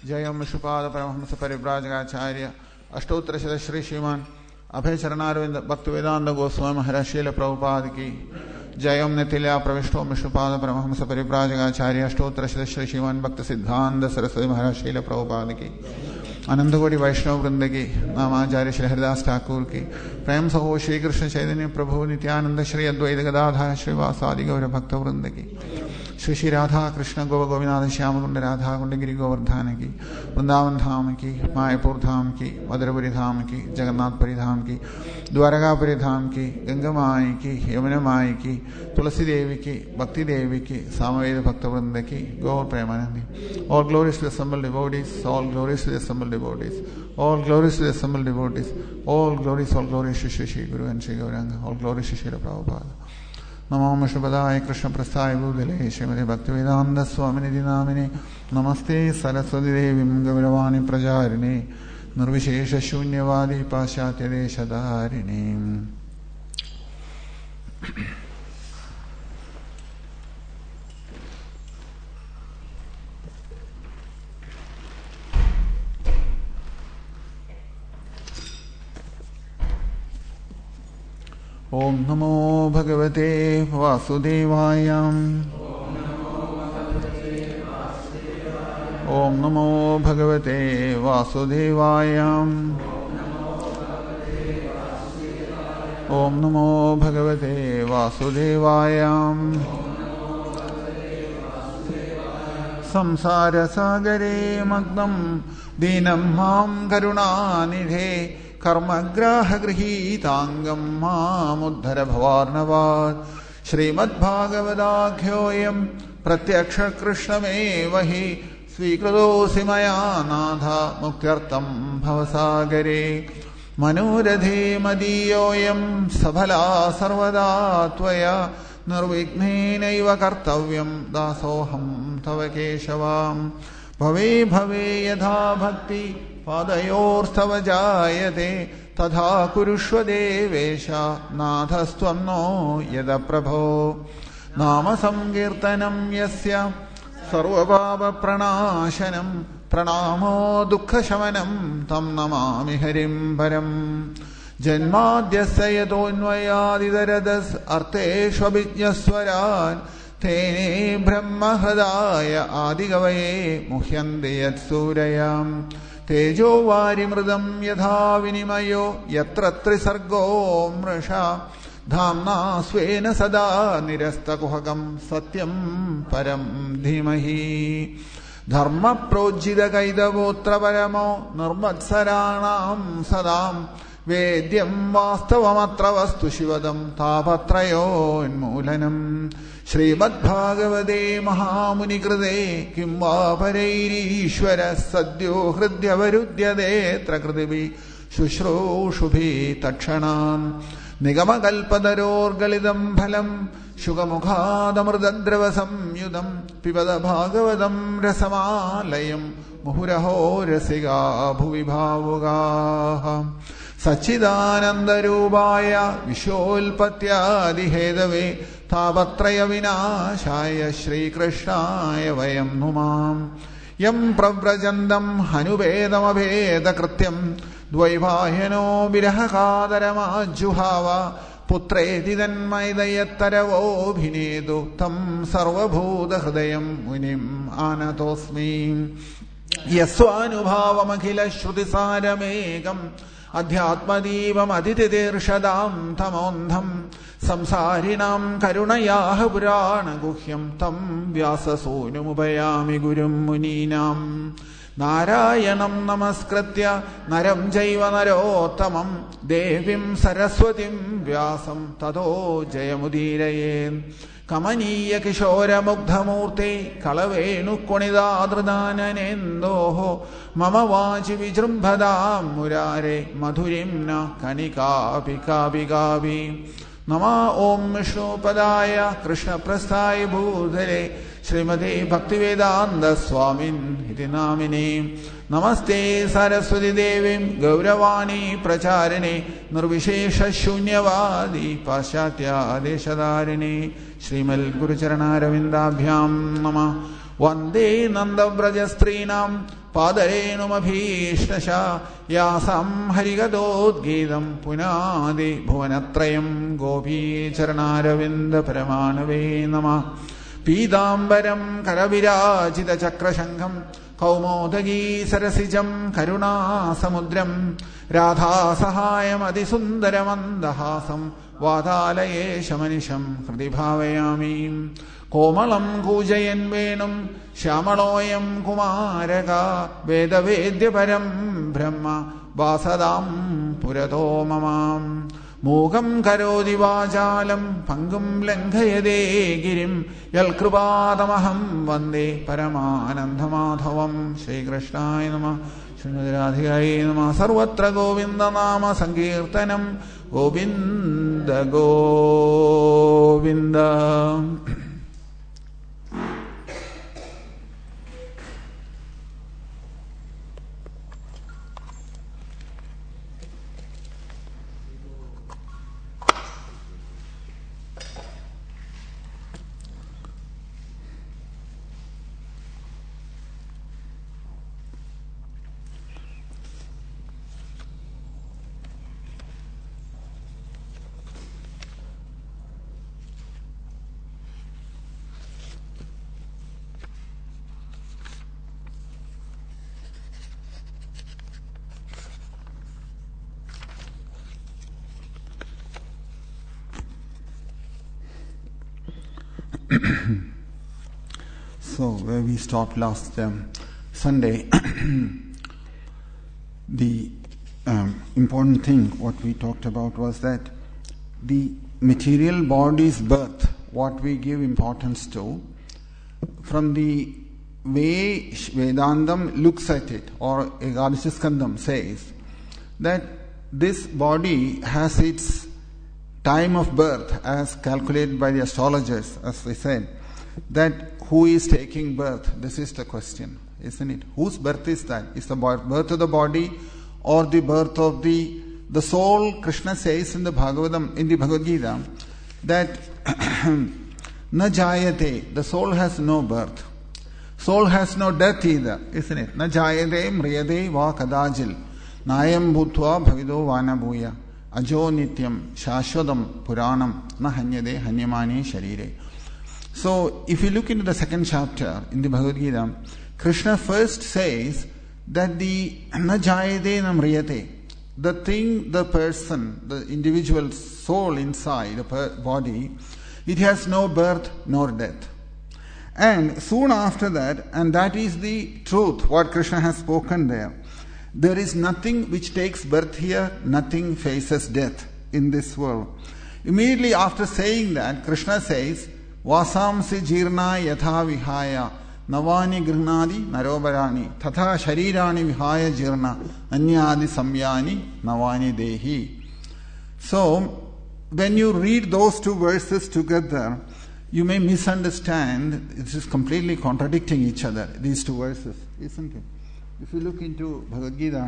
जयम विष्णुपाद परमहंस परिव्राजकाचार्य अष्टोत्तरशत श्री श्रीमान अभय चरणारविंद भक्तिवेदांत गोस्वामी महाराज शील प्रभुपाद की जयम नितिल्या प्रविष्टो विष्णुपाद परमहंस परिव्राजकाचार्य अष्टोत्तरशत श्री श्रीमान भक्त सिद्धांत सरस्वती महाराज शील प्रभुपाद की अनंतकोटि वैष्णव वृंद की नामाचार्य श्री हरिदास ठाकुर की प्रेम सहो श्री कृष्ण चैतन्य प्रभु नित्यानंद श्री अद्वैत गदाधर श्रीवासादि गौर भक्त वृंद की श्री श्री राधा कृष्ण गोविंद श्याम कुंड राधा कुंड गिरी गोवर्धन की वृंदावन धाम की मायापुर धाम की मधुरपुरी धाम की जगन्नाथपुरी धाम की द्वारकापुरी धाम की गंगा माई की यमुना माई की तुलसी देवी की भक्ति देवी की सामवेद भक्त वृंद की गौर प्रेमानंदी all glories to the assembled devotees, all glories to the assembled devotees, all glories to the assembled devotees, all glories to Shri Shri Guru and Shri Gauranga, all glories to Srila Prabhupada. Namo Vishnupadaya Krishna Prasthaya Bhudale Srimati Bhaktivedanta Swamini Namine Namaste Saraswati Devim Gauravani Prajarine Nirvishesha Shunyavadi Paschatya Deshadharine. Om Namo Bhagavate Vasudevaya. Om Namo Bhagavate Vasudevaya. Om Namo Bhagavate Vasudevaya. Samsara Sagare Magnam Dinam Mam Karunanidhe कर्मग्राह गृहीतांगम मामुद्धर भवार्णवात् श्रीमद्भागवताख्योऽयं प्रत्यक्ष कृष्णमेव हि स्वीकृतोऽसि मया नाथ मुक्त्यर्थं भवसागरे मनोरथे मदीयोऽयं सफला सर्वदा त्वया निर्विघ्नेनैव कर्तव्यं दासोऽहं तव केशवां भवे भवे यथा भक्ति पादयोर्स्तव जायते तथा कुरुष्व देवेश नाथस्त्वं नो यद प्रभो नाम संकीर्तनं यस्य सर्वपापप्रणाशनं प्रणामो दुःखशमनं तं नमामि हरिं परम् जन्माद्यस्य यतोऽन्वयादितरतस् अर्थेष्वभिज्ञस्वरान् तेने ब्रह्महृदाय आदिकवये मुह्यन्ते यत्सूरयाम् तेजो वारिमृदं यथा विनिमयो यत्र त्रिसर्गो मृषा धाम्ना स्वेन सदा निरस्तकुहकं सत्यं परं धीमहि धर्मप्रोज्झितकैतवोऽत्र परमो निर्मत्सराणां सदां वेद्यं वास्तवमत्र वस्तु शिवदं तापत्रयोन्मूलनम् श्रीमद्भागवते महामुनिकृते किं वा परैरीश्वरः सद्यो हृद्यवरुध्यतेऽत्र कृतिभिः शुश्रूषुभिः तत्क्षणान् निगमकल्पतरोर्गलितं फलं शुकमुखादमृतद्रवसंयुतं पिबत भागवतं रसमालयं मुहुरहो रसिका भुवि भावुकाः सच्चिदानन्दरूपाय विश्वोत्पत्त्यादिहेतवे तापत्रय विनाशाय श्रीकृष्णाय वयं नुमाम् यं प्रव्रजन्तं हनुपेदमभेदकृत्यं द्वैवायनो विरहकातरमाज्जुहाव पुत्रेति तन्मयदयत्तरवोऽभिनेतु तं सर्वभूतहृदयं मुनिम् आनतोऽस्मि यस्वानुभावमखिलश्रुतिसारमेकम् अध्यात्मदीपमतितितीर्षदां तमोन्धं संसारिणां करुणयाः पुराणगुह्यं तं व्याससूनुमुपयामि गुरुं मुनीनां नारायणं नमस्कृत्य नरं चैव नरोत्तमं देवीं सरस्वतीं व्यासं ततो जयमुदीरयेत् कमनीय किशोरमुग्धमूर्ते कलवेणुकुणिदादृदाननेन्दोः मम वाचि विजृम्भदां मुरारे मधुरिं न कणिकापि कापि कापि नमः ॐ विष्णुपदाय कृष्णप्रस्थाय भूतले श्रीमते भक्तिवेदान्त स्वामिन् इति नामिने नमस्ते सरस्वती देवीं गौरवाणी प्रचारिणे निर्विशेषशून्यवादी पाश्चात्यादेशधारिणे श्रीमद्गुरुचरणारविन्दाभ्यां नमः Vande Nandavrajastrinam Padarenumabhishtasha Yasam Harigadodgidam Punadi Bhuvanatrayam Gopi Charanaravinda Paramanave Nama Pidambaram Karavirajita Chakrashangham Kaumodagi Sarasijam Karuna Samudram Radha Sahayam Adisundaramandahasam Vadalaye Shamanisham Hridibhavayami Komalam Kujayan Venum Shamaloyam Kumaraka Vedavedya Param Brahma Vasadam Purato Mamam Mugam Karodi Vajalam Pangum Lankayade Girim Yalkrubadamaham Vande Paramanandhamadhavam Shri Krishnaya Namah Shrimadradhikaya Namah Sarvatra Govinda Nama Sankirtanam Govinda Govinda. So, where we stopped last Sunday, the important thing what we talked about was that the material body's birth, what we give importance to, from the way Vedandam looks at it, or Ekadashi Skandam says, that this body has its time of birth as calculated by the astrologers, as we said, that who is taking birth? This is the question, isn't it? Whose birth is that? Is the birth of the body or the birth of the soul? Krishna says in the Bhagavad Gita that na jayate, the soul has no birth. Soul has no death either, isn't it? Na jayate mriyade va kadajil nayam bhutva bhavido vana bhuya ajo nityam shashwadam puranam na hanyade hanyamani sharire. So, if you look into the second chapter in the Bhagavad Gita, Krishna first says that the na jayate na mriyate, the thing, the person, the individual soul inside the body, it has no birth nor death. And soon after that, and that is the truth, what Krishna has spoken there, there is nothing which takes birth here, nothing faces death in this world. Immediately after saying that, Krishna says, Vasamsi jirna yatha vihaya navani grihnadi narobarani tatha sharirani vihaya jirna anyadi samyani navani dehi. So, when you read those two verses together, you may misunderstand. It is completely contradicting each other, these two verses, isn't it? If you look into Bhagavad Gita,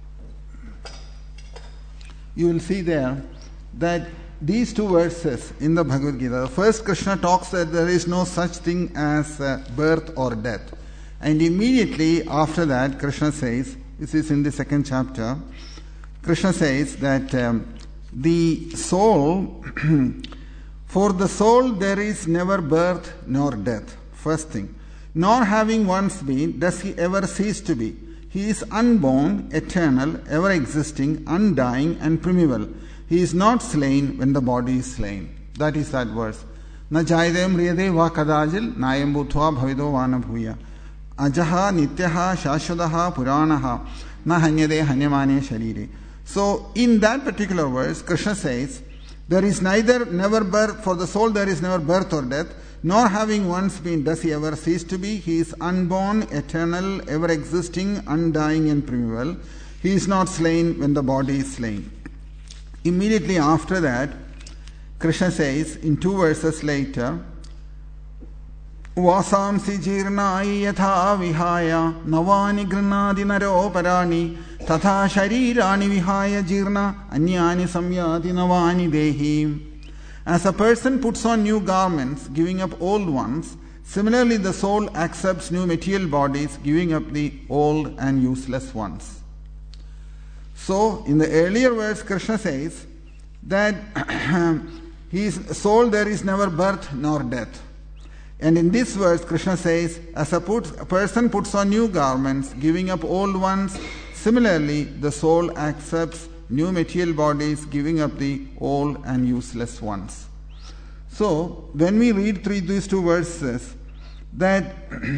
you will see there that these two verses in the Bhagavad Gita, first Krishna talks that there is no such thing as birth or death. And immediately after that, Krishna says, this is in the second chapter, Krishna says that the soul, for the soul there is never birth nor death, first thing. Nor having once been, does he ever cease to be. He is unborn, eternal, ever existing, undying and primeval. He is not slain when the body is slain. That is that verse. Na jayadem riyade va kadajil nayam bhutva bhavido vana bhuya. Ajaha nityaha shashwadaha puranaha na hanyade hanyamane sharire. So in that particular verse, Krishna says, there is never birth, for the soul there is never birth or death, nor having once been does he ever cease to be. He is unborn, eternal, ever existing, undying and primeval. He is not slain when the body is slain. Immediately after that, Krishna says in two verses later, Vasamsi jirnai yatha vihaya navani grihnadi naro parani tatha sharirani vihaya jirna anyani samyati navani dehi. As a person puts on new garments, giving up old ones, Similarly, the soul accepts new material bodies, giving up the old and useless ones. So, in the earlier verse, Krishna says that his soul, there is never birth nor death. And in this verse, Krishna says, as a person puts on new garments, giving up old ones, similarly, the soul accepts new material bodies, giving up the old and useless ones. So, when we read through these two verses, that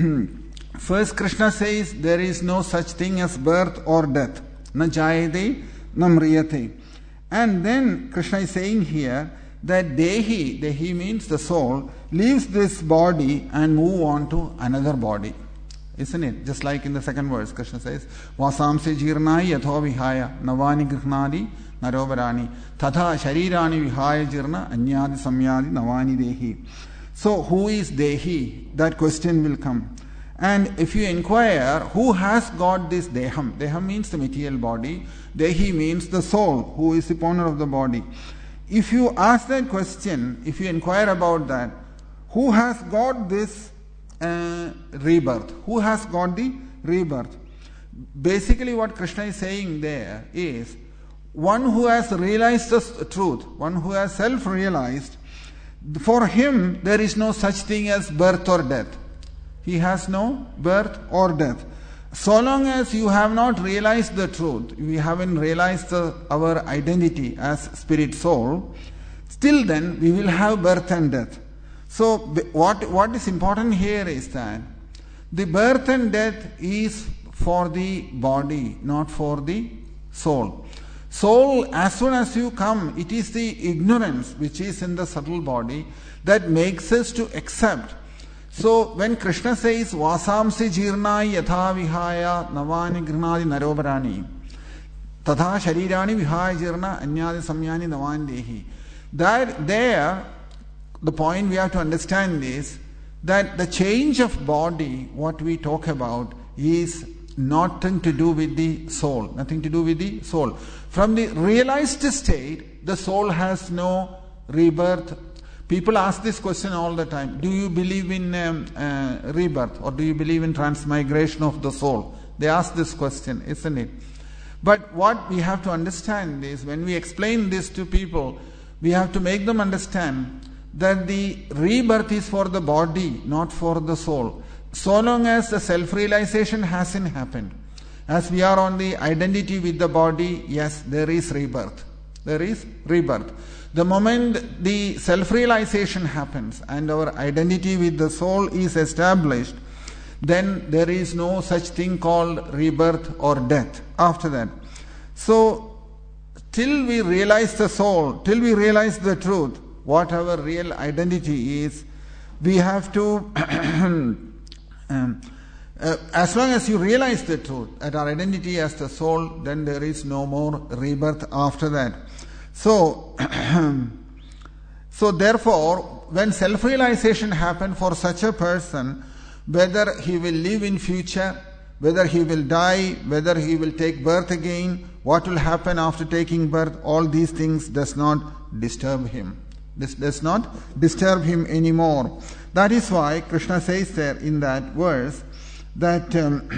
first Krishna says there is no such thing as birth or death. Na jayate, na mriyate. And then Krishna is saying here that Dehi means the soul, leaves this body and move on to another body. Isn't it? Just like in the second verse, Krishna says, Vasamse jirnai yatho vihaya navani grihnadi narovarani tatha sharirani vihaya jirna anyadi samyadi navani dehi. So who is Dehi? That question will come. And if you inquire, who has got this Deham? Deham means the material body. Dehi means the soul, who is the owner of the body. If you ask that question, if you inquire about that, who has got this rebirth? Who has got the rebirth? Basically what Krishna is saying there is, one who has realized the truth, one who has self-realized, for him there is no such thing as birth or death. He has no birth or death. So long as you have not realized the truth, we haven't realized our identity as spirit soul, still then we will have birth and death. So what is important here is that the birth and death is for the body, not for the soul. Soul, as soon as you come, it is the ignorance which is in the subtle body that makes us to accept. So when Krishna says Vasamsi jirnai yatha vihaya navani grihnadi narobarani tatha sharirani vihaya jirna anyadi samyani navani dehi, that there the point we have to understand is that the change of body, what we talk about, is nothing to do with the soul. Nothing to do with the soul. From the realized state, the soul has no rebirth. People ask this question all the time. Do you believe in rebirth, or do you believe in transmigration of the soul? They ask this question, isn't it? But what we have to understand is, when we explain this to people, we have to make them understand that the rebirth is for the body, not for the soul. So long as the self-realization hasn't happened, as we are on the identity with the body, yes, there is rebirth. There is rebirth. The moment the self-realization happens and our identity with the soul is established, then there is no such thing called rebirth or death after that. So, till we realize the soul, till we realize the truth, what our real identity is, we have to as long as you realize the truth, that our identity as the soul, then there is no more rebirth after that. So, therefore, when self-realization happens for such a person, whether he will live in future, whether he will die, whether he will take birth again, what will happen after taking birth, all these things does not disturb him. This does not disturb him anymore. That is why Krishna says there in that verse that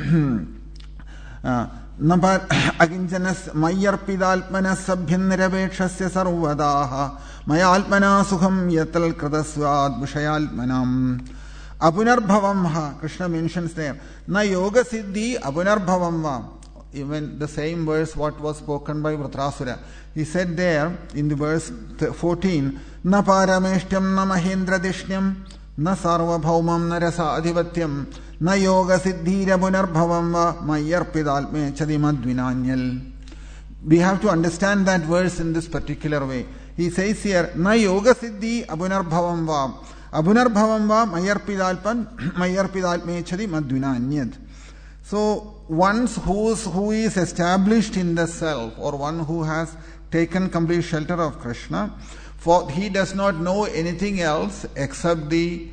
aginjanas mayarpidalmanas sabhyanirabekshasya sarvadaha mayalmana sukham yatal kritasvad vishayalmanam apunarbhavam. Krishna mentions there, na yoga siddhi apunarbhavam va. Even the same verse what was spoken by Vritrasura. He said there in the verse 14, na parameshtyam na mahendra dishnyam na sarvabhaumam na rasa adhivatyam na yoga siddhira punarbhavam va mayarpidalme chadimadvinanyal. We have to understand that verse in this particular way. He says here, na yoga siddhi abunarbhavam va. Abunarbhavam va mayarpidalme chadimadvinanyad. So, one who is established in the self, or one who has taken complete shelter of Krishna, for he does not know anything else except the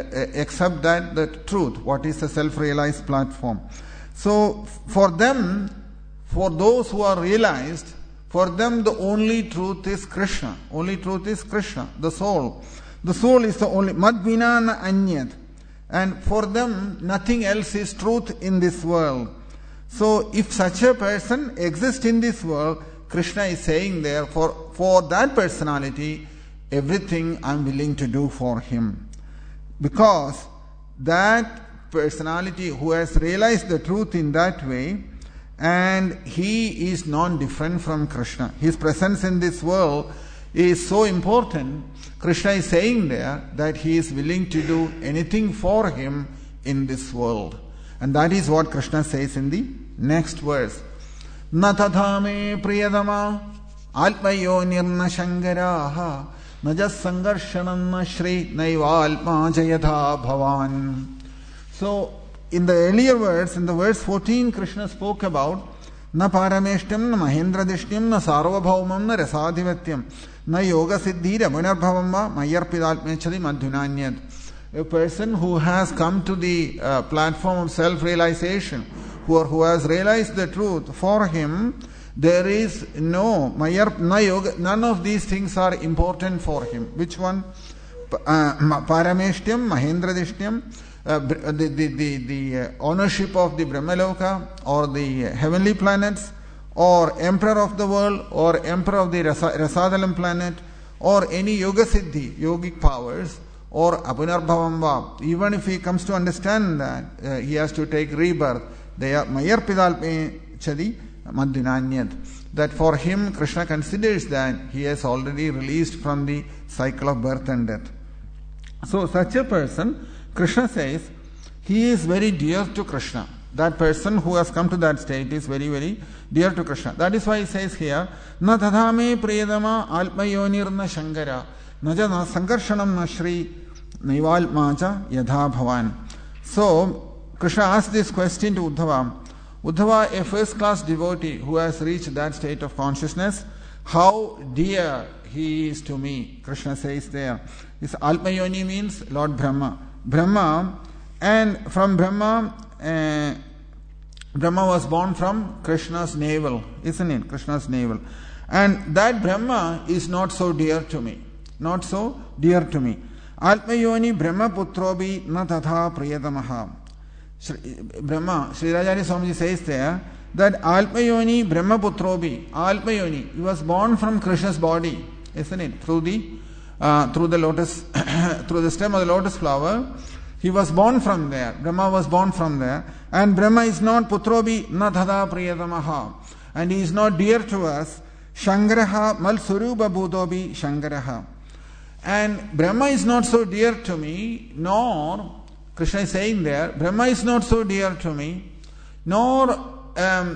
truth, what is the self-realized platform. So, for them, for those who are realized, for them the only truth is Krishna. Only truth is Krishna, the soul. The soul is the only. Madvinana anyat. And for them, nothing else is truth in this world. So if such a person exists in this world, Krishna is saying there, for that personality, everything I'm willing to do for him. Because that personality who has realized the truth in that way, and he is non-different from Krishna. His presence in this world is so important. Krishna is saying there that he is willing to do anything for him in this world. And that is what Krishna says in the next verse. Na tatha me priyadama alpayo nirna shangaraha najas sangarshanam na shri naivalma jayatha bhavan. So, in the earlier verse, in the verse 14, Krishna spoke about na parameshtyam, na mahendradishtyam, na sarvabhaumam, na rasadhivatyam, na yoga siddhi ramunarbhavam va mayarpidalpmechadi madhunanyad. A person who has come to the platform of self-realization, who has realized the truth, for him, there is no yoga, none of these things are important for him. Which one? Parameshtyam, mahendradishtyam, the ownership of the Brahmaloka or the heavenly planets, or emperor of the world, or emperor of the Rasadalam planet, or any yoga siddhi, yogic powers, or apunarbhavamva. Even if he comes to understand that he has to take rebirth, they are mayarpidalpe chadi madhunanyad. That for him, Krishna considers that he has already released from the cycle of birth and death. So such a person, Krishna says, he is very dear to Krishna. That person who has come to that state is very, very dear to Krishna. That is why he says here, na tadhame priyadama alpayonirna shangara najana sankarshanam na shri naivalmaja yadha bhavan. So, Krishna asked this question to Uddhava. Uddhava, a first-class devotee who has reached that state of consciousness, how dear he is to me. Krishna says there. This Alpayoni means Lord Brahma. Brahma, and from Brahma, Brahma was born from Krishna's navel, isn't it? Krishna's navel. And that Brahma is not so dear to me. Not so dear to me. Alpayoni Brahma putrobi na tatha priyatamaha. Brahma, Sri Rajani Swamiji says there that Alpayoni Brahma putrobi, Alpayoni, he was born from Krishna's body, isn't it? Through the lotus, through the stem of the lotus flower, he was born from there. Brahma was born from there. And Brahma is not putrobi na thada priyatamaha. And he is not dear to us. Shangaraha mal suruba budobi shangaraha. And Brahma is not so dear to me, nor, Krishna is saying there, Brahma is not so dear to me, nor na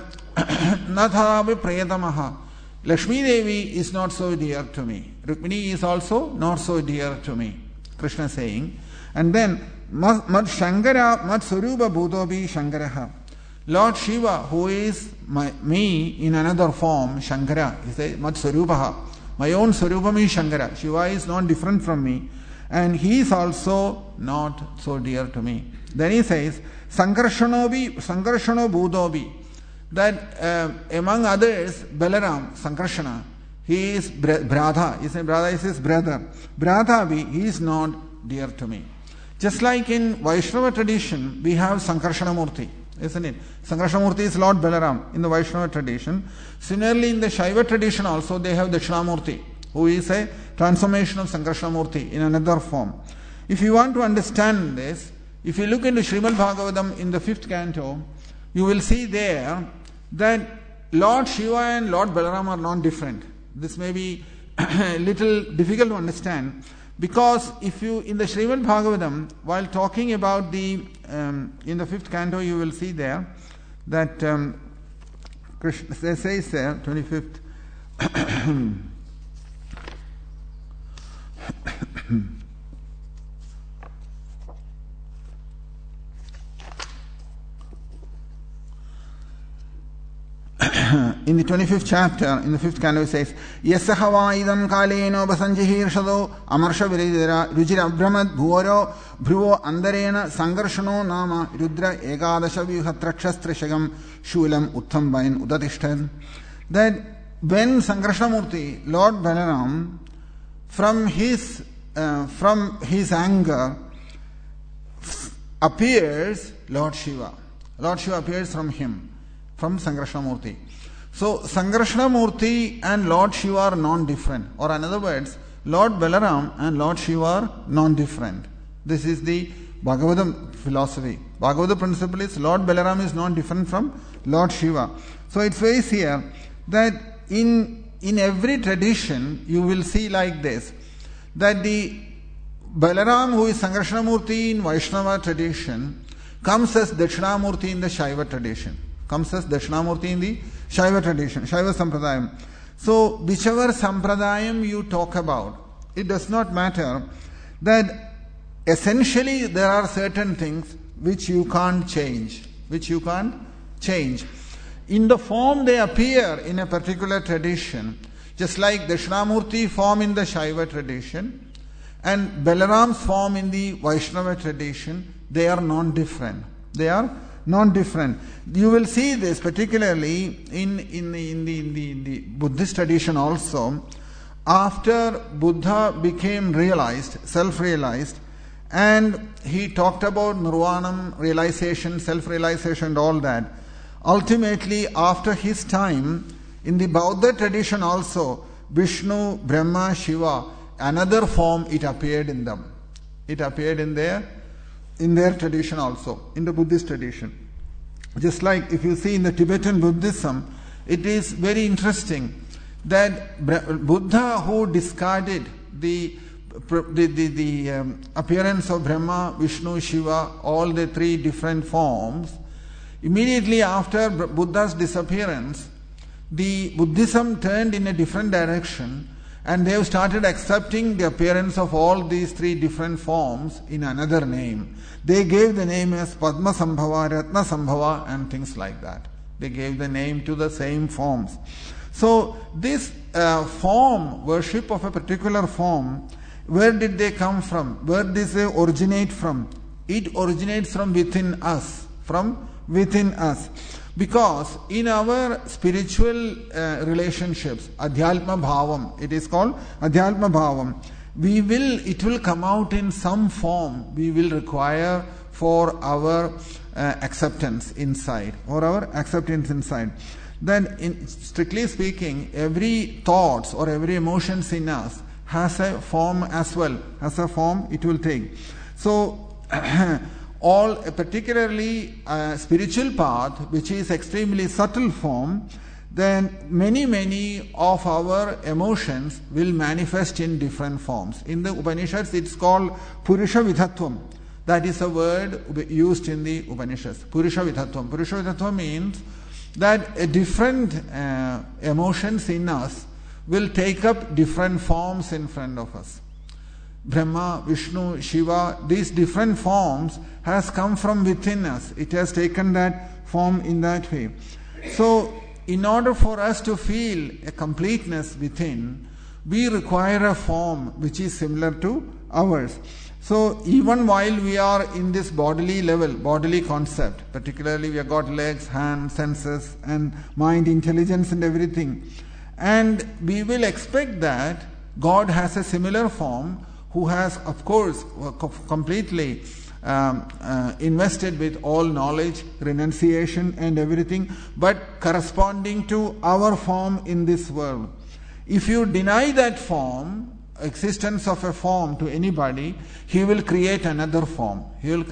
thada priyatamaha. Lakshmi Devi is not so dear to me. Rukmini is also not so dear to me. Krishna saying. And then, Mad Shangara, Mad Suruba Bhudobi Shangaraha. Lord Shiva, who is me in another form, Shankara, he says, Mad Surubaha. My own Surubam is Shankara. Shiva is not different from me. And he is also not so dear to me. Then he says, Sankarshano Bhudobi. That among others, Balaram, Sankarshana, he is Bradha. He says, Bradha is his brother. Bradha, he is not dear to me. Just like in Vaishnava tradition, we have Sankarshana Murti, isn't it? Sankarshana Murti is Lord Balaram in the Vaishnava tradition. Similarly, in the Shaiva tradition also, they have Dakshinamurti, who is a transformation of Sankarshana Murti in another form. If you want to understand this, if you look into Srimad Bhagavatam in the 5th canto, you will see there that Lord Shiva and Lord Balaram are not different. This may be a little difficult to understand. Because if you, in the Srimad Bhagavatam, while talking about the, in the 5th canto, you will see there that Krishna says there, 25th, in the 25th chapter, in the 5th canto, it says, Yasa havaidam kaleno basanjihirshado amarsha viridira rujira brahmad bhuvaro bhruvo andarena sangarshano nama rudra egadasha vihatrakshastrishagam shulam uttambain udatishtan. That when Sankarshamurti, Lord Balaram, from his anger, appears Lord Shiva. Lord Shiva appears from him, from Sankarshamurti. So Sankarshamurti and Lord Shiva are non-different. Or in other words, Lord Balaram and Lord Shiva are non-different. This is the Bhagavata philosophy. Bhagavata principle is Lord Balaram is non-different from Lord Shiva. So it says here that in every tradition you will see like this, that the Balaram, who is Sankarshamurti in Vaishnava tradition, comes as Dakshinamurti in the Shaiva tradition. Shaiva tradition, Shaiva Sampradayam. So, whichever Sampradayam you talk about, it does not matter, that essentially there are certain things which you can't change. In the form they appear in a particular tradition, just like Dakshinamurti form in the Shaiva tradition and Balaram's form in the Vaishnava tradition, they are non-different. You will see this particularly in the Buddhist tradition also. After Buddha became realized, self-realized, and he talked about Nirvanam, realization, self-realization and all that. Ultimately, after his time, in the Bauddha tradition also, Vishnu, Brahma, Shiva, another form, it appeared in them. It appeared in their tradition also, in the Buddhist tradition. Just like if you see in the Tibetan Buddhism, it is very interesting that Buddha, who discarded the appearance of Brahma, Vishnu, Shiva, all the three different forms, immediately after Buddha's disappearance, the Buddhism turned in a different direction and they have started accepting the appearance of all these three different forms in another name. They gave the name as Padma Sambhava, Ratna Sambhava and things like that. They gave the name to the same forms. So this form, worship of a particular form, where did they come from? Where did they originate from? It originates from within us. Because in our spiritual relationships, Adhyalma Bhavam, it is called Adhyalma Bhavam, it will come out in some form we will require for our acceptance inside. Then, strictly speaking, every thoughts or every emotions in us has a form as well. It will take. So, particularly spiritual path, which is extremely subtle form, then many of our emotions will manifest in different forms. In the Upanishads, it's called Purusha Vidhatvam. That is a word used in the Upanishads. Purusha Vidhatvam. Purusha Vidhatvam means that different emotions in us will take up different forms in front of us. Brahma, Vishnu, Shiva, these different forms has come from within us. It has taken that form in that way. So, in order for us to feel a completeness within, we require a form which is similar to ours. So, even while we are in this bodily level, bodily concept, particularly we have got legs, hands, senses and mind, intelligence and everything. And we will expect that God has a similar form, who has, of course, completely invested with all knowledge, renunciation and everything, but corresponding to our form in this world. If you deny that form, existence of a form to anybody, he will create another form.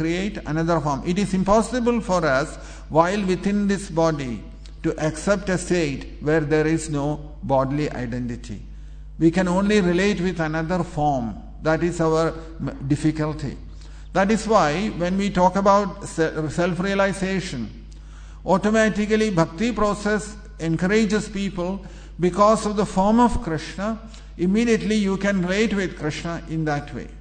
It is impossible for us, while within this body, to accept a state where there is no bodily identity. We can only relate with another form. That is our difficulty. That is why when we talk about self-realization, automatically bhakti process encourages people, because of the form of Krishna, immediately you can relate with Krishna in that way.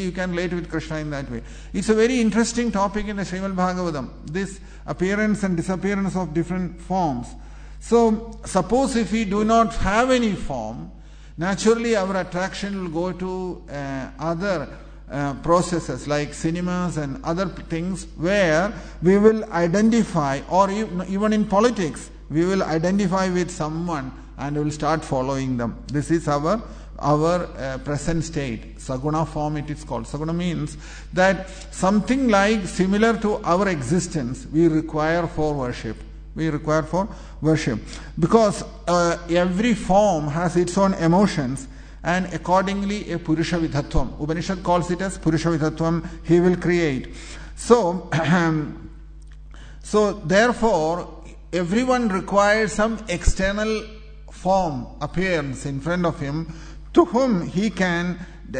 It's a very interesting topic in the Srimad Bhagavatam, this appearance and disappearance of different forms. So, suppose if we do not have any form, naturally our attraction will go to other processes like cinemas and other things, where we will identify, or even in politics, we will identify with someone and we will start following them. This is our our present state. Saguna form it is called. Saguna means that something like similar to our existence we require for worship. We require for worship. Because every form has its own emotions, and accordingly a Purusha Vidhatvam. Upanishad calls it as Purusha Vidhatvam, he will create. So, so therefore, everyone requires some external form, appearance in front of him, to whom he can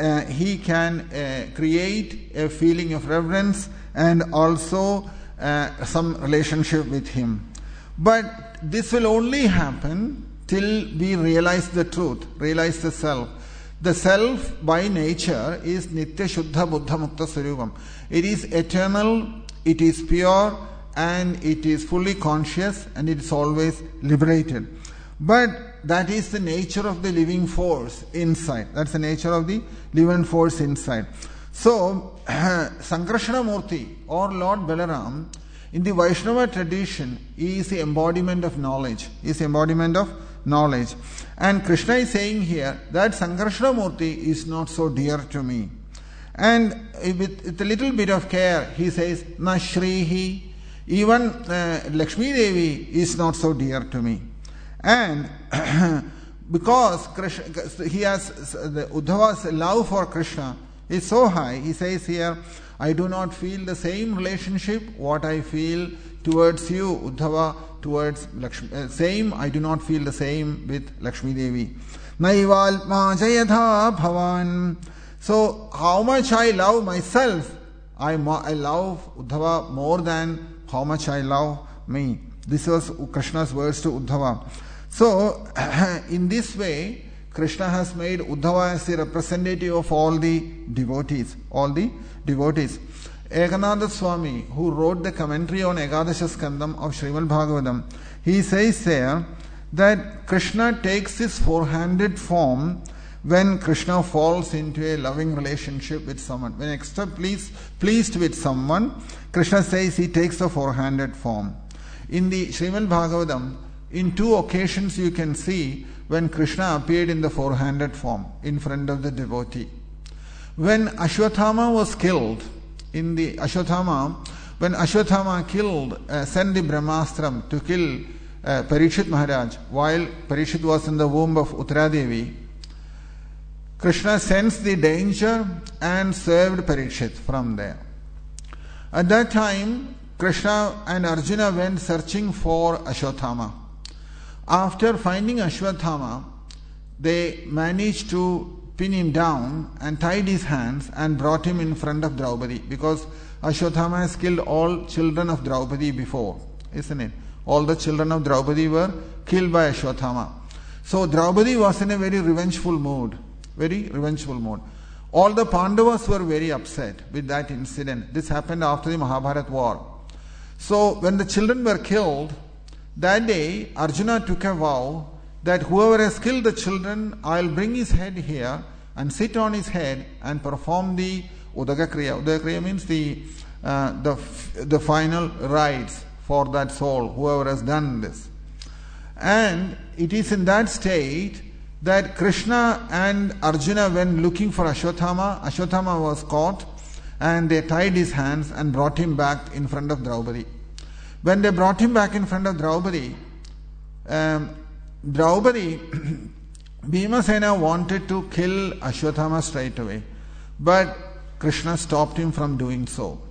create a feeling of reverence and also some relationship with him. But this will only happen till we realize the truth, realize the self. The self by nature is Nitya Shuddha Buddha Mukta Swarupam. It is eternal, it is pure, and it is fully conscious, and it is always liberated. But that is the nature of the living force inside. That's the nature of the living force inside. So, Sankarshana Murti or Lord Balaram in the Vaishnava tradition is the embodiment of knowledge. And Krishna is saying here that Sankarshana Murti is not so dear to me. And with a little bit of care, he says, Na Shrihi, even Lakshmi Devi is not so dear to me. And because Krishna, he has Uddhava's love for Krishna is so high, he says here, I do not feel the same relationship what I feel towards you, Uddhava, towards Lakshmi. Same, I do not feel the same with Lakshmi Devi. Naivalma Jayadha Bhavan. So, how much I love myself, I love Uddhava more than how much I love me. This was Krishna's words to Uddhava. So, in this way, Krishna has made Uddhava as the representative of all the devotees. Ekanath Swami, who wrote the commentary on Ekadasha Skandam of Srimad Bhagavatam, he says there that Krishna takes his four-handed form when Krishna falls into a loving relationship with someone. When extra pleased with someone, Krishna says he takes the four-handed form. In the Srimad Bhagavatam, in two occasions you can see when Krishna appeared in the four-handed form in front of the devotee. When Ashwatthama was killed, when Ashwatthama sent the Brahmastram to kill Parikshit Maharaj, while Parikshit was in the womb of Uttaradevi, Krishna sensed the danger and saved Parikshit from there. At that time, Krishna and Arjuna went searching for Ashwatthama. After finding Ashwatthama, they managed to pin him down and tied his hands and brought him in front of Draupadi, because Ashwatthama has killed all children of Draupadi before, isn't it? All the children of Draupadi were killed by Ashwatthama. So Draupadi was in a very revengeful mood. All the Pandavas were very upset with that incident. This happened after the Mahabharata war. So when the children were killed, that day Arjuna took a vow that whoever has killed the children, I'll bring his head here and sit on his head and perform the Udaka Kriya. Udaka Kriya means the final rites for that soul, whoever has done this. And it is in that state that Krishna and Arjuna went looking for Ashwatthama. Ashwatthama was caught and they tied his hands and brought him back in front of Draupadi. When they brought him back in front of Draupadi, Bhimasena wanted to kill Ashwatthama straight away, but Krishna stopped him from doing so.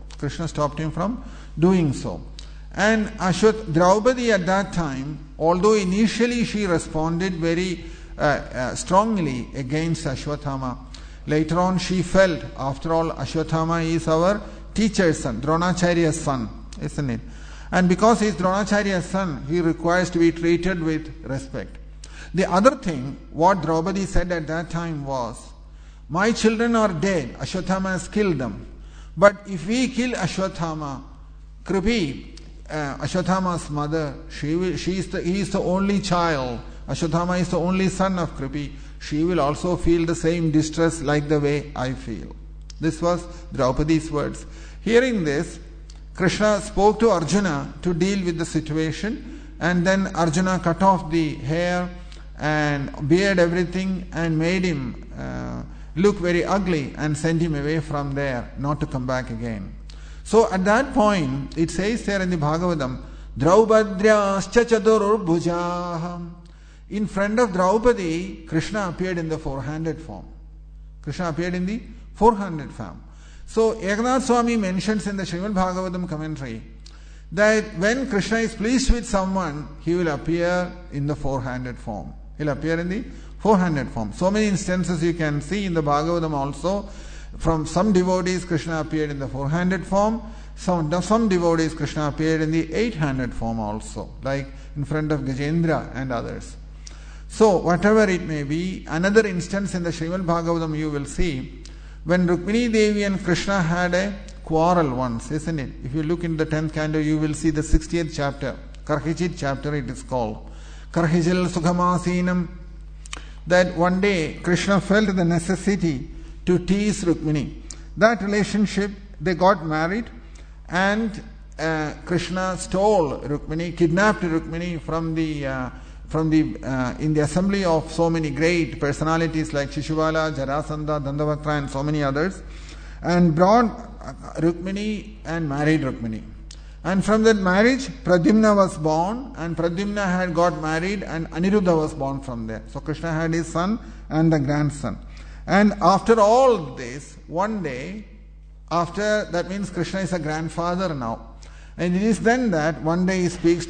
And Draupadi at that time, although initially she responded very strongly against Ashwatthama, later on she felt, after all, Ashwatthama is our teacher's son, Dronacharya's son, isn't it? And because he is Dronacharya's son, he requires to be treated with respect. The other thing, what Draupadi said at that time was, my children are dead, Ashwatthama has killed them. But if we kill Ashwatthama, Kripi, Ashwatthama's mother, he is the only child. Ashwatthama is the only son of Kripi. She will also feel the same distress like the way I feel. This was Draupadi's words. Hearing this, Krishna spoke to Arjuna to deal with the situation, and then Arjuna cut off the hair and beard everything and made him look very ugly and sent him away from there, not to come back again. So at that point, it says there in the Bhagavatam, Draupadiascha chadurbhujah. In front of Draupadi, Krishna appeared in the four-handed form. Krishna appeared in the four-handed form. So Eknath Swami mentions in the Srimad Bhagavatam commentary that when Krishna is pleased with someone, he will appear in the four-handed form. He'll appear in the four-handed form. So many instances you can see in the Bhagavatam also. From some devotees, Krishna appeared in the four-handed form. Some devotees, Krishna appeared in the eight-handed form also, like in front of Gajendra and others. So whatever it may be, another instance in the Srimad Bhagavatam you will see, when Rukmini Devi and Krishna had a quarrel once, isn't it? If you look in the 10th canto, you will see the 60th chapter, Karhijit chapter it is called. Karhijil Sukhamasinam. That one day Krishna felt the necessity to tease Rukmini. That relationship, they got married, and Krishna stole Rukmini, kidnapped Rukmini in the assembly of so many great personalities like Shishubala, Jarasandha, Dandavakra and so many others, and brought Rukmini and married Rukmini. And from that marriage, Pradyumna was born, and Pradyumna had got married, and Aniruddha was born from there. So Krishna had his son and the grandson. And after all this, one day, after that means Krishna is a grandfather now. And it is then that one day Krishna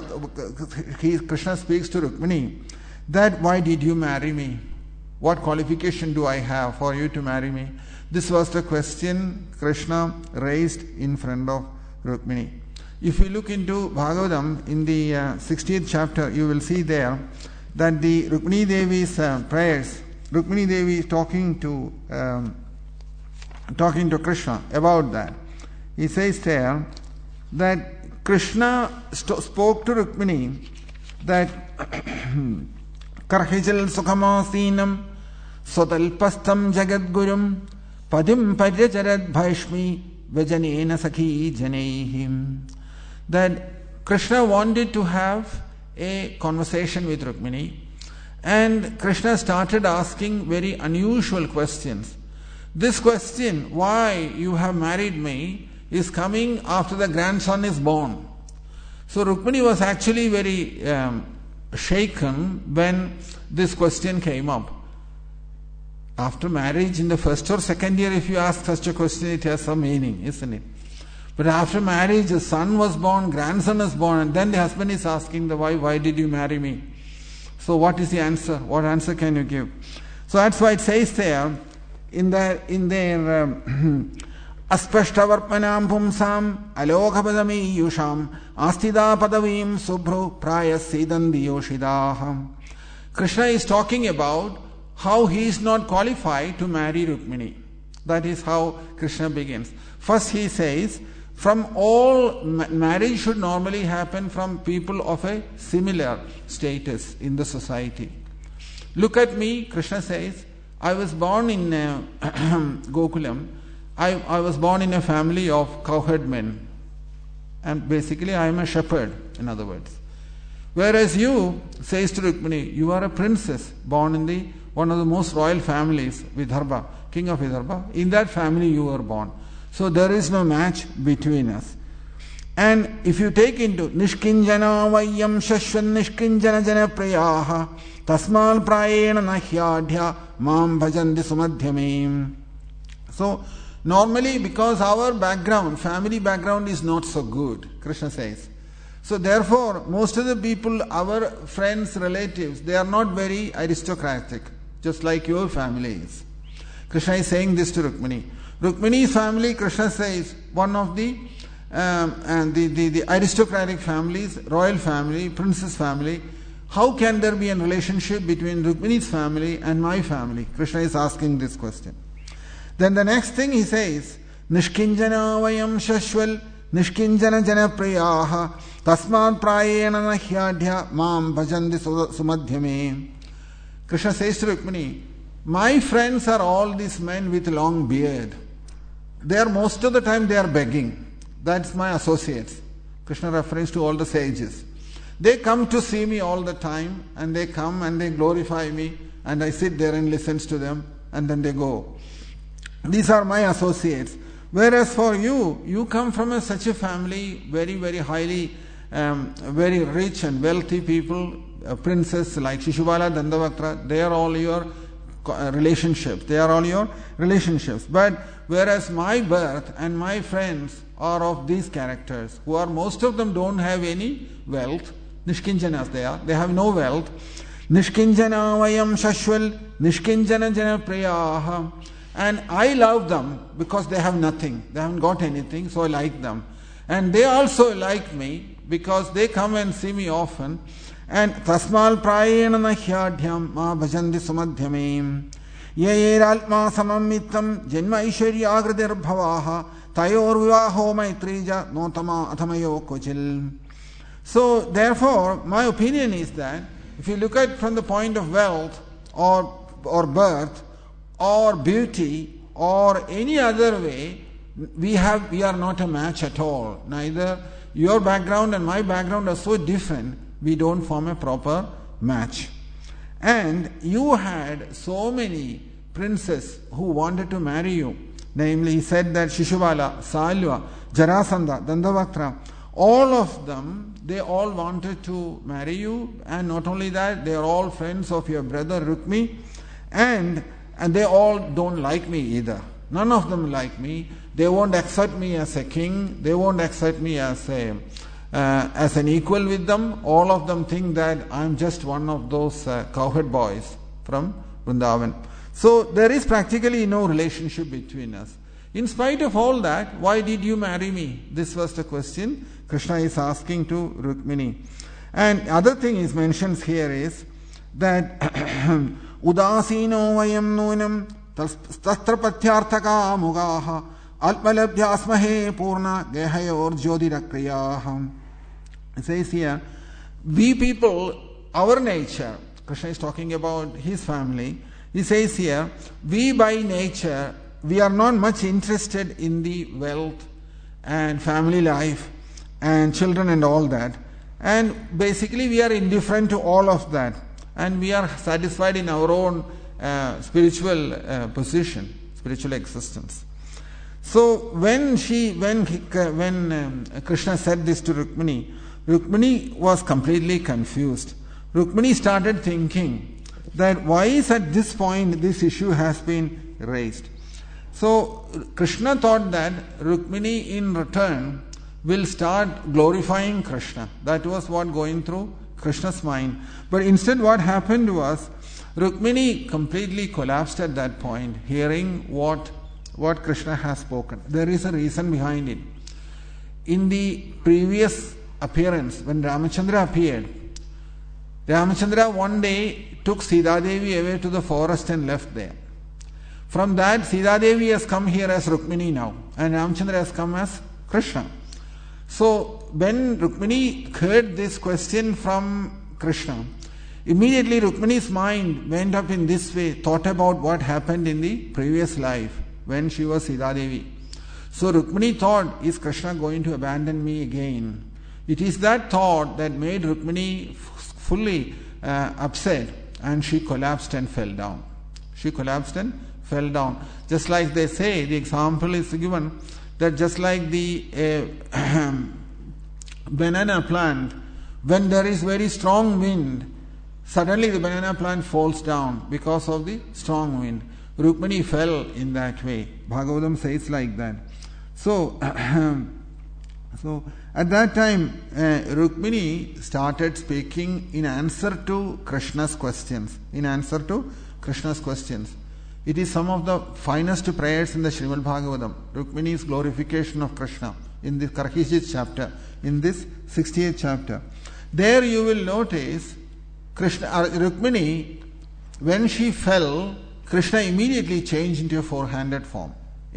speaks to Rukmini that, why did you marry me? What qualification do I have for you to marry me? This was the question Krishna raised in front of Rukmini. If you look into Bhagavatam in the 60th chapter, you will see there that the Rukmini Devi's prayers, Rukmini Devi is talking to Krishna about that. He says there that Krishna spoke to Rukmini that Karhijal Sukhamasinam Sotalpastam Jagadgurum Padim Paryajarad Bhaishmi Vajanena Sakhi Janehim. That Krishna wanted to have a conversation with Rukmini, and Krishna started asking very unusual questions. This question, why you have married me, is coming after the grandson is born. So Rukmini was actually very shaken when this question came up. After marriage, in the first or second year, if you ask such a question, it has some meaning, isn't it? But after marriage, a son was born, grandson is born, and then the husband is asking the wife, why did you marry me? So what is the answer? What answer can you give? So that's why it says there, in their Aspashtavarpanam pumsam alokhapadami yusham astida padavim subhru prayasidandi yoshidaham. Krishna is talking about how he is not qualified to marry Rukmini. That is how Krishna begins. First he says, marriage should normally happen from people of a similar status in the society. Look at me, Krishna says, I was born in Gokulam. I was born in a family of cowherd men. And basically I am a shepherd, in other words. Whereas you, says to Rukmini, you are a princess born in one of the most royal families, Vidarbha, king of Vidarbha. In that family you were born. So there is no match between us. And if you take into Nishkinjana Vayam Shashvan Nishkinjana Jana Prayaha Tasmal Prayena Nahyadhya Mam Bhajandi Sumadhyamim. So normally, because our background, family background is not so good, Krishna says. So therefore, most of the people, our friends, relatives, they are not very aristocratic, just like your family is. Krishna is saying this to Rukmini. Rukmini's family, Krishna says, one of the aristocratic families, royal family, princess family. How can there be a relationship between Rukmini's family and my family? Krishna is asking this question. Then the next thing he says, Nishkinjana vayam shashwal Nishkinjana jana prayaha tasmad prayena nahyadhya mam bhajandi sumadhyame. Krishna says to Rukmini, my friends are all these men with long beard. Most of the time they are begging. That's my associates. Krishna refers to all the sages. They come to see me all the time, and they come and they glorify me, and I sit there and listen to them, and then they go. These are my associates. Whereas for you, you come from such a family, very, very highly, very rich and wealthy people, princes like Shishubala, Dandavakra, they are all your relationships. They are all your relationships. But whereas my birth and my friends are of these characters, who are, most of them don't have any wealth, Nishkinjanas they are, they have no wealth. Nishkinjana vayam shashwal, Nishkinjana jana priyaha. And I love them because they have nothing, they haven't got anything, so I like them. And they also like me because they come and see me often. And tasmal prayena nahyadhyam ma bhajanti sumadhyamim yeeralma samamitam janma ishwarya agridir bhavaha tayor vivaho maitrija notama athamayo kochil. So therefore, my opinion is that if you look at from the point of wealth or birth or beauty or any other way, we are not a match at all. Neither your background and my background are so different, we don't form a proper match. And you had so many princes who wanted to marry you. Namely, he said that Shishubala, Salva, Jarasandha, Dandavakra, all of them, they all wanted to marry you. And not only that, they are all friends of your brother Rukmi. And they all don't like me either. None of them like me. They won't accept me as a king. They won't accept me as an equal with them. All of them think that I'm just one of those cowherd boys from Vrindavan. So there is practically no relationship between us. In spite of all that, why did you marry me? This was the question Krishna is asking to Rukmini. And other thing is mentions here is that Udasino vayam nunam tastrapatyarthaka mugaha alpalabhyasmahe purna gehayor jyodirakriyaha. It says here, we people, our nature, Krishna is talking about his family, he says here, we by nature, we are not much interested in the wealth and family life and children and all that. And basically we are indifferent to all of that. And we are satisfied in our own spiritual position, spiritual existence. So when Krishna said this to Rukmini, Rukmini was completely confused. Rukmini started thinking that why is at this point this issue has been raised. So Krishna thought that Rukmini in return will start glorifying Krishna. That was what going through Krishna's mind. But instead what happened was, Rukmini completely collapsed at that point, hearing what Krishna has spoken. There is a reason behind it. In the previous appearance, when Ramachandra appeared, Ramachandra one day took Sita Devi away to the forest and left there. From that, Sita Devi has come here as Rukmini now, and Ramachandra has come as Krishna. So when Rukmini heard this question from Krishna, immediately Rukmini's mind went up in this way, thought about what happened in the previous life when she was Sita Devi. So Rukmini thought, is Krishna going to abandon me again? It is that thought that made Rukmini fully upset, and she collapsed and fell down. She collapsed and fell down. Just like they say, the example is given that just like the banana plant, when there is very strong wind, suddenly the banana plant falls down because of the strong wind. Rukmini fell in that way. Bhagavatam says like that. So at that time, Rukmini started speaking in answer to Krishna's questions. In answer to Krishna's questions. It is some of the finest prayers in the Srimad Bhagavatam. Rukmini's glorification of Krishna in the Karhijit chapter, in this 68th chapter. There you will notice Rukmini, when she fell, Krishna immediately changed into a four-handed form.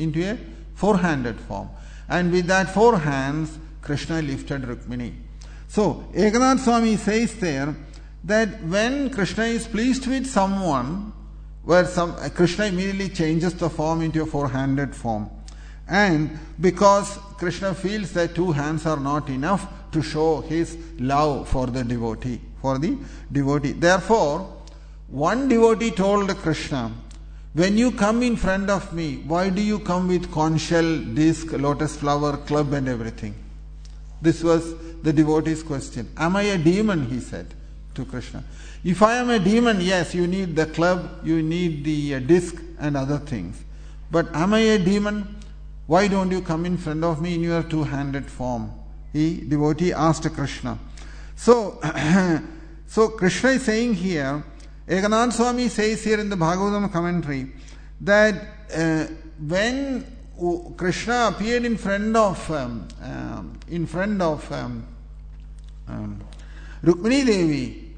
And with that four hands, Krishna lifted Rukmini. So, Ekanath Swami says there that when Krishna is pleased with someone, Krishna immediately changes the form into a four-handed form. And because Krishna feels that two hands are not enough to show his love for the devotee. Therefore, one devotee told Krishna, when you come in front of me, why do you come with conch shell, disc, lotus flower, club and everything? This was the devotee's question. Am I a demon? He said to Krishna. If I am a demon, yes, you need the club, you need the disc and other things. But am I a demon? Why don't you come in front of me in your two-handed form? Devotee asked Krishna. So Krishna is saying here, Ekanath Swami says here in the Bhagavatam commentary that when Krishna appeared in front of Rukmini Devi,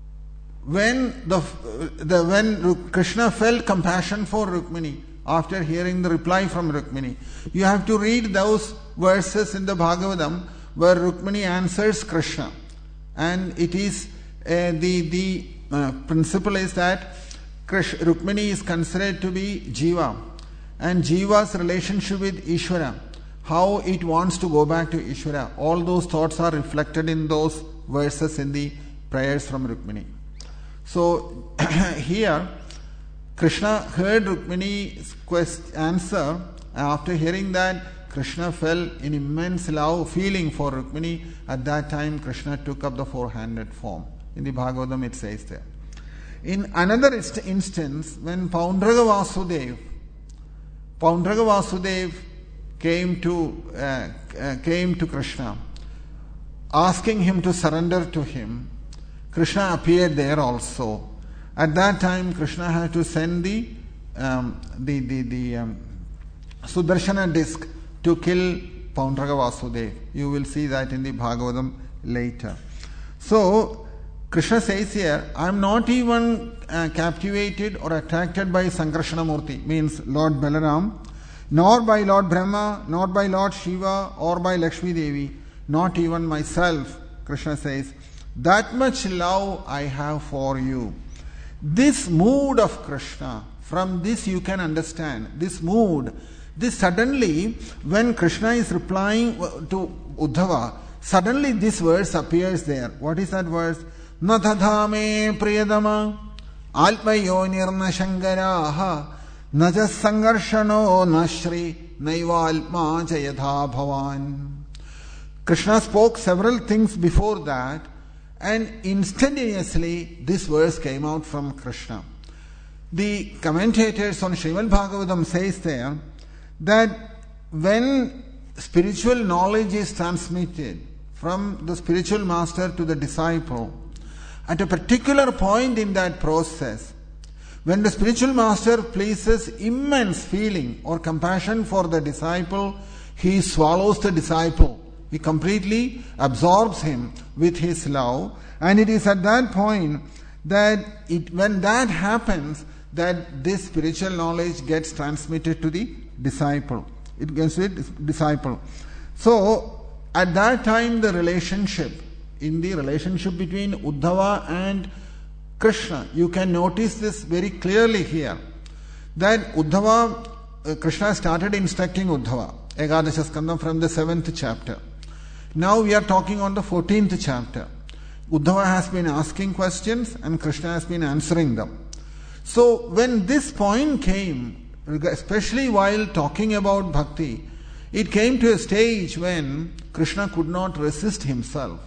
when Krishna felt compassion for Rukmini after hearing the reply from Rukmini, you have to read those verses in the Bhagavatam where Rukmini answers Krishna, and it is the principle is that Rukmini is considered to be Jiva, and Jiva's relationship with Ishvara, how it wants to go back to Ishvara, all those thoughts are reflected in those verses in the prayers from Rukmini. So here Krishna heard Rukmini's answer. After hearing that, Krishna fell in immense love, feeling for Rukmini. At that time, Krishna took up the four-handed form. In the Bhagavatam it says there. In another instance, when Paundraga Vasudev came to Krishna, asking him to surrender to him, Krishna appeared there also. At that time, Krishna had to send the Sudarshana disc to kill Paundraga Vasudev. You will see that in the Bhagavatam later. So Krishna says here, I am not even captivated or attracted by Sankarshana Murti, means Lord Balaram, nor by Lord Brahma, nor by Lord Shiva, or by Lakshmi Devi, not even myself. Krishna says, that much love I have for you. This mood of Krishna, from this you can understand, this mood, this suddenly, when Krishna is replying to Uddhava, suddenly this verse appears there. What is that verse? Na tadha me priyadama alpayo nirna shankaraha najas sangarshano nashri naivalma jayadha bhavan. Krishna spoke several things before that, and instantaneously this verse came out from Krishna. The commentators on Srimad Bhagavatam says there that when spiritual knowledge is transmitted from the spiritual master to the disciple, at a particular point in that process, when the spiritual master places immense feeling or compassion for the disciple, he swallows the disciple. He completely absorbs him with his love, and it is at that point that when that happens, that this spiritual knowledge gets transmitted to the disciple. It gets to the disciple. So at that time, the relationship between Uddhava and Krishna, you can notice this very clearly here. That Krishna started instructing Uddhava, Ekadasha Skandam, from the 7th chapter. Now we are talking on the 14th chapter. Uddhava has been asking questions and Krishna has been answering them. So when this point came, especially while talking about bhakti, it came to a stage when Krishna could not resist himself.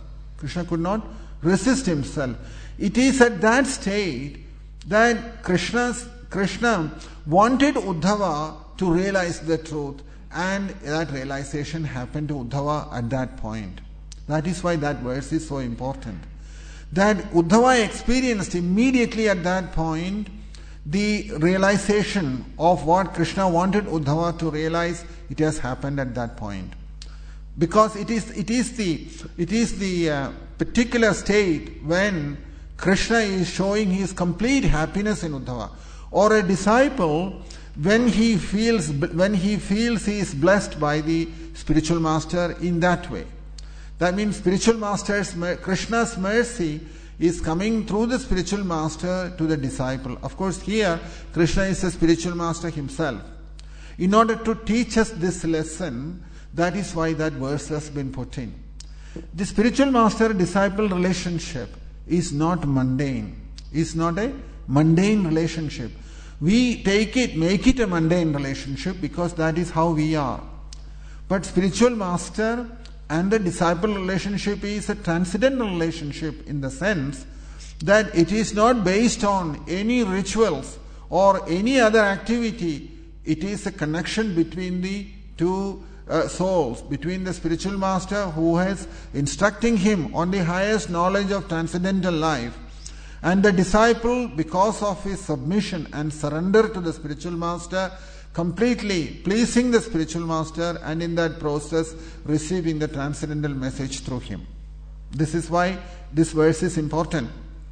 It is at that state that Krishna wanted Uddhava to realize the truth, and that realization happened to Uddhava at that point. That is why that verse is so important. That Uddhava experienced immediately at that point the realization of what Krishna wanted Uddhava to realize. It has happened at that point. Because it is the particular state when Krishna is showing his complete happiness in Uddhava. Or a disciple, when he feels he is blessed by the spiritual master in that way. That means Krishna's mercy is coming through the spiritual master to the disciple. Of course, here Krishna is a spiritual master himself. In order to teach us this lesson, that is why that verse has been put in. The spiritual master-disciple relationship is not mundane. It's not a mundane relationship. We take it, make it a mundane relationship because that is how we are. But spiritual master and the disciple relationship is a transcendental relationship in the sense that it is not based on any rituals or any other activity. It is a connection between the two souls, between the spiritual master who is instructing him on the highest knowledge of transcendental life, and the disciple, because of his submission and surrender to the spiritual master, completely pleasing the spiritual master, and in that process receiving the transcendental message through him. This is why this verse is important.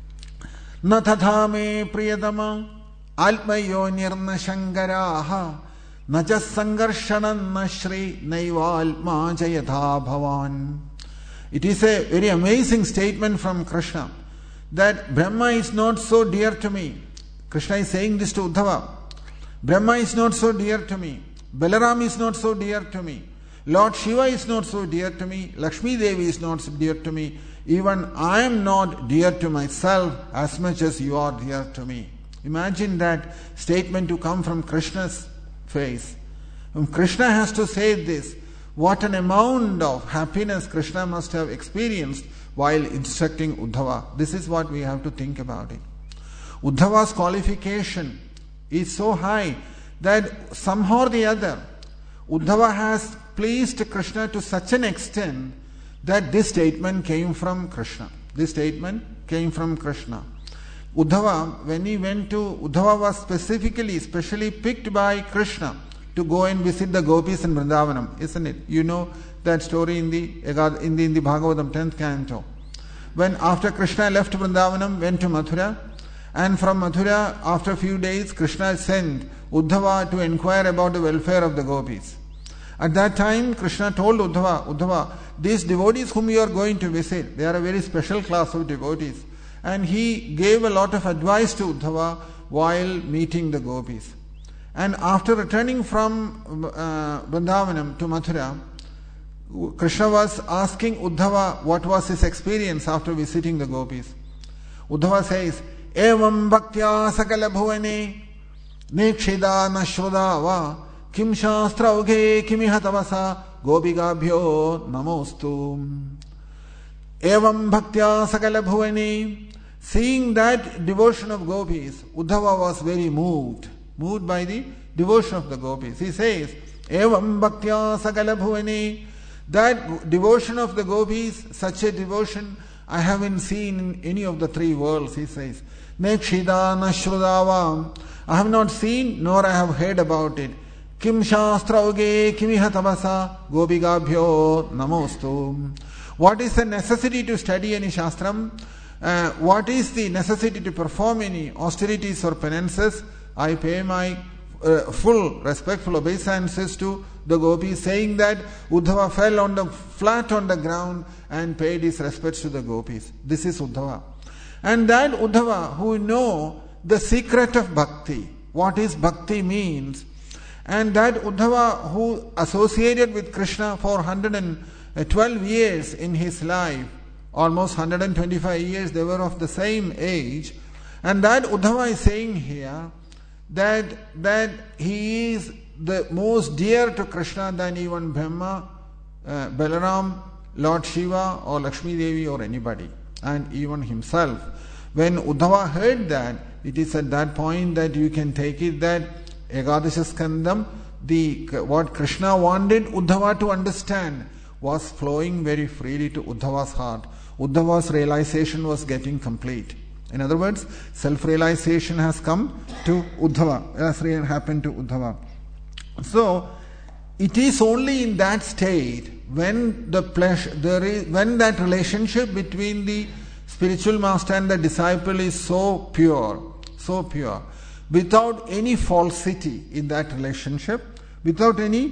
Na tatha me priyatama almayo nirna shankaraha naja sangarshanam nashri naivalma jayatha bhavan. It is a very amazing statement from Krishna that Brahma is not so dear to me. Krishna is saying this to Uddhava. Brahma is not so dear to me. Balaram is not so dear to me. Lord Shiva is not so dear to me. Lakshmi Devi is not so dear to me. Even I am not dear to myself as much as you are dear to me. Imagine that statement to come from Krishna's face. When Krishna has to say this, what an amount of happiness Krishna must have experienced while instructing Uddhava. This is what we have to think about it. Uddhava's qualification is so high that somehow or the other, Uddhava has pleased Krishna to such an extent that this statement came from Krishna. This statement came from Krishna. Uddhava, when he went to, Uddhava was specially picked by Krishna to go and visit the gopis in Vrindavanam, isn't it? You know that story in the Bhagavatam 10th canto. When after Krishna left Vrindavanam, went to Mathura, and from Mathura, after a few days, Krishna sent Uddhava to inquire about the welfare of the gopis. At that time, Krishna told Uddhava, these devotees whom you are going to visit, they are a very special class of devotees. And he gave a lot of advice to Uddhava while meeting the gopis. And after returning from Vrindavanam to Mathura, Krishna was asking Uddhava what was his experience after visiting the gopis. Uddhava says, Evam bhaktya sakala bhuvane nekshida nashruda va kim shastra uge kimiha tavasa gopikabhyo namostu. Evam bhaktya sakala bhuvane. Seeing that devotion of gopis, Uddhava was very moved by the devotion of the gopis. He says, Evam bhaktya sakala bhuvane. That devotion of the gopis, such a devotion I haven't seen in any of the three worlds, he says. Nekshida nashrudava. I have not seen nor I have heard about it. Kim shastra uge kimiha tabasa gopikabhyo namostu. What is the necessity to study any shastram? What is the necessity to perform any austerities or penances? I pay my full respectful obeisances to the gopis, saying that Uddhava fell flat on the ground and paid his respects to the gopis. This is Uddhava. And that Uddhava who know the secret of bhakti, what is bhakti means, and that Uddhava who associated with Krishna for 112 years in his life, almost 125 years they were of the same age, and that Uddhava is saying here that he is the most dear to Krishna than even Brahma, Balaram, Lord Shiva or Lakshmi Devi or anybody, and even himself. When Uddhava heard that, it is at that point that you can take it that Ekadasha Skandam, what Krishna wanted Uddhava to understand was flowing very freely to Uddhava's heart. Uddhava's realization was getting complete. In other words, self-realization has come to Uddhava, as happened to Uddhava. So, it is only in that state when when that relationship between the spiritual master and the disciple is so pure, without any falsity in that relationship, without any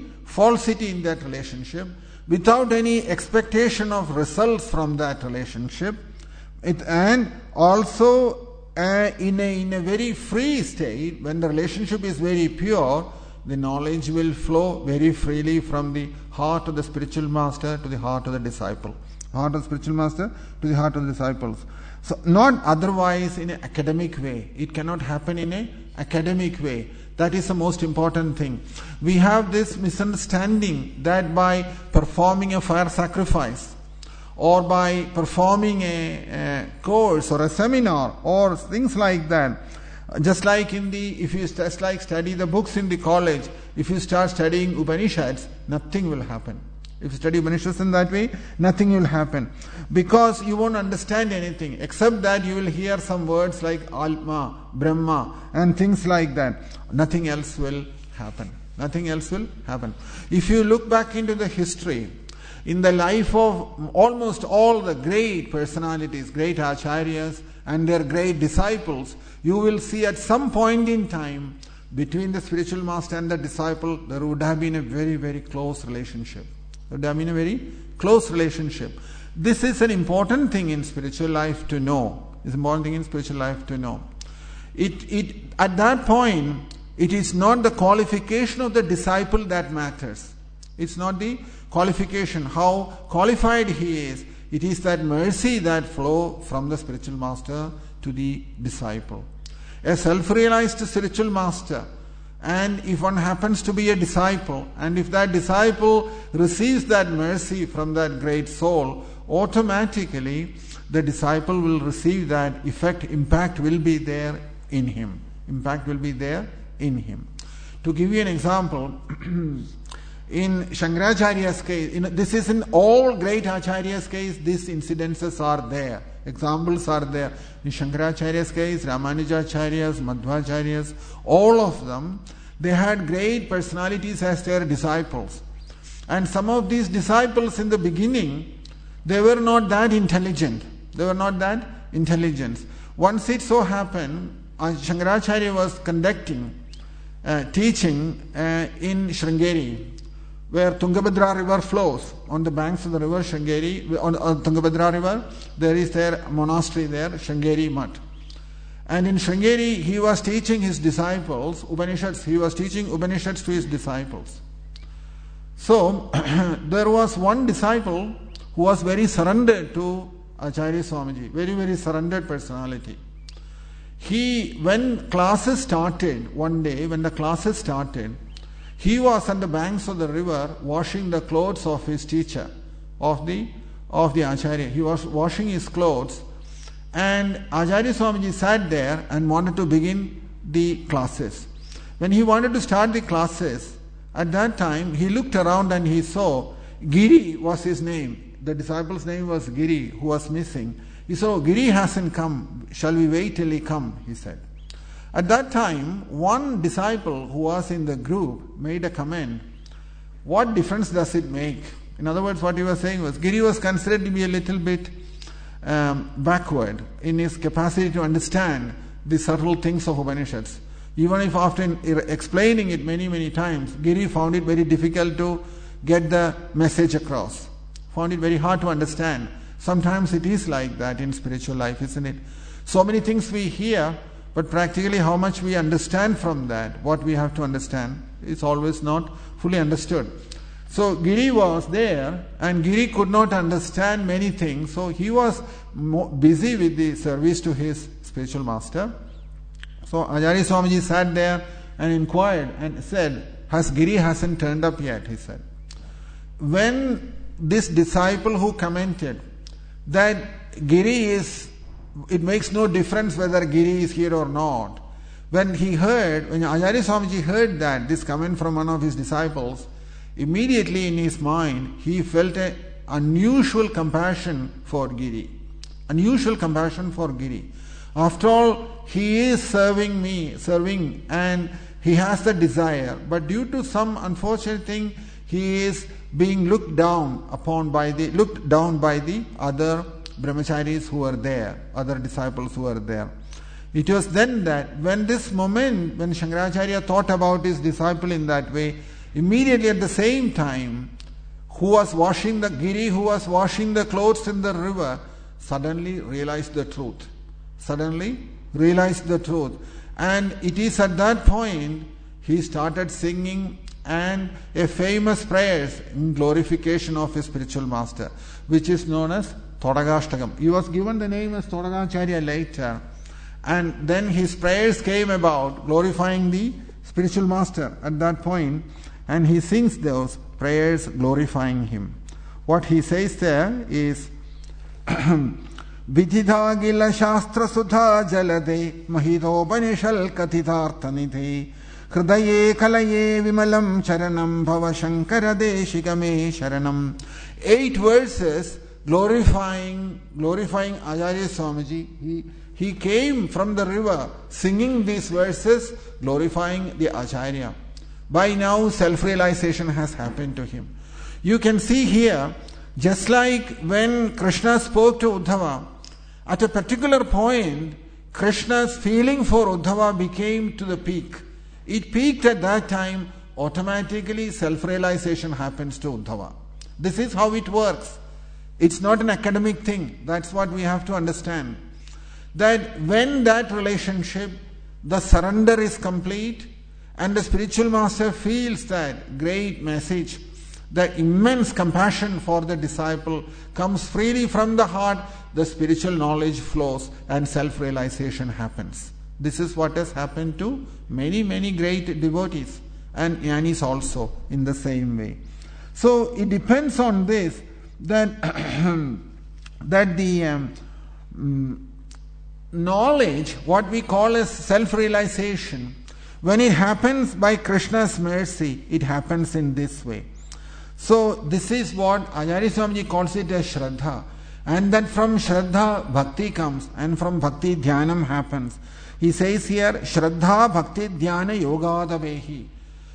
expectation of results from that relationship, and also in a very free state, when the relationship is very pure, the knowledge will flow very freely from the heart of the spiritual master to the heart of the disciple. heart of spiritual master to the heart of the disciples. So not otherwise in an academic way. It cannot happen in an academic way. That is the most important thing. We have this misunderstanding that by performing a fire sacrifice or by performing a course or a seminar or things like that, just like if you study the books in the college, if you start studying Upanishads, nothing will happen. If you study Upanishads in that way, nothing will happen. Because you won't understand anything, except that you will hear some words like Atma, Brahma, and things like that. Nothing else will happen. Nothing else will happen. If you look back into the history, in the life of almost all the great personalities, great acharyas, and their great disciples, you will see at some point in time, between the spiritual master and the disciple, there would have been a very, very close relationship. There would have been a very close relationship. This is an important thing in spiritual life to know. It's an important thing in spiritual life to know. At that point, it is not the qualification of the disciple that matters. It's not the qualification, how qualified he is. It is that mercy that flow from the spiritual master to the disciple. A self-realized spiritual master, and if one happens to be a disciple, and if that disciple receives that mercy from that great soul, automatically the disciple will receive that impact will be there in him. Impact will be there in him. To give you an example, in Shankaracharya's case, this is in all great acharyas' case, these incidences are there. Examples are there. In Shankaracharya's case, Ramanujacharya's, Madhvacharyas, all of them, they had great personalities as their disciples. And some of these disciples in the beginning, they were not that intelligent. They were not that intelligent. Once it so happened, Shankaracharya was conducting teaching in Sringeri, where Tungabhadra river flows. On the banks of the river Sringeri, on Tungabhadra river, there is their monastery there, Sringeri Mutt. And in Sringeri, he was teaching his disciples Upanishads. He was teaching Upanishads to his disciples. So, there was one disciple who was very surrendered to Acharya Swamiji, very, very surrendered personality. When classes started, one day, when the classes started, he was on the banks of the river washing the clothes of his teacher, of the Acharya. He was washing his clothes, and Acharya Swamiji sat there and wanted to begin the classes. When he wanted to start the classes, at that time he looked around and he saw Giri was his name. The disciple's name was Giri, who was missing. He saw, Giri hasn't come. Shall we wait till he come? He said. At that time, one disciple who was in the group made a comment, what difference does it make? In other words, what he was saying was, Giri was considered to be a little bit backward in his capacity to understand the subtle things of Upanishads. Even if after explaining it many, many times, Giri found it very difficult to get the message across. Found it very hard to understand. Sometimes it is like that in spiritual life, isn't it? So many things we hear, but practically how much we understand from that, what we have to understand, is always not fully understood. So Giri was there, and Giri could not understand many things, so he was busy with the service to his spiritual master. So Acharya Swamiji sat there and inquired and said, Giri hasn't turned up yet, he said. When this disciple who commented that it makes no difference whether Giri is here or not, when Acharya Swamiji heard that, this comment from one of his disciples, immediately in his mind, he felt an unusual compassion for Giri. Unusual compassion for Giri. After all, he is serving, and he has the desire, but due to some unfortunate thing, he is being looked down by the other brahmacharis who were there, other disciples who were there. It was then that when Shankaracharya thought about his disciple in that way, immediately at the same time, Giri who was washing the clothes in the river, suddenly realized the truth. And it is at that point he started singing and a famous prayers in glorification of his spiritual master, which is known as Todagashtakam. He was given the name as Todagacharya later, and then his prayers came about glorifying the spiritual master at that point, and he sings those prayers glorifying him. What he says there is Vidhidagila Shastra Sudha Jalade Mahidopanishal Kathitarthanidhe Hridaye Kalaye Vimalam Charanam Bhava Shankara Deshikame Sharanam. 8 verses glorifying Acharya Swamiji. He came from the river singing these verses, glorifying the Acharya. By now, self-realization has happened to him. You can see here, just like when Krishna spoke to Uddhava, at a particular point, Krishna's feeling for Uddhava became to the peak. It peaked at that time, automatically self-realization happens to Uddhava. This is how it works. It's not an academic thing. That's what we have to understand. That when that relationship, the surrender is complete, and the spiritual master feels that great message, the immense compassion for the disciple comes freely from the heart, the spiritual knowledge flows and self-realization happens. This is what has happened to many, many great devotees and jnanis also in the same way. So it depends on this that that the knowledge, what we call as self-realization, when it happens by Krishna's mercy, it happens in this way. So this is what Acharya Swamiji calls it as Shraddha. And that from Shraddha, Bhakti comes, and from Bhakti, Dhyanam happens. He says here, Shraddha Bhakti Dhyana Yogadavehi.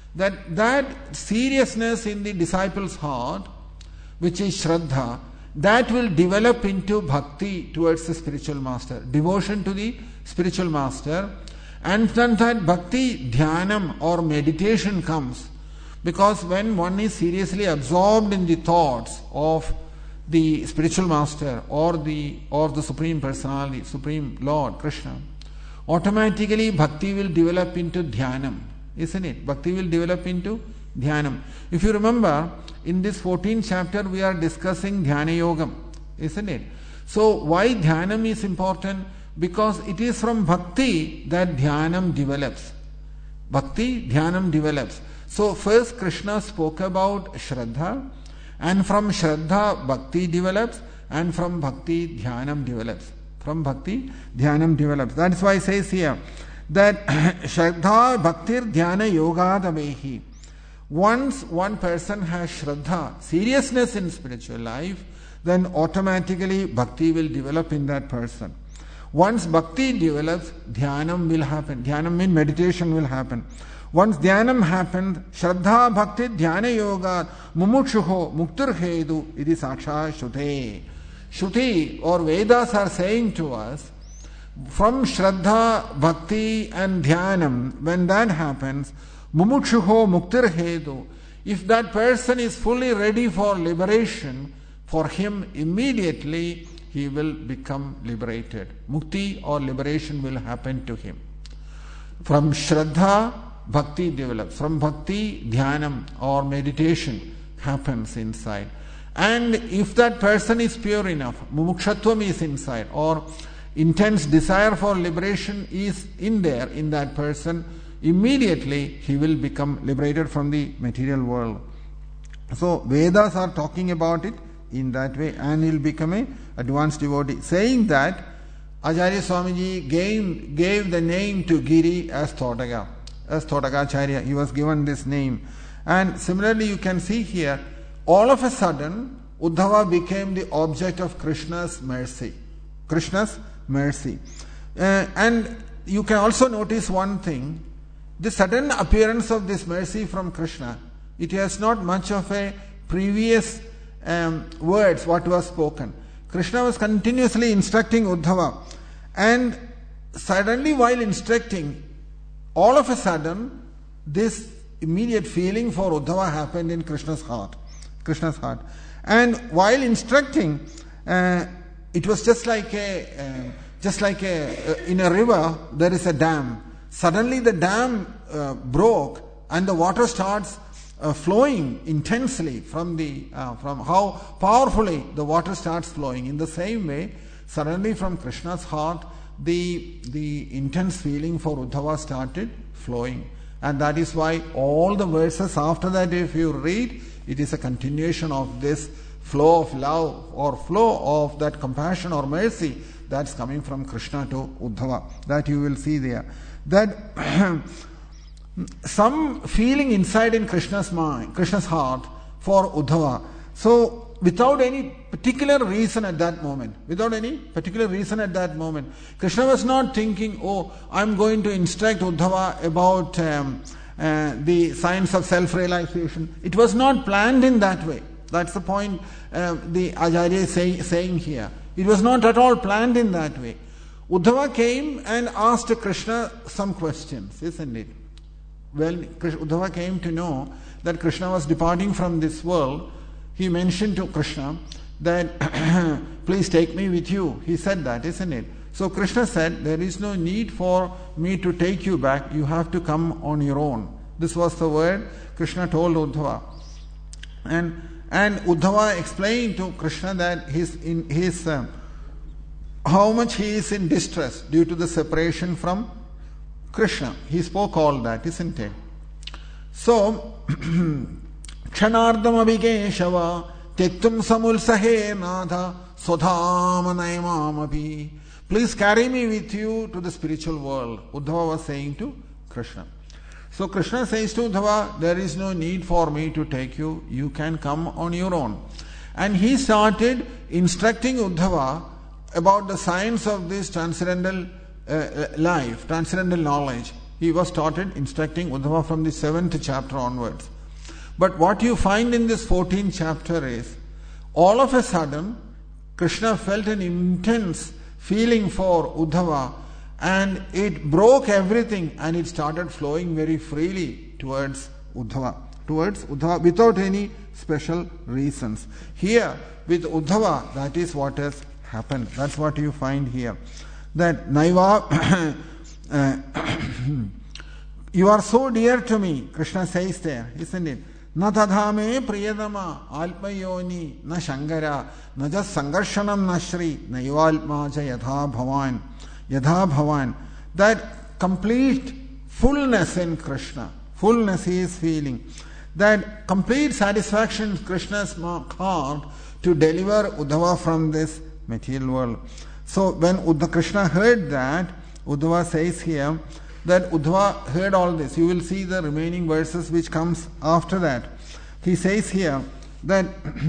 That seriousness in the disciple's heart, which is Shraddha, that will develop into Bhakti towards the spiritual master, devotion to the spiritual master. And then that Bhakti Dhyanam or meditation comes. Because when one is seriously absorbed in the thoughts of the spiritual master or the Supreme Personality, Supreme Lord, Krishna, automatically Bhakti will develop into Dhyanam, isn't it? Bhakti will develop into Dhyanam. If you remember, in this 14th chapter we are discussing Dhyana Yogam, isn't it? So why Dhyanam is important? Because it is from Bhakti that Dhyanam develops. Bhakti, Dhyanam develops. So first Krishna spoke about Shraddha, and from Shraddha Bhakti develops, and from Bhakti Dhyanam develops. From Bhakti Dhyanam develops. That is why it says here that Shraddha Bhaktir Dhyana Yogadavehi. Once one person has Shraddha, seriousness in spiritual life, then automatically Bhakti will develop in that person. Once Bhakti develops, Dhyanam will happen. Dhyanam means meditation will happen. Once Dhyanam happens, Shraddha Bhakti Dhyana Yoga Mumukshuho Muktur Hedu Iti Saksha Shruti. Shruti or Vedas are saying to us, from Shraddha, Bhakti and Dhyanam, when that happens, Mumukshuho Muktir Hedu, if that person is fully ready for liberation, for him immediately he will become liberated. Mukti or liberation will happen to him. From Shraddha, Bhakti develops. From Bhakti, Dhyanam or meditation happens inside. And if that person is pure enough, Mumukshatvam is inside, or intense desire for liberation is in there in that person, immediately he will become liberated from the material world. So Vedas are talking about it in that way, and he will become an advanced devotee. Saying that, Acharya Swamiji gave the name to Giri as Thodaga, as Thodagacharya. He was given this name. And similarly you can see here, all of a sudden Uddhava became the object of Krishna's mercy. Krishna's mercy. And you can also notice one thing, the sudden appearance of this mercy from Krishna, it has not much of a previous words what was spoken. Krishna was continuously instructing Uddhava, and suddenly while instructing, all of a sudden this immediate feeling for Uddhava happened in Krishna's heart. And while instructing, it was just like in a river there is a dam. Suddenly the dam broke and the water starts flowing intensely from how powerfully the water starts flowing. In the same way, suddenly from Krishna's heart, the intense feeling for Uddhava started flowing. And that is why all the verses after that, if you read, it is a continuation of this flow of love or flow of that compassion or mercy that's coming from Krishna to Uddhava. That you will see there. That some feeling inside in Krishna's mind, Krishna's heart for Uddhava. So without any particular reason at that moment, Krishna was not thinking, oh, I'm going to instruct Uddhava about the science of self-realization. It was not planned in that way. That's the point the Acharya is saying here. It was not at all planned in that way. Uddhava came and asked Krishna some questions, isn't it? Well, Uddhava came to know that Krishna was departing from this world. He mentioned to Krishna that, please take me with you. He said that, isn't it? So Krishna said, there is no need for me to take you back. You have to come on your own. This was the word Krishna told Uddhava. And Uddhava explained to Krishna that how much he is in distress due to the separation from Krishna. He spoke all that, isn't it? So, Kshanardam abhikeshava tektum samulsahe natha sodhamanayamamapi. Please carry me with you to the spiritual world. Uddhava was saying to Krishna. So Krishna says to Uddhava, there is no need for me to take you. You can come on your own. And he started instructing Uddhava about the science of this transcendental life, transcendental knowledge. He was started instructing Uddhava from the 7th chapter onwards. But what you find in this 14th chapter is, all of a sudden, Krishna felt an intense feeling for Uddhava, and it broke everything and it started flowing very freely towards Uddhava, without any special reasons. Here, with Uddhava, that is what has happened. That's what you find here. That Naiva, you are so dear to me, Krishna says there, isn't it? Na tadhame priyadama alpayoni na shangara na jas sangarshanam na shri naivalma ja yadha bhavan. That complete fullness in Krishna, fullness he is feeling, that complete satisfaction in Krishna's heart to deliver Uddhava from this material world. So when Krishna heard that, Uddhava says here that Uddhava heard all this. You will see the remaining verses which comes after that. He says here that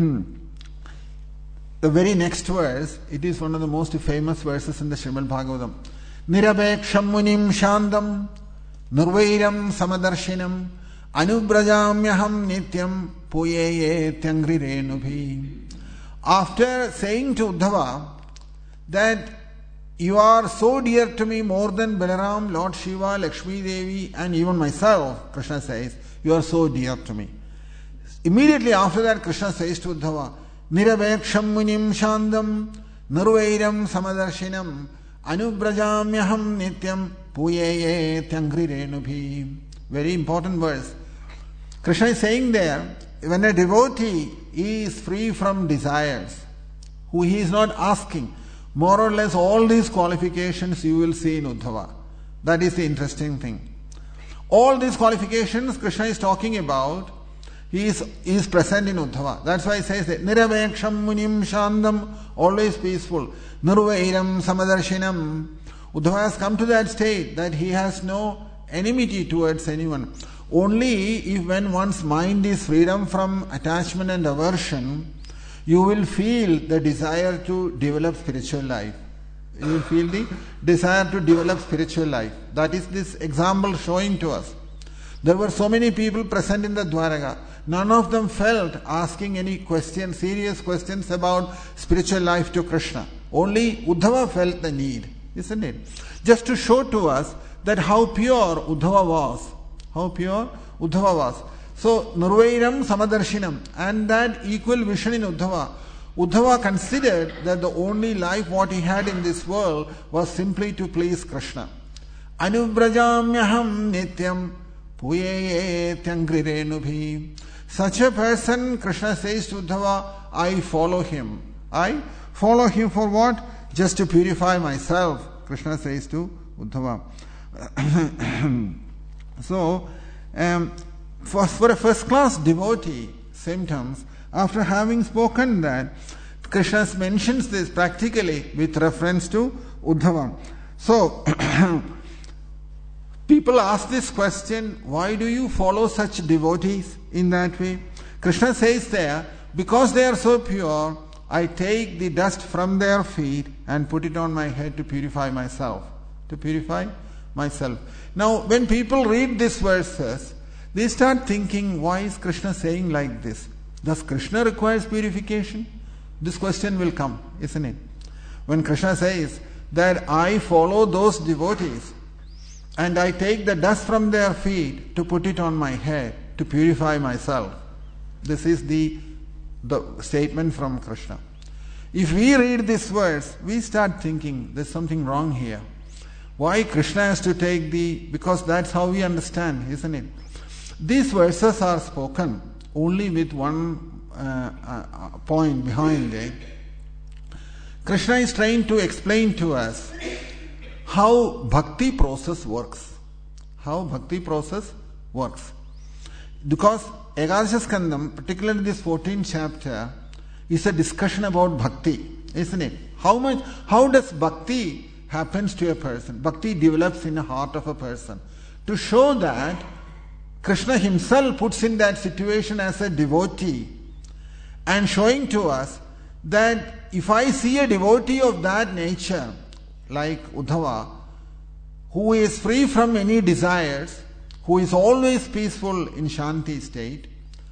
the very next verse, it is one of the most famous verses in the Srimad Bhagavatam. Nirabeksham munim shandam nurvairam samadarshinam anubrajamyaham nityam puyeye tyangrirenubhi. After saying to Uddhava that you are so dear to me more than Balaram, Lord Shiva, Lakshmi Devi, and even myself, Krishna says, you are so dear to me. Immediately after that, Krishna says to Uddhava, Nirabeksham munim shandam nurvairam samadarshinam anubrajamyaham nityam puyeye tyangrirenubhi. Very important verse. Krishna is saying there, when a devotee is free from desires, who he is not asking, more or less all these qualifications you will see in Uddhava. That is the interesting thing. All these qualifications Krishna is talking about, he is present in Uddhava. That's why he says that Niraveksham munim shandam, always peaceful. Nurvairam samadarshinam. Uddhava has come to that state that he has no enmity towards anyone. Only if when one's mind is freedom from attachment and aversion, you will feel the desire to develop spiritual life. You will feel the desire to develop spiritual life. That is this example showing to us. There were so many people present in the Dwaraka. None of them felt asking any questions, serious questions about spiritual life to Krishna. Only Uddhava felt the need, isn't it? Just to show to us that how pure Uddhava was. How pure Uddhava was. So, Nurvairam Samadarshinam, and that equal vision in Uddhava. Uddhava considered that the only life what he had in this world was simply to please Krishna. Anubrajamyaham nityam Puyetyangrirenubhi. Such a person, Krishna says to Uddhava, I follow him. I follow him for what? Just to purify myself, Krishna says to Uddhava. So, for a first-class devotee, symptoms, after having spoken that, Krishna mentions this practically with reference to Uddhava. So, people ask this question, why do you follow such devotees in that way? Krishna says there, because they are so pure, I take the dust from their feet and put it on my head to purify myself. To purify myself. Now, when people read these verses, they start thinking, why is Krishna saying like this? Does Krishna requires purification? This question will come, isn't it? When Krishna says that I follow those devotees and I take the dust from their feet to put it on my head to purify myself. This is the statement from Krishna. If we read this verse, we start thinking there's something wrong here. Why Krishna has to take because that's how we understand, isn't it? These verses are spoken only with one point behind it. Krishna is trying to explain to us how bhakti process works. How bhakti process works. Because Ekadasha Skandam, particularly this 14th chapter, is a discussion about bhakti, isn't it? How does bhakti happens to a person? Bhakti develops in the heart of a person. To show that Krishna himself puts in that situation as a devotee and showing to us that if I see a devotee of that nature, like Uddhava, who is free from any desires, who is always peaceful in Shanti state,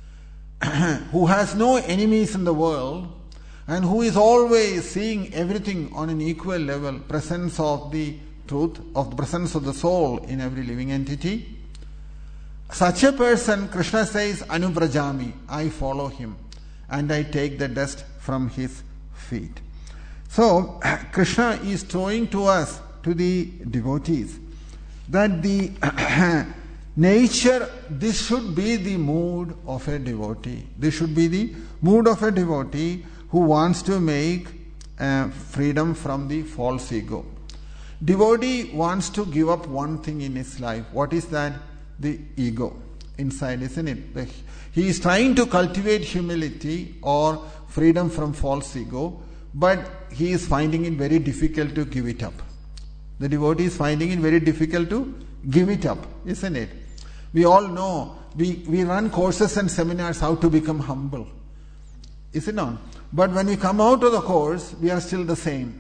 who has no enemies in the world, and who is always seeing everything on an equal level, presence of the truth, of the presence of the soul in every living entity, such a person, Krishna says, Anubrajami, I follow him, and I take the dust from his feet. So, Krishna is showing to us, to the devotees, that the nature, this should be the mood of a devotee. This should be the mood of a devotee who wants to make freedom from the false ego. Devotee wants to give up one thing in his life. What is that? The ego inside, isn't it? He is trying to cultivate humility or freedom from false ego, but he is finding it very difficult to give it up. The devotee is finding it very difficult to give it up, isn't it? We all know, we run courses and seminars how to become humble. Is it not? But when we come out of the course, we are still the same.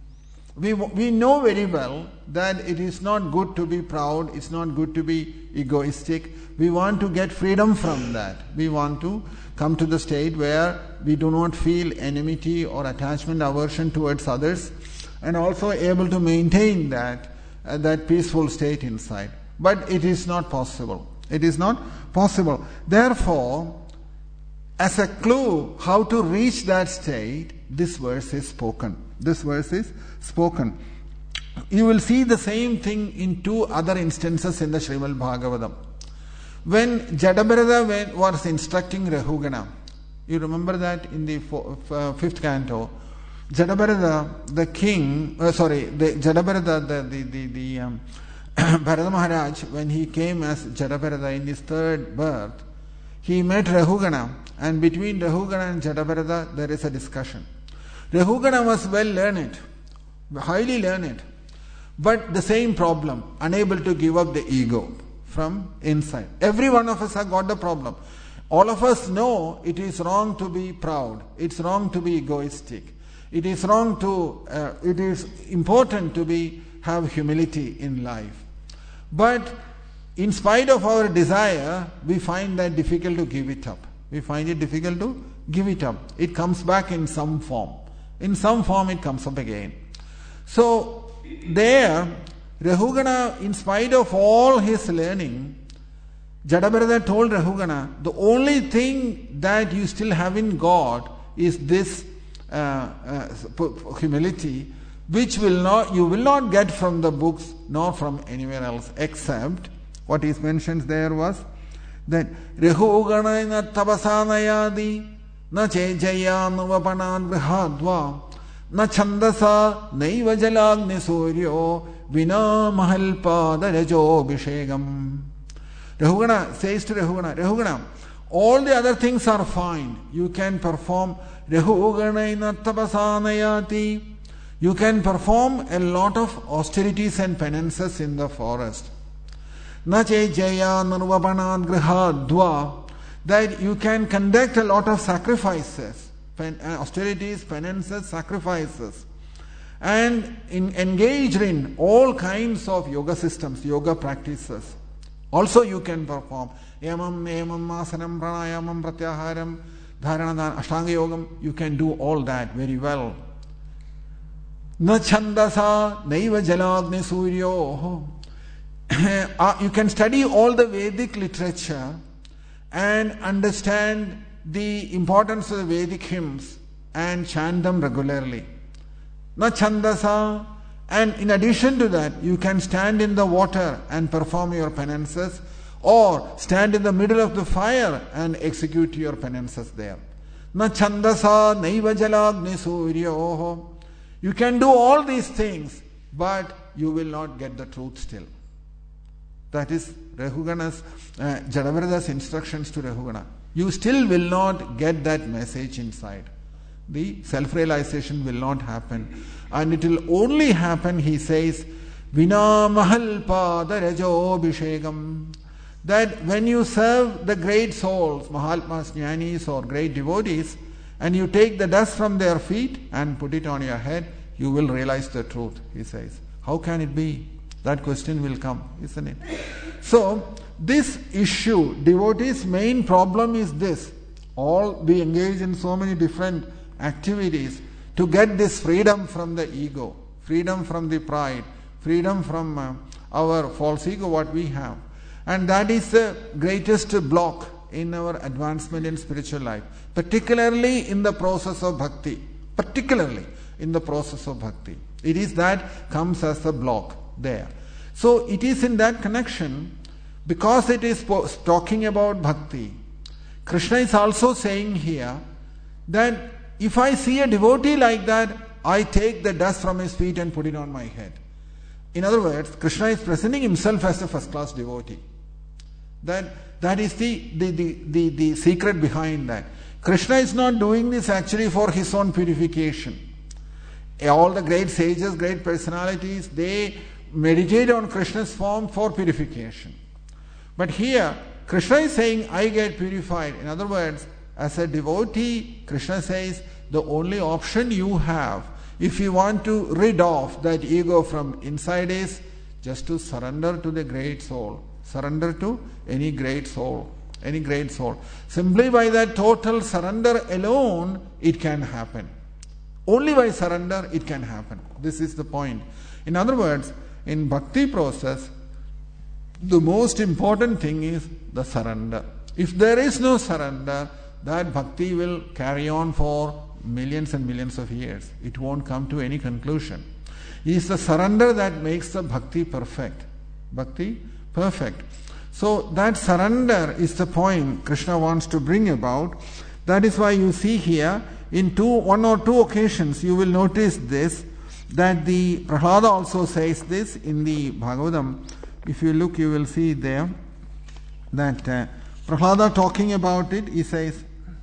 We know very well that it is not good to be proud, it's not good to be egoistic. We want to get freedom from that. We want to come to the state where we do not feel enmity or attachment, aversion towards others, and also able to maintain that peaceful state inside. But it is not possible. It is not possible. Therefore, as a clue how to reach that state, this verse is spoken. This verse is spoken. You will see the same thing in two other instances in the Srimad Bhagavatam. When Jadabharata was instructing Rahugana, you remember that in the 5th canto, Jadabharata, the king, Jadabharata, the Bharata Maharaj, when he came as Jadabharata in his 3rd birth, he met Rahugana, and between Rahugana and Jadabharata there is a discussion. Rahugana was well learned, highly learned, but the same problem, unable to give up the ego from inside. Every one of us have got the problem. All of us know it is wrong to be proud, it's wrong to be egoistic, it is wrong to, it is important to have humility in life. But in spite of our desire, we find that difficult to give it up. We find it difficult to give it up. It comes back in some form. In some form it comes up again. So there, Rahugana, in spite of all his learning, Jadabharata told Rahugana, the only thing that you still have in God is this humility, which you will not get from the books nor from anywhere else, except What is mentioned there was that Rehugana tapasanayadi na chejaya nuvapanan grihadva na chandasa naiva jalagni suryo vina mahalpada rajo bhishegam. Rahugana says to Rahugana, all the other things are fine. You can perform Rahugana tapasanayati. You can perform a lot of austerities and penances in the forest. Nache jaya nurvapanad grihadva, that you can conduct a lot of sacrifices, austerities, penances, sacrifices, and engaged in all kinds of yoga systems, yoga practices. Also you can perform yamam, niyamam, asanam, pranayamam, pratyaharam, dharana, ashtanga yogam. You can do all that very well. Na chandasa naiva jalagni suryo. You can study all the Vedic literature and understand the importance of the Vedic hymns and chant them regularly. Na chandasa. And in addition to that, you can stand in the water and perform your penances, or stand in the middle of the fire and execute your penances there. Na chandasa naiva jalagni suryo. You can do all these things, but you will not get the truth still. That is Rahugana's, Jadavrata's instructions to Rahugana. You still will not get that message inside. The self-realization will not happen. And it will only happen, he says, Vina mahalpada rajo bhishegam. That when you serve the great souls, Mahatmas, Jnanis or great devotees, and you take the dust from their feet and put it on your head, you will realize the truth, he says. How can it be? That question will come, isn't it? So, this issue, devotees' main problem is this. All we engage in so many different activities to get this freedom from the ego, freedom from the pride, freedom from our false ego, what we have. And that is the greatest block in our advancement in spiritual life, particularly in the process of bhakti. Particularly in the process of bhakti. It is that comes as a block there. So it is in that connection, because it is talking about bhakti, Krishna is also saying here that if I see a devotee like that, I take the dust from his feet and put it on my head. In other words, Krishna is presenting himself as a first-class devotee. That is the secret behind that. Krishna is not doing this actually for his own purification. All the great sages, great personalities, they meditate on Krishna's form for purification. But here, Krishna is saying, I get purified. In other words, as a devotee, Krishna says, the only option you have, if you want to rid off that ego from inside, is just to surrender to the great soul. Surrender to any great soul. Any great soul. Simply by that total surrender alone, it can happen. Only by surrender, it can happen. This is the point. In other words, in bhakti process, the most important thing is the surrender. If there is no surrender, that bhakti will carry on for millions and millions of years. It won't come to any conclusion. It is the surrender that makes the bhakti perfect. Bhakti perfect. So that surrender is the point Krishna wants to bring about. That is why you see here, in one or two occasions, you will notice this, that the Prahlada also says this in the Bhagavatam. If you look, you will see there that Prahlada talking about it, he says,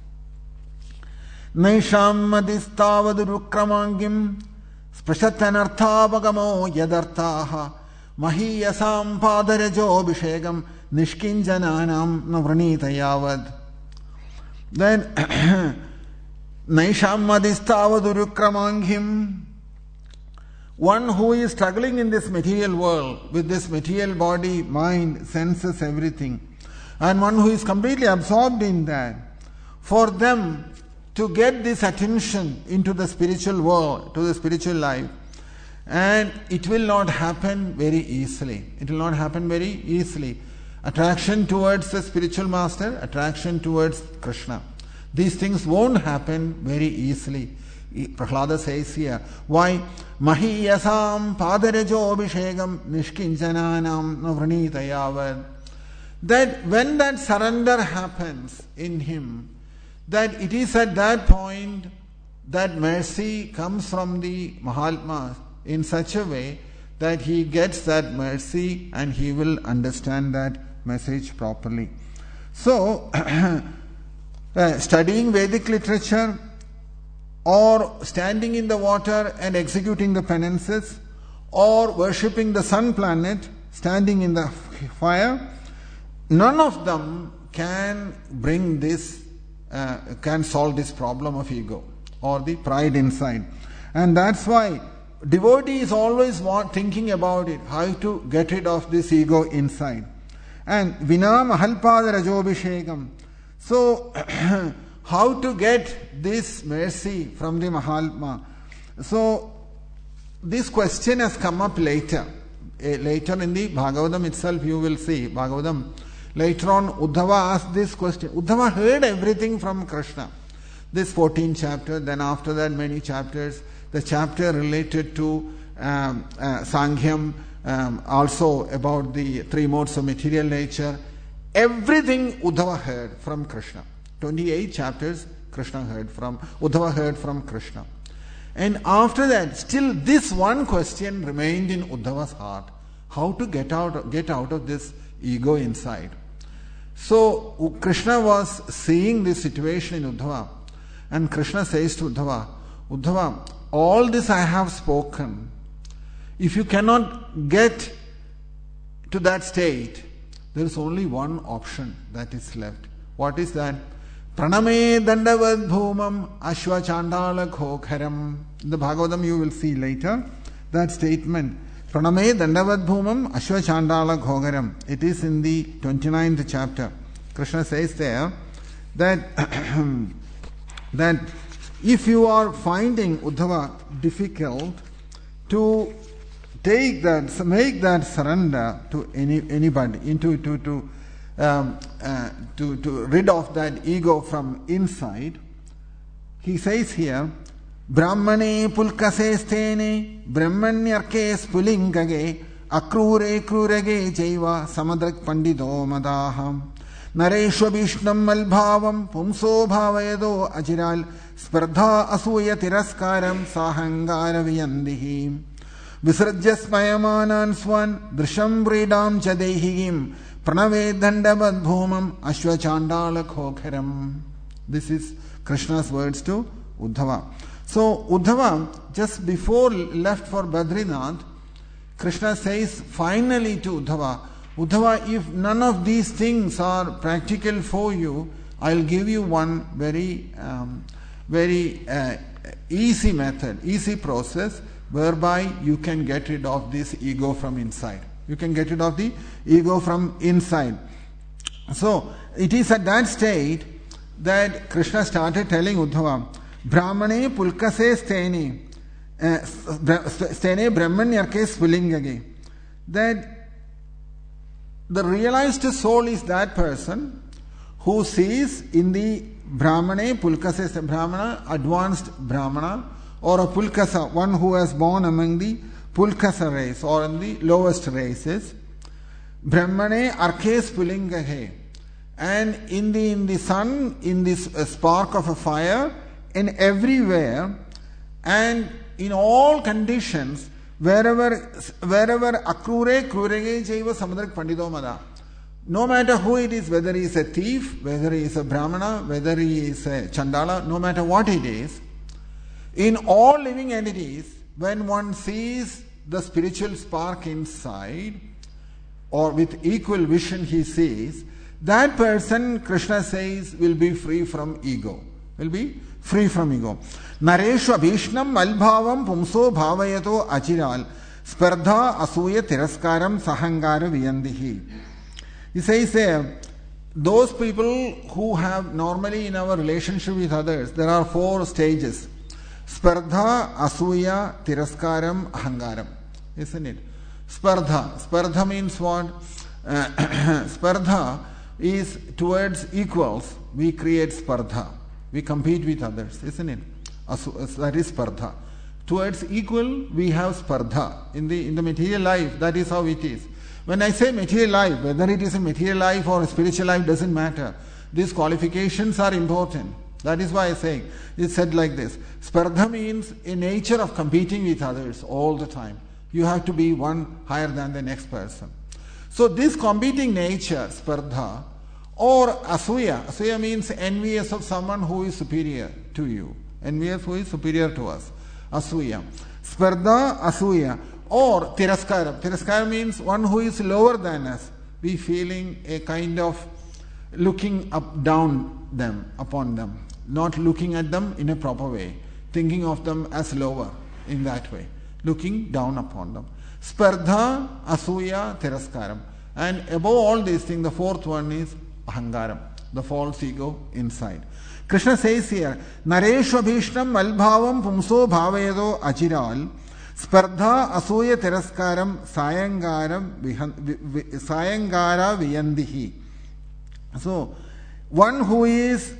Naisham madistavadukramangim sprashatanarthavagamo yadartaha mahiyasam padarajo abhishegam nishkinjananam navranita yavad. Then Naisham madistavadukramangim, one who is struggling in this material world with this material body, mind, senses, everything, and one who is completely absorbed in that, for them to get this attention into the spiritual world, to the spiritual life, and it will not happen very easily. It will not happen very easily. Attraction towards the spiritual master, attraction towards Krishna. These things won't happen very easily. Prahlada says here, why mahiyasam padarajo abhishekam nishkinchananam navranitayavad. That when that surrender happens in him, that it is at that point that mercy comes from the Mahatma in such a way that he gets that mercy and he will understand that message properly. So, studying Vedic literature or standing in the water and executing the penances or worshipping the sun planet, standing in the fire, none of them can bring this, can solve this problem of ego or the pride inside. And that's why devotee is always thinking about it, how to get rid of this ego inside. And Vina Mahalpada Rajobhishekam. So, how to get this mercy from the Mahatma? So, this question has come up later. Later in the Bhagavatam itself, you will see. Bhagavatam. Later on, Uddhava asked this question. Uddhava heard everything from Krishna. This 14th chapter, then after that many chapters. The chapter related to Sankhya, also about the three modes of material nature. Everything Uddhava heard from Krishna. 28 chapters Uddhava heard from Krishna. And after that, still this one question remained in Uddhava's heart. How to get out of this ego inside. So Krishna was seeing this situation in Uddhava. And Krishna says to Uddhava, Uddhava, all this I have spoken. If you cannot get to that state, there is only one option that is left. What is that? Praname dandavad bhumam ashwa chandala khokharam. In the Bhagavatam you will see later that statement. Praname dandavad bhumam ashwa chandala khokharam. It is in the 29th chapter. Krishna says there that that if you are finding Uddhava difficult to make that surrender to anybody, to rid of that ego from inside, he says here, Brahmane pulkase sthene brahmanyarke spulingage akrure krurage jaiva samadrak pandido madaham nareshwa vishnam malbhavam pumso bhavayado ajiral spardha asuya tiraskaram sahangara viyandihi visrajya smayamanan swan drisham vridam chadehihim pranave dandavad bhumam ashwa chandala khokharam. This is Krishna's words to Uddhava. So Uddhava, just before left for Badrinath, Krishna says finally to Uddhava, Uddhava, if none of these things are practical for you, I'll give you one very easy method, easy process, whereby you can get rid of this ego from inside. You can get rid of the ego from inside. So, it is at that state that Krishna started telling Uddhava, Brahmane pulkase sthene brahmanyarke spulingage. That the realized soul is that person who sees in the Brahmane pulkase, Brahmana, advanced Brahmana, or a pulkasa, one who was born among the pulkasa race or in the lowest races. Brahmane arke spulingage. And in the sun, in this spark of a fire, in everywhere and in all conditions, wherever akrure krurege jaiva samadrak pandido mada. No matter who it is, whether he is a thief, whether he is a brahmana, whether he is a chandala, no matter what it is, in all living entities, when one sees the spiritual spark inside, or with equal vision he sees, that person, Krishna says, will be free from ego. Will be free from ego. Nareshwa Vishnam Malbhavam Pumso Bhavayato Achiral Spardha Asuya Tiraskaram Sahangara Viyandihi. He says there, those people who have normally in our relationship with others, there are 4 stages. Spardha, Asuya, Tiraskaram, Ahangaram. Isn't it? Spardha. Spardha means what? Spardha is towards equals. We create spardha. We compete with others, isn't it? That is spardha. Towards equal, we have spardha. In the material life, that is how it is. When I say material life, whether it is a material life or a spiritual life doesn't matter. These qualifications are important. That is why I say it's said like this. Spardha means a nature of competing with others all the time. You have to be one higher than the next person. So this competing nature, spardha, or asuya means envious of someone who is superior to you. Envious who is superior to us. Asuya. Spardha, asuya. Or tiraskara. Tiraskara means one who is lower than us. We feeling a kind of looking upon them. Not looking at them in a proper way. Thinking of them as lower in that way. Looking down upon them. Spardha, asuya, tiraskaram. And above all these things, the fourth one is ahangaram, the false ego inside. Krishna says here, Nareshu abhishnam malbhavam pumso bhavedo achiral spardha asuya tiraskaram sayangara viyandihi. So, one who is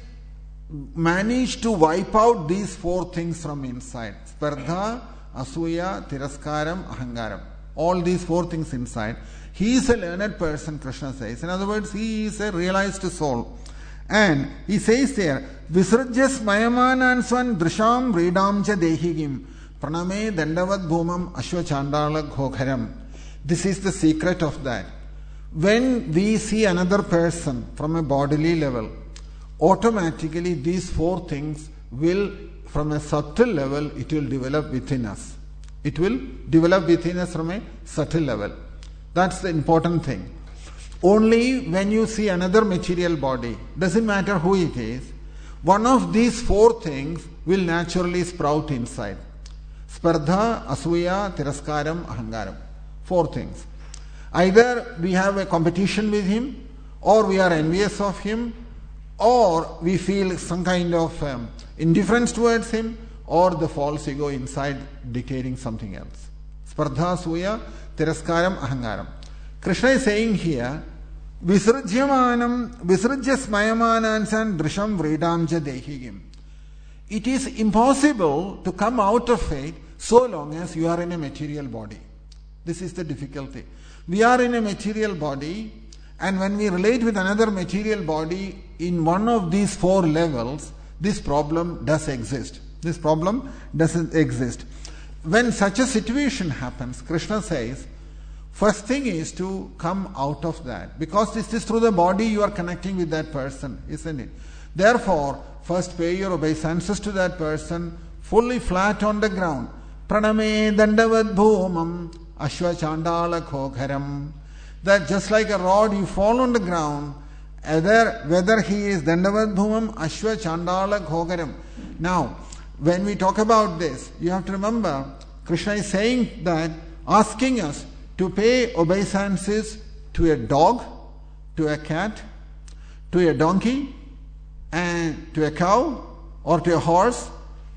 managed to wipe out these four things from inside. Spardha, asuya, tiraskaram, ahangaram. All these four things inside. He is a learned person, Krishna says. In other words, he is a realized soul. And he says there, Visrajyas mayamanan drisham vredamcha dehigim praname dandavad bhumam ashvachandala ghokharam. This is the secret of that. When we see another person from a bodily level, automatically these four things will, from a subtle level, it will develop within us. It will develop within us from a subtle level. That's the important thing. Only when you see another material body, doesn't matter who it is, one of these four things will naturally sprout inside. Spardha, asuya, tiraskaram, ahangaram. Four things. Either we have a competition with him, or we are envious of him, or we feel some kind of indifference towards him, or the false ego inside dictating something else. Spardha, asuya, tiraskaram, ahangaram. Krishna is saying here, Visrajyamanam, Visrajyasmayamanansan drisham vredamja dehigim. It is impossible to come out of it so long as you are in a material body. This is the difficulty. We are in a material body, and when we relate with another material body in one of these four levels, this problem does exist. This problem doesn't exist. When such a situation happens, Krishna says, first thing is to come out of that. Because this is through the body you are connecting with that person, isn't it? Therefore, first pay your obeisances to that person, fully flat on the ground. Praname dandavad bhumam ashva chandala khokharam. That just like a rod, you fall on the ground, whether he is dandavad bhumam ashva chandala khokharam. Now, when we talk about this, you have to remember, Krishna is saying that, asking us to pay obeisances to a dog, to a cat, to a donkey, and to a cow, or to a horse,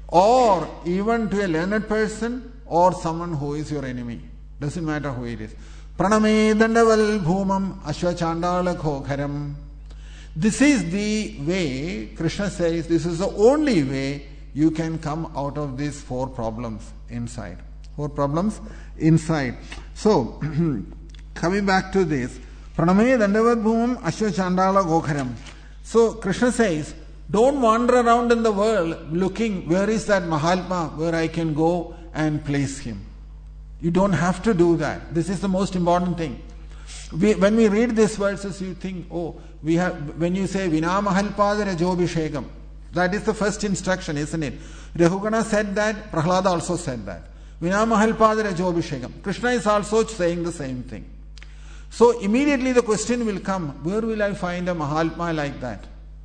or even to a learned person, or someone who is your enemy. Doesn't matter who it is. Praname dandaval bhumam ashvachandala khokharam. This is the way, Krishna says, this is the only way you can come out of these four problems inside. Four problems inside. So, coming back to this, Praname dandavad bhumam ashvachandala khokharam. So, Krishna says, don't wander around in the world looking, where is that Mahatma where I can go and place him. You don't have to do that. This is the most important thing. When we read these verses, you think, when you say Vina Mahalpada Rajobhishekam, that is the first instruction, isn't it? Rahugana said that, Prahlada also said that. Vina Mahalpada Rajobhishekam. Krishna is also saying the same thing. So immediately the question will come, where will I find a Mahatma like that?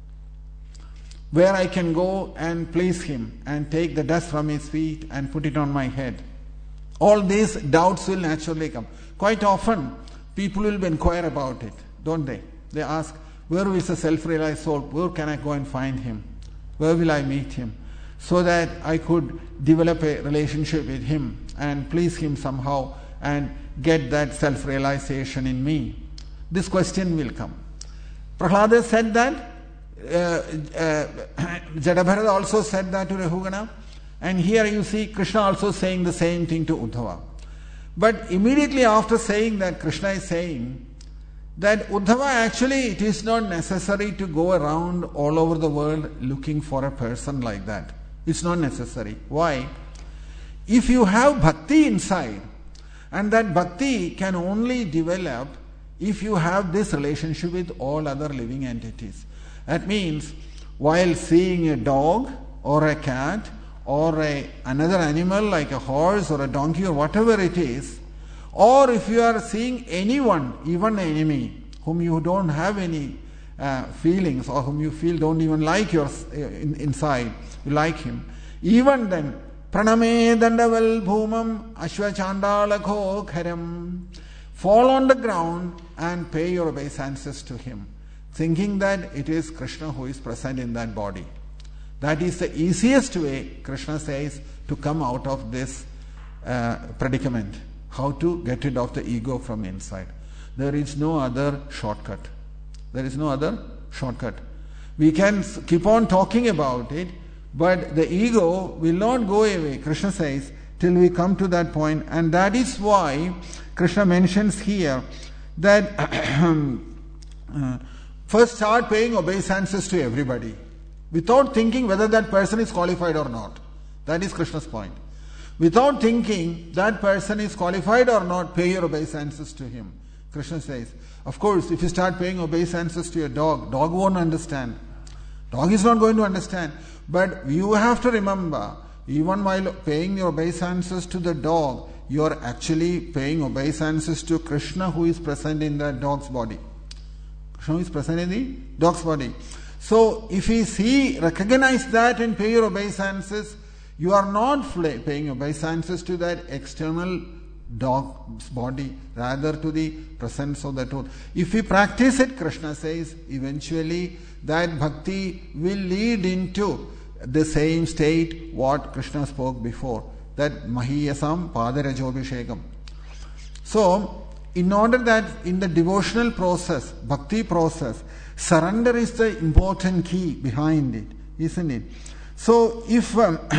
Where I can go and place him and take the dust from his feet and put it on my head. All these doubts will naturally come. Quite often, people will inquire about it, don't they? They ask, where is the self-realized soul? Where can I go and find him? Where will I meet him? So that I could develop a relationship with him and please him somehow and get that self-realization in me. This question will come. Prahlada said that. Jadabharata also said that to Rahugana. And here you see Krishna also saying the same thing to Uddhava. But immediately after saying that, Krishna is saying that Uddhava, actually it is not necessary to go around all over the world looking for a person like that. It's not necessary. Why? If you have bhakti inside, and that bhakti can only develop if you have this relationship with all other living entities. That means while seeing a dog or a cat or another animal like a horse or a donkey or whatever it is, or if you are seeing anyone, even an enemy, whom you don't have any feelings or whom you feel don't even like your inside, you like him, even then, praname dandaval bhumam ashvachandalakho kharam, fall on the ground and pay your obeisances to him, thinking that it is Krishna who is present in that body. That is the easiest way, Krishna says, to come out of this predicament. How to get rid of the ego from inside. There is no other shortcut. There is no other shortcut. We can keep on talking about it, but the ego will not go away, Krishna says, till we come to that point. And that is why Krishna mentions here that first start paying obeisances to everybody, without thinking whether that person is qualified or not. That is Krishna's point. Without thinking that person is qualified or not, pay your obeisances to him. Krishna says, of course, if you start paying obeisances to a dog, dog won't understand. Dog is not going to understand. But you have to remember, even while paying your obeisances to the dog, you are actually paying obeisances to Krishna who is present in the dog's body. Krishna is present in the dog's body. So, if we recognize that and pay your obeisances, you are not paying obeisances to that external dog's body, rather to the presence of the truth. If we practice it, Krishna says, eventually that bhakti will lead into the same state what Krishna spoke before, that mahiyasam padarajobhishekam. So, in order that in the devotional process, bhakti process, surrender is the important key behind it, isn't it? So, if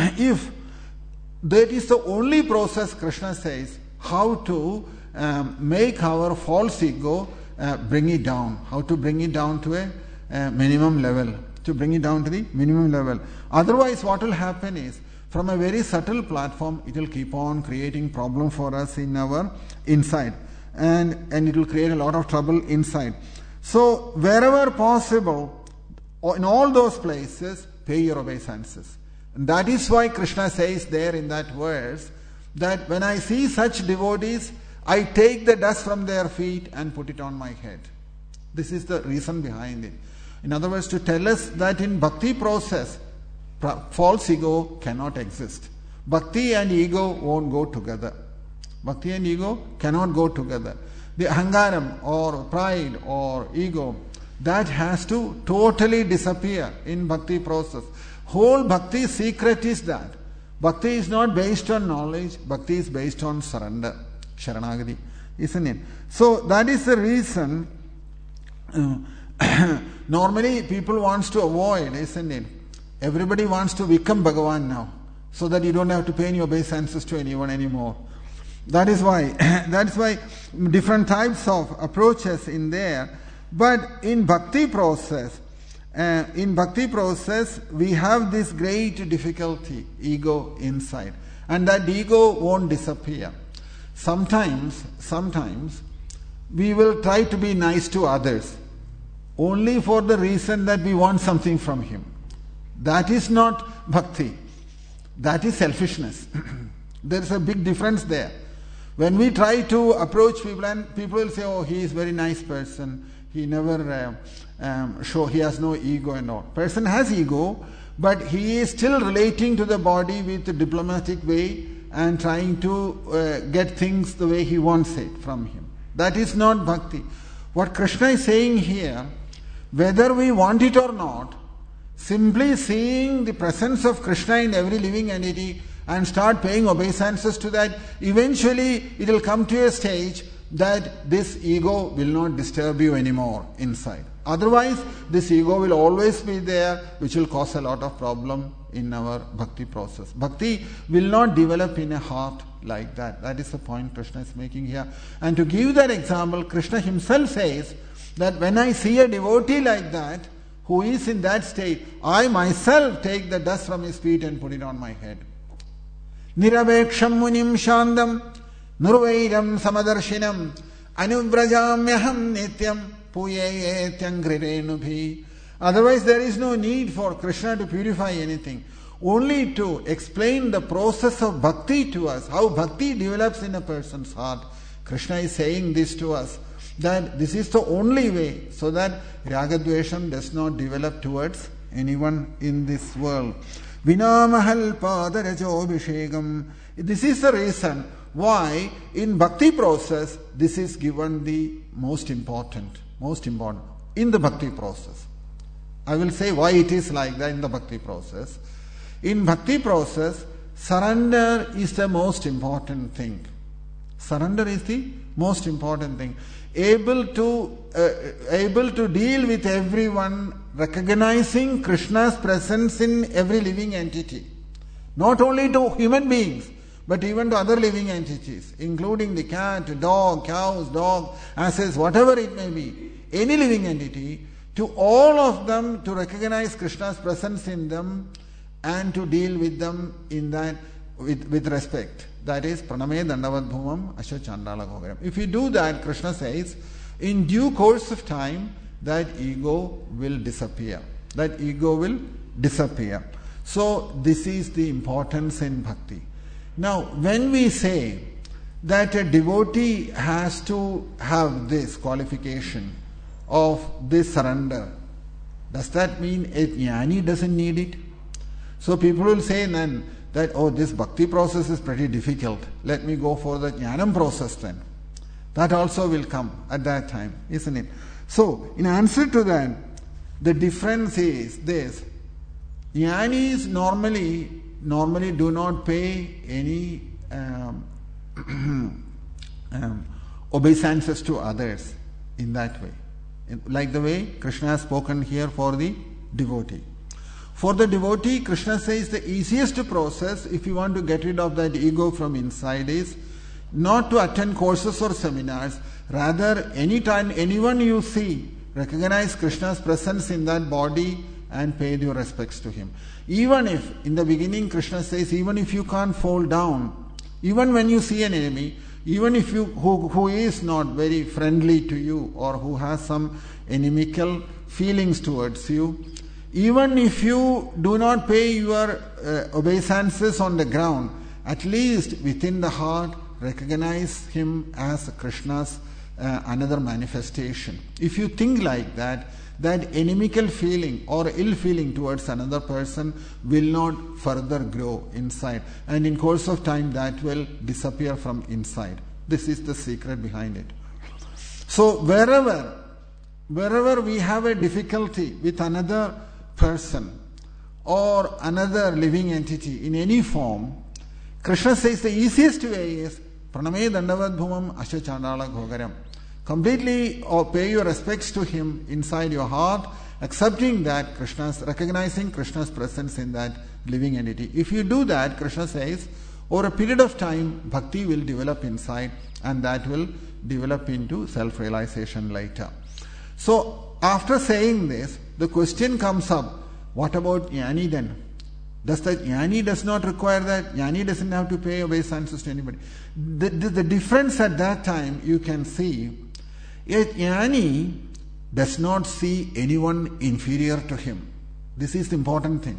that is the only process, Krishna says, how to make our false ego bring it down, how to bring it down to a minimum level, to bring it down to the minimum level. Otherwise, what will happen is, from a very subtle platform, it will keep on creating problem for us in our inside, and it will create a lot of trouble inside. So, wherever possible, in all those places, pay your obeisances. And that is why Krishna says there in that verse that when I see such devotees, I take the dust from their feet and put it on my head. This is the reason behind it. In other words, to tell us that in bhakti process, false ego cannot exist. Bhakti and ego won't go together. Bhakti and ego cannot go together. The ahangaram or pride or ego, that has to totally disappear in bhakti process. Whole bhakti secret is that bhakti is not based on knowledge, bhakti is based on surrender, sharanagati, isn't it? So that is the reason normally people wants to avoid, isn't it? Everybody wants to become Bhagavan now, so that you don't have to pay any obeisances to anyone anymore. That is why different types of approaches in there. But in bhakti process, we have this great difficulty, ego inside, and that ego won't disappear. Sometimes we will try to be nice to others only for the reason that we want something from him. That is not bhakti. That is selfishness. There is a big difference there. When we try to approach people and people will say, oh, he is a very nice person, he never he has no ego and all. Person has ego, but he is still relating to the body with a diplomatic way and trying to get things the way he wants it from him. That is not bhakti. What Krishna is saying here, whether we want it or not, simply seeing the presence of Krishna in every living entity and start paying obeisances to that, eventually it will come to a stage that this ego will not disturb you anymore inside. Otherwise, this ego will always be there, which will cause a lot of problem in our bhakti process. Bhakti will not develop in a heart like that. That is the point Krishna is making here. And to give that example, Krishna himself says that when I see a devotee like that, who is in that state, I myself take the dust from his feet and put it on my head. Nirabeksham munim shandam nurvairam samadarsinam anuvrajamyaham nityam puyeyetyangrirenubhi. Otherwise there is no need for Krishna to purify anything. Only to explain the process of bhakti to us, how bhakti develops in a person's heart. Krishna is saying this to us, that this is the only way so that ragadvesham does not develop towards anyone in this world. Vinamahal padarajo abhishekam. This is the reason why in bhakti process this is given the most important in the bhakti process. I will say why it is like that in the bhakti process. In bhakti process, surrender is the most important thing. Surrender is the most important thing. Able to deal with everyone, recognizing Krishna's presence in every living entity. Not only to human beings, but even to other living entities, including the cat, dog, cows, dog, asses, whatever it may be. Any living entity, to all of them to recognize Krishna's presence in them and to deal with them in that with respect. That is praname dandavat bhumam asha chandala gogaram. If you do that, Krishna says, in due course of time, that ego will disappear. That ego will disappear. So this is the importance in bhakti. Now, when we say that a devotee has to have this qualification of this surrender, does that mean a jnani doesn't need it? So people will say then that, oh, this bhakti process is pretty difficult. Let me go for the jnanam process then. That also will come at that time, isn't it? So, in answer to that, the difference is this. Jnanis normally do not pay any obeisances to others in that way. Like the way Krishna has spoken here for the devotee. For the devotee, Krishna says the easiest process, if you want to get rid of that ego from inside, is not to attend courses or seminars. Rather, anytime, anyone you see, recognize Krishna's presence in that body and pay your respects to him. Even if, in the beginning, Krishna says, even if you can't fall down, even when you see an enemy, even if you who is not very friendly to you or who has some inimical feelings towards you, even if you do not pay your obeisances on the ground, at least within the heart, recognize him as Krishna's another manifestation. If you think like that, that inimical feeling or ill feeling towards another person will not further grow inside. And in course of time, that will disappear from inside. This is the secret behind it. So wherever we have a difficulty with another person or another living entity in any form, Krishna says the easiest way is praname dandavat bhumam asha chandala gogaram. Completely pay your respects to him inside your heart, accepting that recognizing Krishna's presence in that living entity. If you do that, Krishna says, over a period of time, bhakti will develop inside, and that will develop into self-realization later. So, after saying this, the question comes up, what about jnani then? Does that jnani does not require that? Jnani doesn't have to pay obeisances to anybody. The difference at that time you can see, a jnani does not see anyone inferior to him. This is the important thing.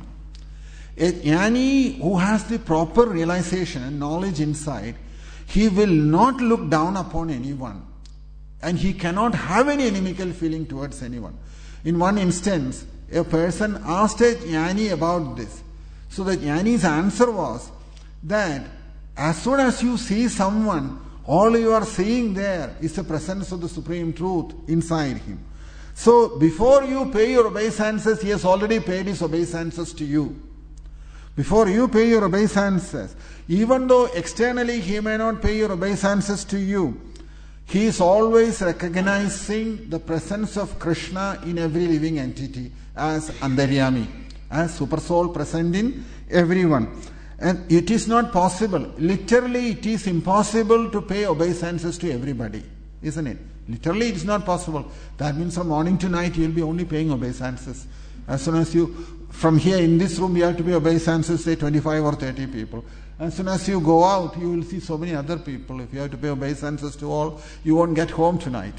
A jnani who has the proper realization and knowledge inside, he will not look down upon anyone. And he cannot have any inimical feeling towards anyone. In one instance, a person asked a jnani about this. So the jnani's answer was that as soon as you see someone, all you are seeing there is the presence of the Supreme Truth inside him. So before you pay your obeisances, he has already paid his obeisances to you. Before you pay your obeisances, even though externally he may not pay your obeisances to you, he is always recognizing the presence of Krishna in every living entity as Antaryami, as Supersoul present in everyone. And it is not possible. Literally, it is impossible to pay obeisances to everybody, isn't it? Literally, it is not possible. That means from morning to night, you will be only paying obeisances. As soon as you, from here in this room, you have to pay obeisances, say 25 or 30 people. As soon as you go out, you will see so many other people. If you have to pay obeisances to all, you won't get home tonight.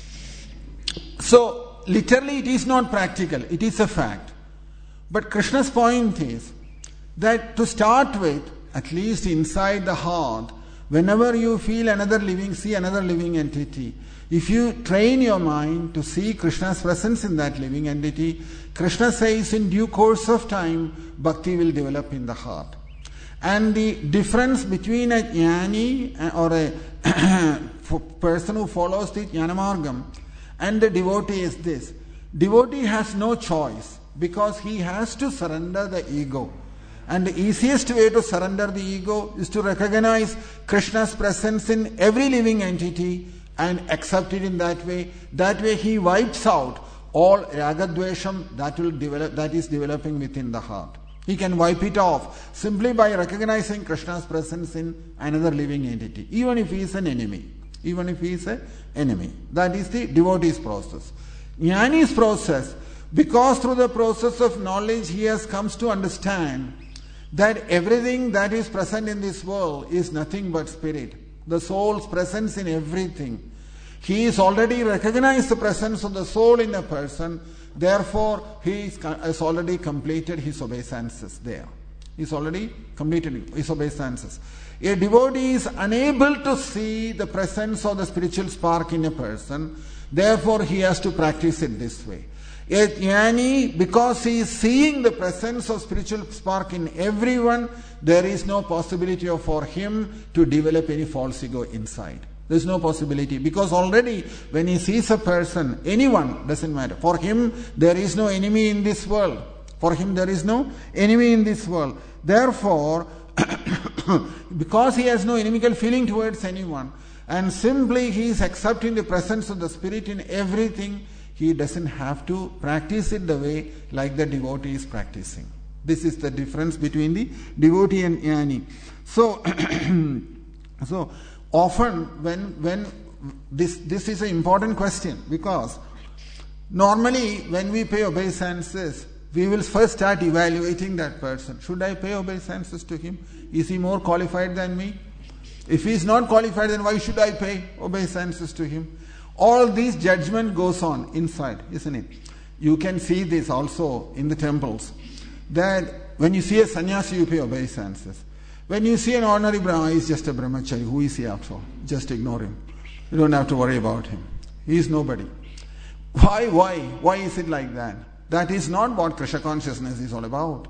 So, literally, it is not practical. It is a fact. But Krishna's point is that to start with, at least inside the heart, whenever you feel see another living entity, if you train your mind to see Krishna's presence in that living entity, Krishna says in due course of time, bhakti will develop in the heart. And the difference between a jnani or a person who follows the jnanamargam and the devotee is this. Devotee has no choice because he has to surrender the ego. And the easiest way to surrender the ego is to recognize Krishna's presence in every living entity and accept it in that way. That way he wipes out all ragadvesham that is developing within the heart. He can wipe it off simply by recognizing Krishna's presence in another living entity, even if he is an enemy. Even if he is an enemy. That is the devotee's process. Jnani's process, because through the process of knowledge he has come to understand that everything that is present in this world is nothing but spirit. The soul's presence in everything. He is already recognized the presence of the soul in a person. Therefore, he has already completed his obeisances there. He's already completed his obeisances. A devotee is unable to see the presence of the spiritual spark in a person. Therefore, he has to practice it this way. A jnani, because he is seeing the presence of spiritual spark in everyone, there is no possibility for him to develop any false ego inside. There is no possibility, because already when he sees a person, anyone, doesn't matter. For him, there is no enemy in this world. For him, there is no enemy in this world. Therefore, because he has no inimical feeling towards anyone, and simply he is accepting the presence of the spirit in everything, he doesn't have to practice it the way like the devotee is practicing. This is the difference between the devotee and jnani. So often when this is an important question, because normally when we pay obeisances, we will first start evaluating that person. Should I pay obeisances to him? Is he more qualified than me? If he is not qualified, then why should I pay obeisances to him? All this judgment goes on inside, isn't it? You can see this also in the temples. That when you see a sannyasi, you pay obeisances. When you see an ordinary Brahma, he is just a brahmachari. Who is he after all? Just ignore him. You don't have to worry about him. He is nobody. Why? Why is it like that? That is not what Krishna consciousness is all about.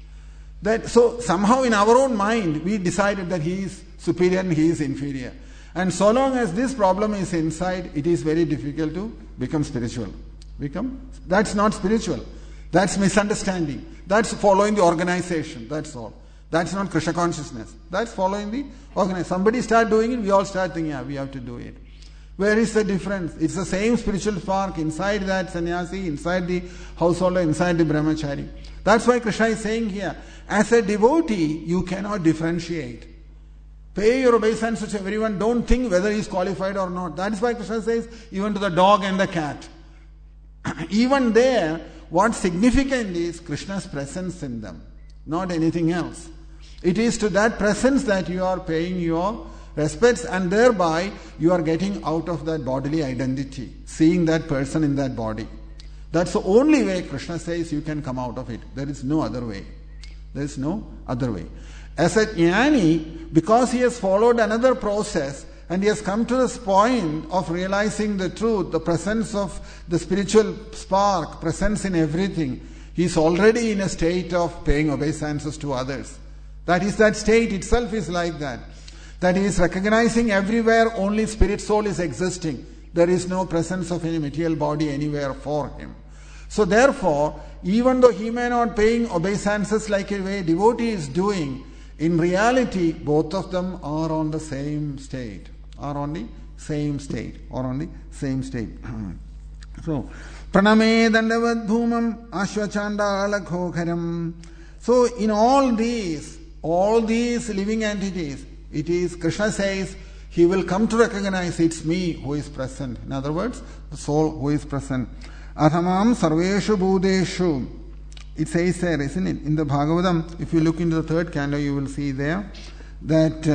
So somehow in our own mind, we decided that he is superior and he is inferior. And so long as this problem is inside, it is very difficult to become spiritual. That's not spiritual. That's misunderstanding. That's following the organization. That's all. That's not Krishna consciousness. That's following the organization. Somebody start doing it, we all start thinking, we have to do it. Where is the difference? It's the same spiritual spark inside that sannyasi, inside the householder, inside the brahmachari. That's why Krishna is saying here, as a devotee, you cannot differentiate. Pay your obeisances to everyone. Don't think whether he is qualified or not. That is why Krishna says, even to the dog and the cat. Even there, what's significant is Krishna's presence in them, not anything else. It is to that presence that you are paying your respects, and thereby you are getting out of that bodily identity, seeing that person in that body. That's the only way Krishna says you can come out of it. There is no other way. There is no other way. As a jnani, because he has followed another process and he has come to this point of realizing the truth, the presence of the spiritual spark, presence in everything, he is already in a state of paying obeisances to others. That state itself is like that. That he is recognizing everywhere only spirit soul is existing. There is no presence of any material body anywhere for him. So therefore, even though he may not paying obeisances like a way devotee is doing, in reality, both of them are on the same state, are on the same state or on the same state. So, praname dandavad bhumam ashvachandala khokharam. So, in all these living entities, it is, Krishna says, he will come to recognize it's me who is present. In other words, the soul who is present. Athamam sarveshu bhudeshu. It says there, isn't it? In the Bhagavatam, if you look into the third canto, you will see there that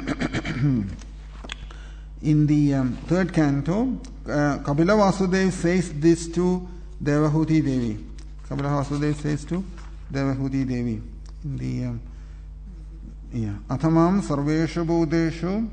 in the third canto, Kapila Vasudev says this to Devahuti Devi. Kapila Vasudev says to Devahuti Devi. In the Athamam sarveshu bhudeshu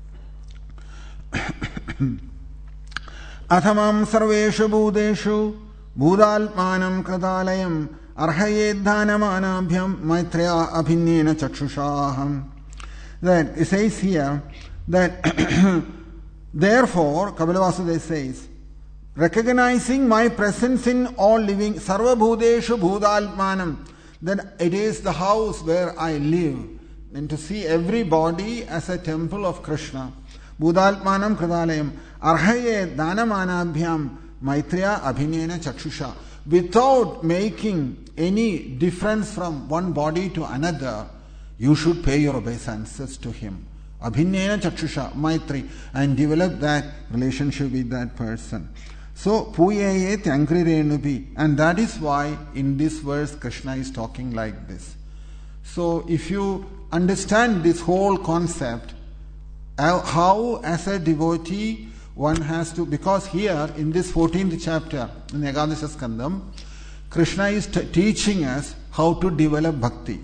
Athamam sarveshu bhudeshu bhudalpanam kradalayam arhayedhanamanabhyam maitreya abhinnena chakshushaham. That it says here that therefore, Kapila Vasudeva says, recognizing my presence in all living, sarva bhudeshu bhudalpanam, that it is the house where I live, and to see every body as a temple of Krishna. Bhudalpanam kradalayam arhaye dhanamanabhyam maitreya abhinena chakshusha. Without making any difference from one body to another, you should pay your obeisances to him. Abhinena chakshusha, maitri, and develop that relationship with that person. So, puyeye tyankri renupi, and that is why in this verse Krishna is talking like this. So, if you understand this whole concept, how as a devotee one has to, because here in this 14th chapter in Ekadasha Skandam, Krishna is teaching us how to develop bhakti,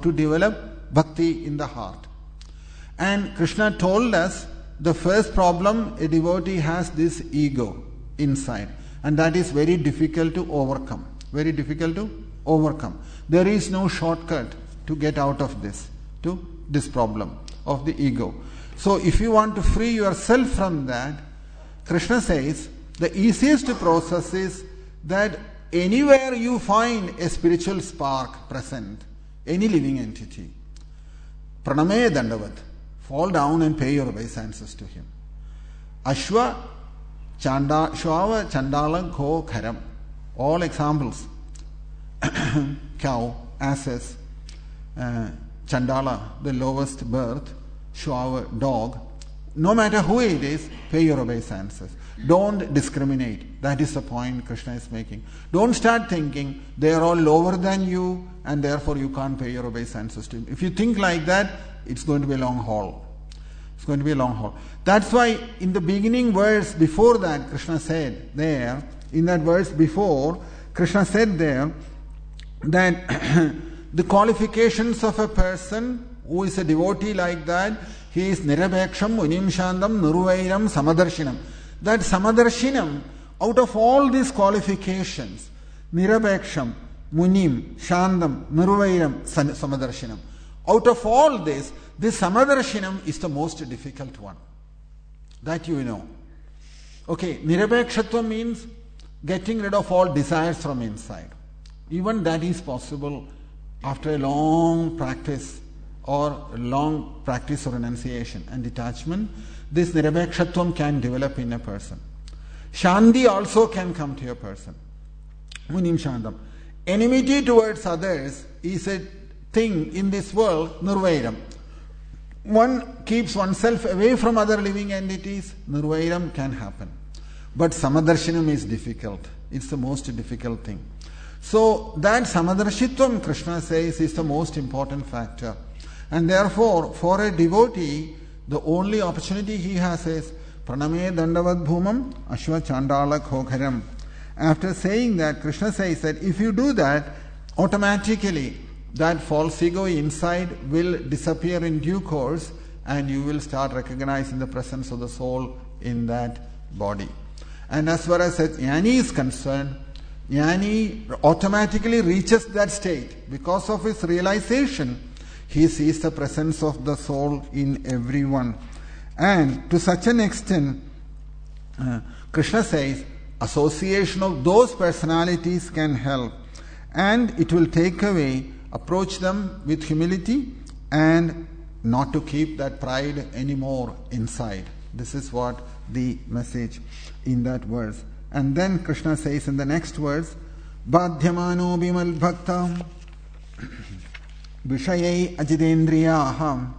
in the heart. And Krishna told us the first problem a devotee has this ego inside, and that is very difficult to overcome. There is no shortcut to get out of this problem of the ego. So if you want to free yourself from that, Krishna says the easiest process is that anywhere you find a spiritual spark present, any living entity, praname dandavat, fall down and pay your obeisances to him. Ashwa chandala kho kharam. All examples. Cow, asses, chandala, the lowest birth, shwava, dog. No matter who it is, pay your obeisances. Don't discriminate. That is the point Krishna is making. Don't start thinking they are all lower than you and therefore you can't pay your obeisances to him. If you think like that, it's going to be a long haul. That's why in the beginning verse before that, Krishna said there, in that verse before, Krishna said there that the qualifications of a person who is a devotee like that, he is nirabheksham, munim shandam, nurvairam, samadarshinam. That samadarshinam, out of all these qualifications, nirabheksham, munim, shandam, nurvairam, samadarshinam. Out of all this samadarshinam is the most difficult one. That you know. Okay, nirabhekshatva means getting rid of all desires from inside. Even that is possible after a long practice or renunciation and detachment. This nirabhekshatvam can develop in a person. Shanti also can come to a person. Munim shandam. Enmity towards others is a thing in this world, nirvairam. One keeps oneself away from other living entities, nirvairam can happen. But samadarshanam is difficult. It's the most difficult thing. So that samadarshitvam, Krishna says, is the most important factor. And therefore, for a devotee, the only opportunity he has is praname dandavad bhumam ashwa chandala khokharam. After saying that, Krishna says that if you do that, automatically that false ego inside will disappear in due course and you will start recognizing the presence of the soul in that body. And as far as Jnani is concerned, Jnani automatically reaches that state. Because of his realization, he sees the presence of the soul in everyone. And to such an extent, Krishna says, association of those personalities can help. And it will take away, approach them with humility and not to keep that pride anymore inside. This is what the message in that verse. And then Krishna says in the next verse, Badhyamano bimal bhaktam vishayai ajidendriyaham.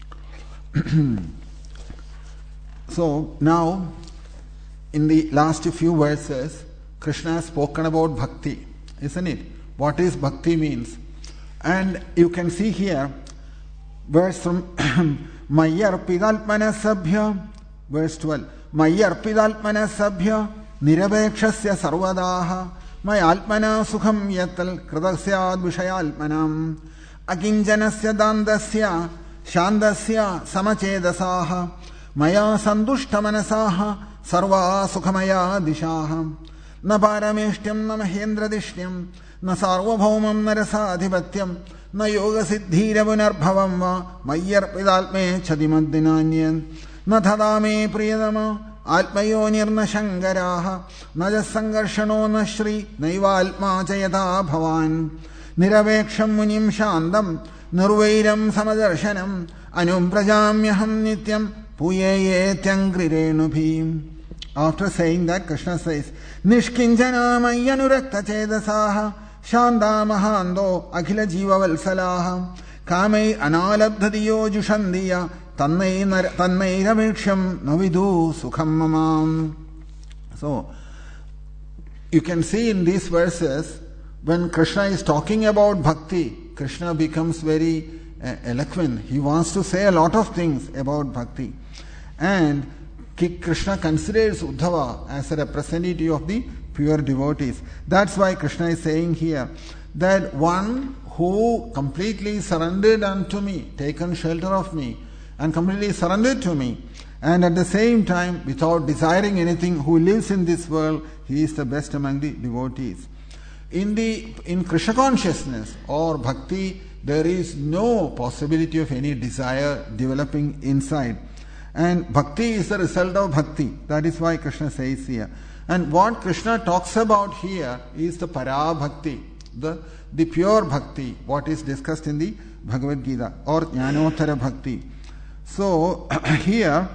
So now, in the last few verses, Krishna has spoken about bhakti, isn't it? What is bhakti means? And you can see here, verse from Mayyarpidalpana sabhya, verse 12. Mayyarpidalpana sabhya nirabekshasya sarvadaha mayalpana sukham yatal kritasyad vishayalpanam akinjanasya dandasya shandasya samachedasaha maya sandushtamanasaha sarva sukhamaya dishaha na parameshtyam na mahendradishyam na sarvabhaumam narasadhipatyam na yoga siddhira punarbhavam va mayyarpidalpme chadimaddinanyan na thadame priyadama alpayonirna shankaraha na jasangarshano na shri naivalpma chayata bhavan niraveksham munim shandam nurvairam samadarshanam anum prajamyaham nityam puyeyetyangrirenubhim. After saying that, Krishna says, Nishkinjana mayyanurakta chedasaha shanda mahando akhila jiva valsalaha kamai analabdhadiyo jushandiya tannai raveksham navidu sukham mamam. So, you can see in these verses, when Krishna is talking about bhakti, Krishna becomes very eloquent. He wants to say a lot of things about bhakti. And Krishna considers Uddhava as a representative of the pure devotees. That's why Krishna is saying here that one who completely surrendered unto me, taken shelter of me, and completely surrendered to me, and at the same time, without desiring anything, who lives in this world, he is the best among the devotees. In Krishna consciousness or bhakti, there is no possibility of any desire developing inside. And bhakti is the result of bhakti. That is why Krishna says here. And what Krishna talks about here is the para bhakti, the pure bhakti, what is discussed in the Bhagavad Gita or Jnanottara bhakti. So here,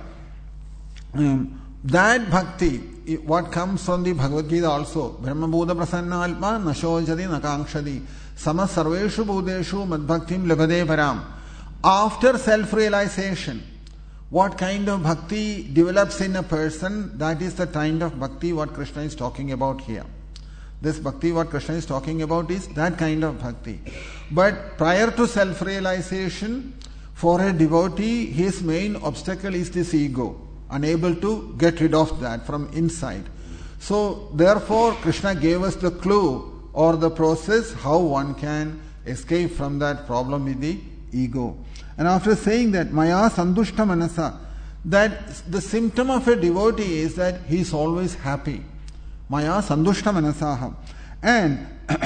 that bhakti, what comes from the Bhagavad Gita also, Brahma Buddha Prasanna Alpa Nashojati Nakangshadi Sama Sarveshu Buddheshu Madbhaktim Labhade Param. After self-realization, what kind of bhakti develops in a person, that is the kind of bhakti what Krishna is talking about here. This bhakti what Krishna is talking about is that kind of bhakti. But prior to self-realization, for a devotee, his main obstacle is this ego, unable to get rid of that from inside. So therefore Krishna gave us the clue or the process how one can escape from that problem with the ego. And after saying that, Maya Sandushta Manasa, that the symptom of a devotee is that he is always happy. Maya Sandushta Manasaha. And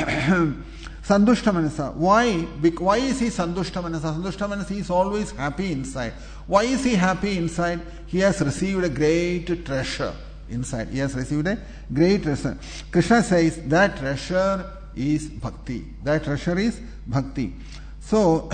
Sandushta Manasa. Why is he Sandushta Manasa? Sandushta Manasa, he is always happy inside. Why is he happy inside? He has received a great treasure inside. He has received a great treasure. Krishna says that treasure is bhakti. That treasure is bhakti. So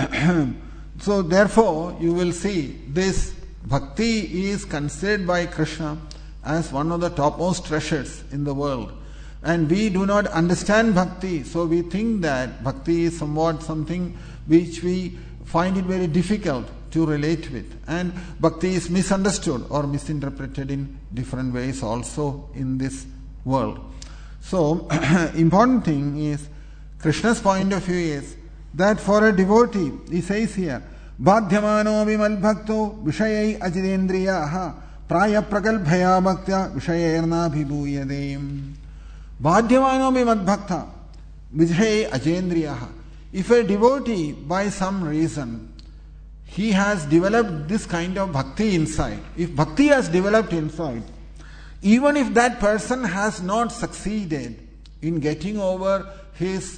therefore, you will see this bhakti is considered by Krishna as one of the topmost treasures in the world. And we do not understand bhakti, so we think that bhakti is somewhat something which we find it very difficult to relate with. And bhakti is misunderstood or misinterpreted in different ways also in this world. So, important thing is, Krishna's point of view is that for a devotee, he says here, Badhyamano vimal bhakto vishayai ajidendriyaha praya prakalbhaya bhaktya vishayerna bhibhuyadem. Badhyamano vimal bhakta vishayai ajidendriyaha. If a devotee, by some reason, he has developed this kind of bhakti inside, if bhakti has developed inside, even if that person has not succeeded in getting over his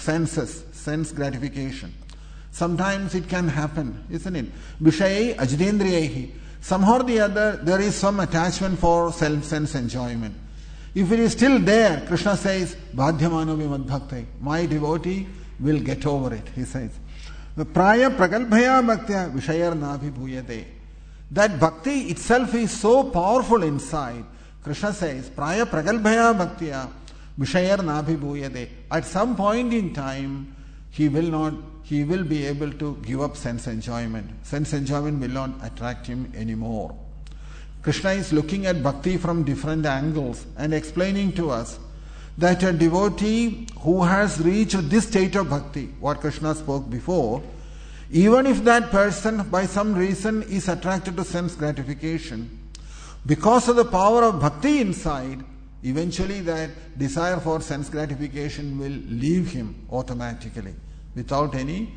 sense gratification, sometimes it can happen, isn't it? Vishayai ajidendriyahi. Somehow or the other, there is some attachment for sense enjoyment. If it is still there, Krishna says, Badhyamano vimadbhaktai. My devotee will get over it, he says. Praya prakalbhaya bhaktya vishayar nabhibhuyate. That bhakti itself is so powerful inside. Krishna says, Praya pragalbhaya bhaktiya vishayar nabhibhuyade. At some point in time, he will be able to give up sense enjoyment. Sense enjoyment will not attract him anymore. Krishna is looking at bhakti from different angles and explaining to us that a devotee who has reached this state of bhakti, what Krishna spoke before, even if that person by some reason is attracted to sense gratification, because of the power of bhakti inside, eventually that desire for sense gratification will leave him automatically without any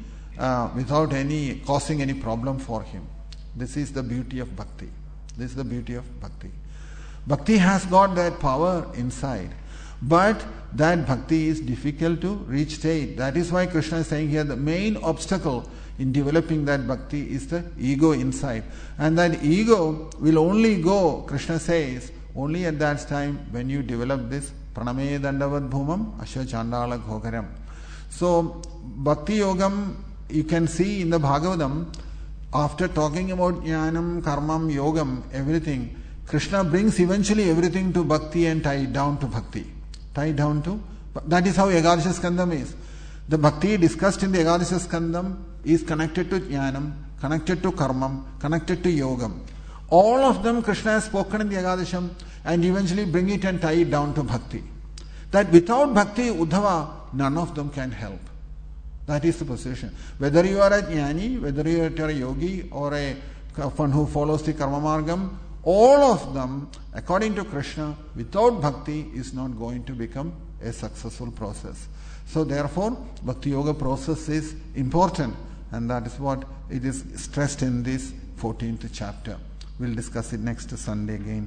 causing any problem for him. This is the beauty of bhakti. This is the beauty of bhakti. Bhakti has got that power inside, but that bhakti is difficult to reach state. That is why Krishna is saying here the main obstacle in developing that bhakti is the ego inside. And that ego will only go, Krishna says, only at that time when you develop this praname dandavad bhumam asha chandala ghogaram. So bhakti yogam, you can see in the Bhagavatam, after talking about jnanam, karmam, yogam, everything, Krishna brings eventually everything to bhakti and tie it down to bhakti. Tie it down to, that is how Ekadasha Skandam is. The bhakti discussed in the Ekadasha Skandam is connected to jnanam, connected to karmam, connected to yogam. All of them Krishna has spoken in the Ekadasham and eventually bring it and tie it down to bhakti. That without bhakti, Uddhava, none of them can help. That is the position. Whether you are a jnani, whether you are a yogi or a one who follows the karma margam, all of them, according to Krishna, without bhakti is not going to become a successful process. So therefore, bhakti yoga process is important, and that is what it is stressed in this 14th chapter. We'll discuss it next Sunday again.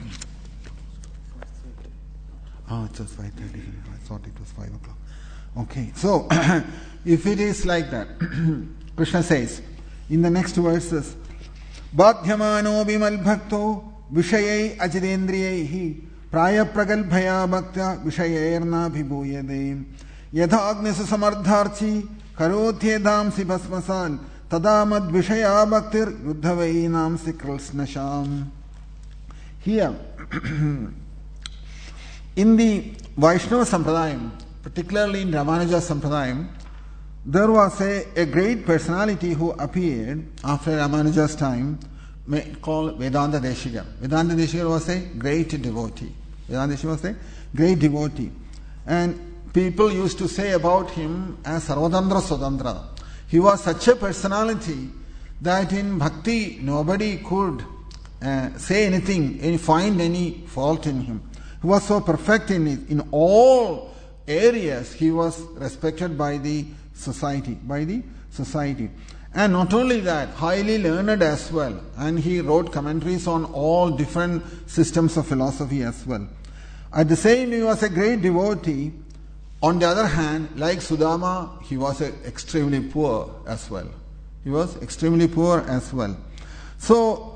It was 5:30. I thought it was 5 o'clock. Okay, so if it is like that, Krishna says in the next verses, Bhakhyamano bimal bhakto vishayai ajidendriyaihi praya pragalbhaya bhaktya vishayairna bhibhuyade yadha agnesu samardharchi karotyedamsi bhasmasal tadamad vishaya bhaktir yuddhavainamsi kralsnasham. Here, in the Vaishnava Sampradayam, particularly in Ramanuja Sampradayam, there was a great personality who appeared after Ramanuja's time called Vedanta Deshika. Vedanta Deshika was a great devotee. Vedanta Deshika was a great devotee. And people used to say about him as Sarvadandra Swadandra. He was such a personality that in bhakti nobody could say anything, find any fault in him. He was so perfect in it. In all areas he was respected by the society. And not only that, highly learned as well. And he wrote commentaries on all different systems of philosophy as well. At the same time, he was a great devotee. On the other hand, like Sudama, he was extremely poor as well. He was extremely poor as well. So,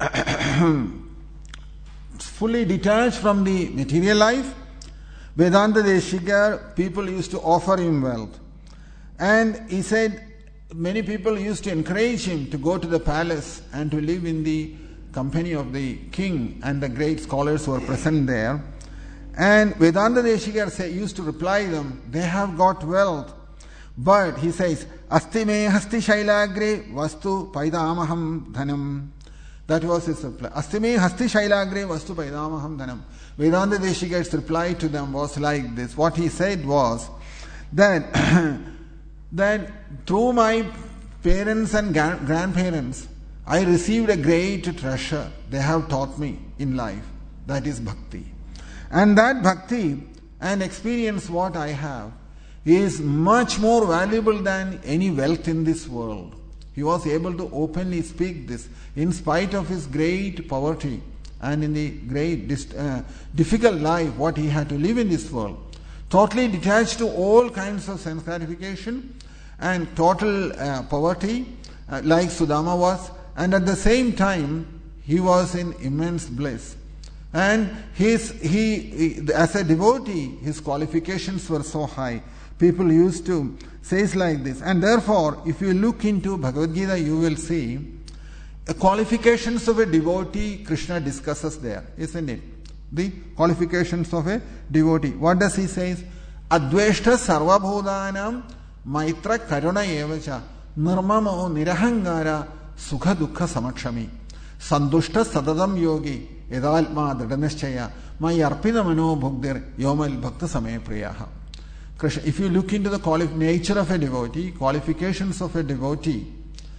fully detached from the material life, Vedanta Deshika, people used to offer him wealth. And he said, many people used to encourage him to go to the palace and to live in the company of the king and the great scholars who were present there. And Vedanta Deshika used to reply them, they have got wealth. But he says, Asti me hasti shailagre vastu paidamaham dhanam. That was his reply. Asti me hasti shailagre vastu paidamaham dhanam. Vedanta Deshika's reply to them was like this. What he said was that that through my parents and grandparents, I received a great treasure they have taught me in life. That is bhakti. And that bhakti and experience what I have is much more valuable than any wealth in this world. He was able to openly speak this in spite of his great poverty and in the great difficult life what he had to live in this world. Totally detached to all kinds of sense gratification and total poverty like Sudama was, and at the same time he was in immense bliss. And he as a devotee, his qualifications were so high. People used to say like this. And therefore, if you look into Bhagavad Gita, you will see qualifications of a devotee Krishna discusses there, isn't it? The qualifications of a devotee. What does he say? Adveshta sarvabhudanam maitra karuna evacha nirmamo nirahangara sukha dukkha samakshami sandushta sadadam yogi edalma dridanischaya mayarpida mano bhugdir yomal bhakta same priyaha. Krishna, if you look into the nature of a devotee, qualifications of a devotee,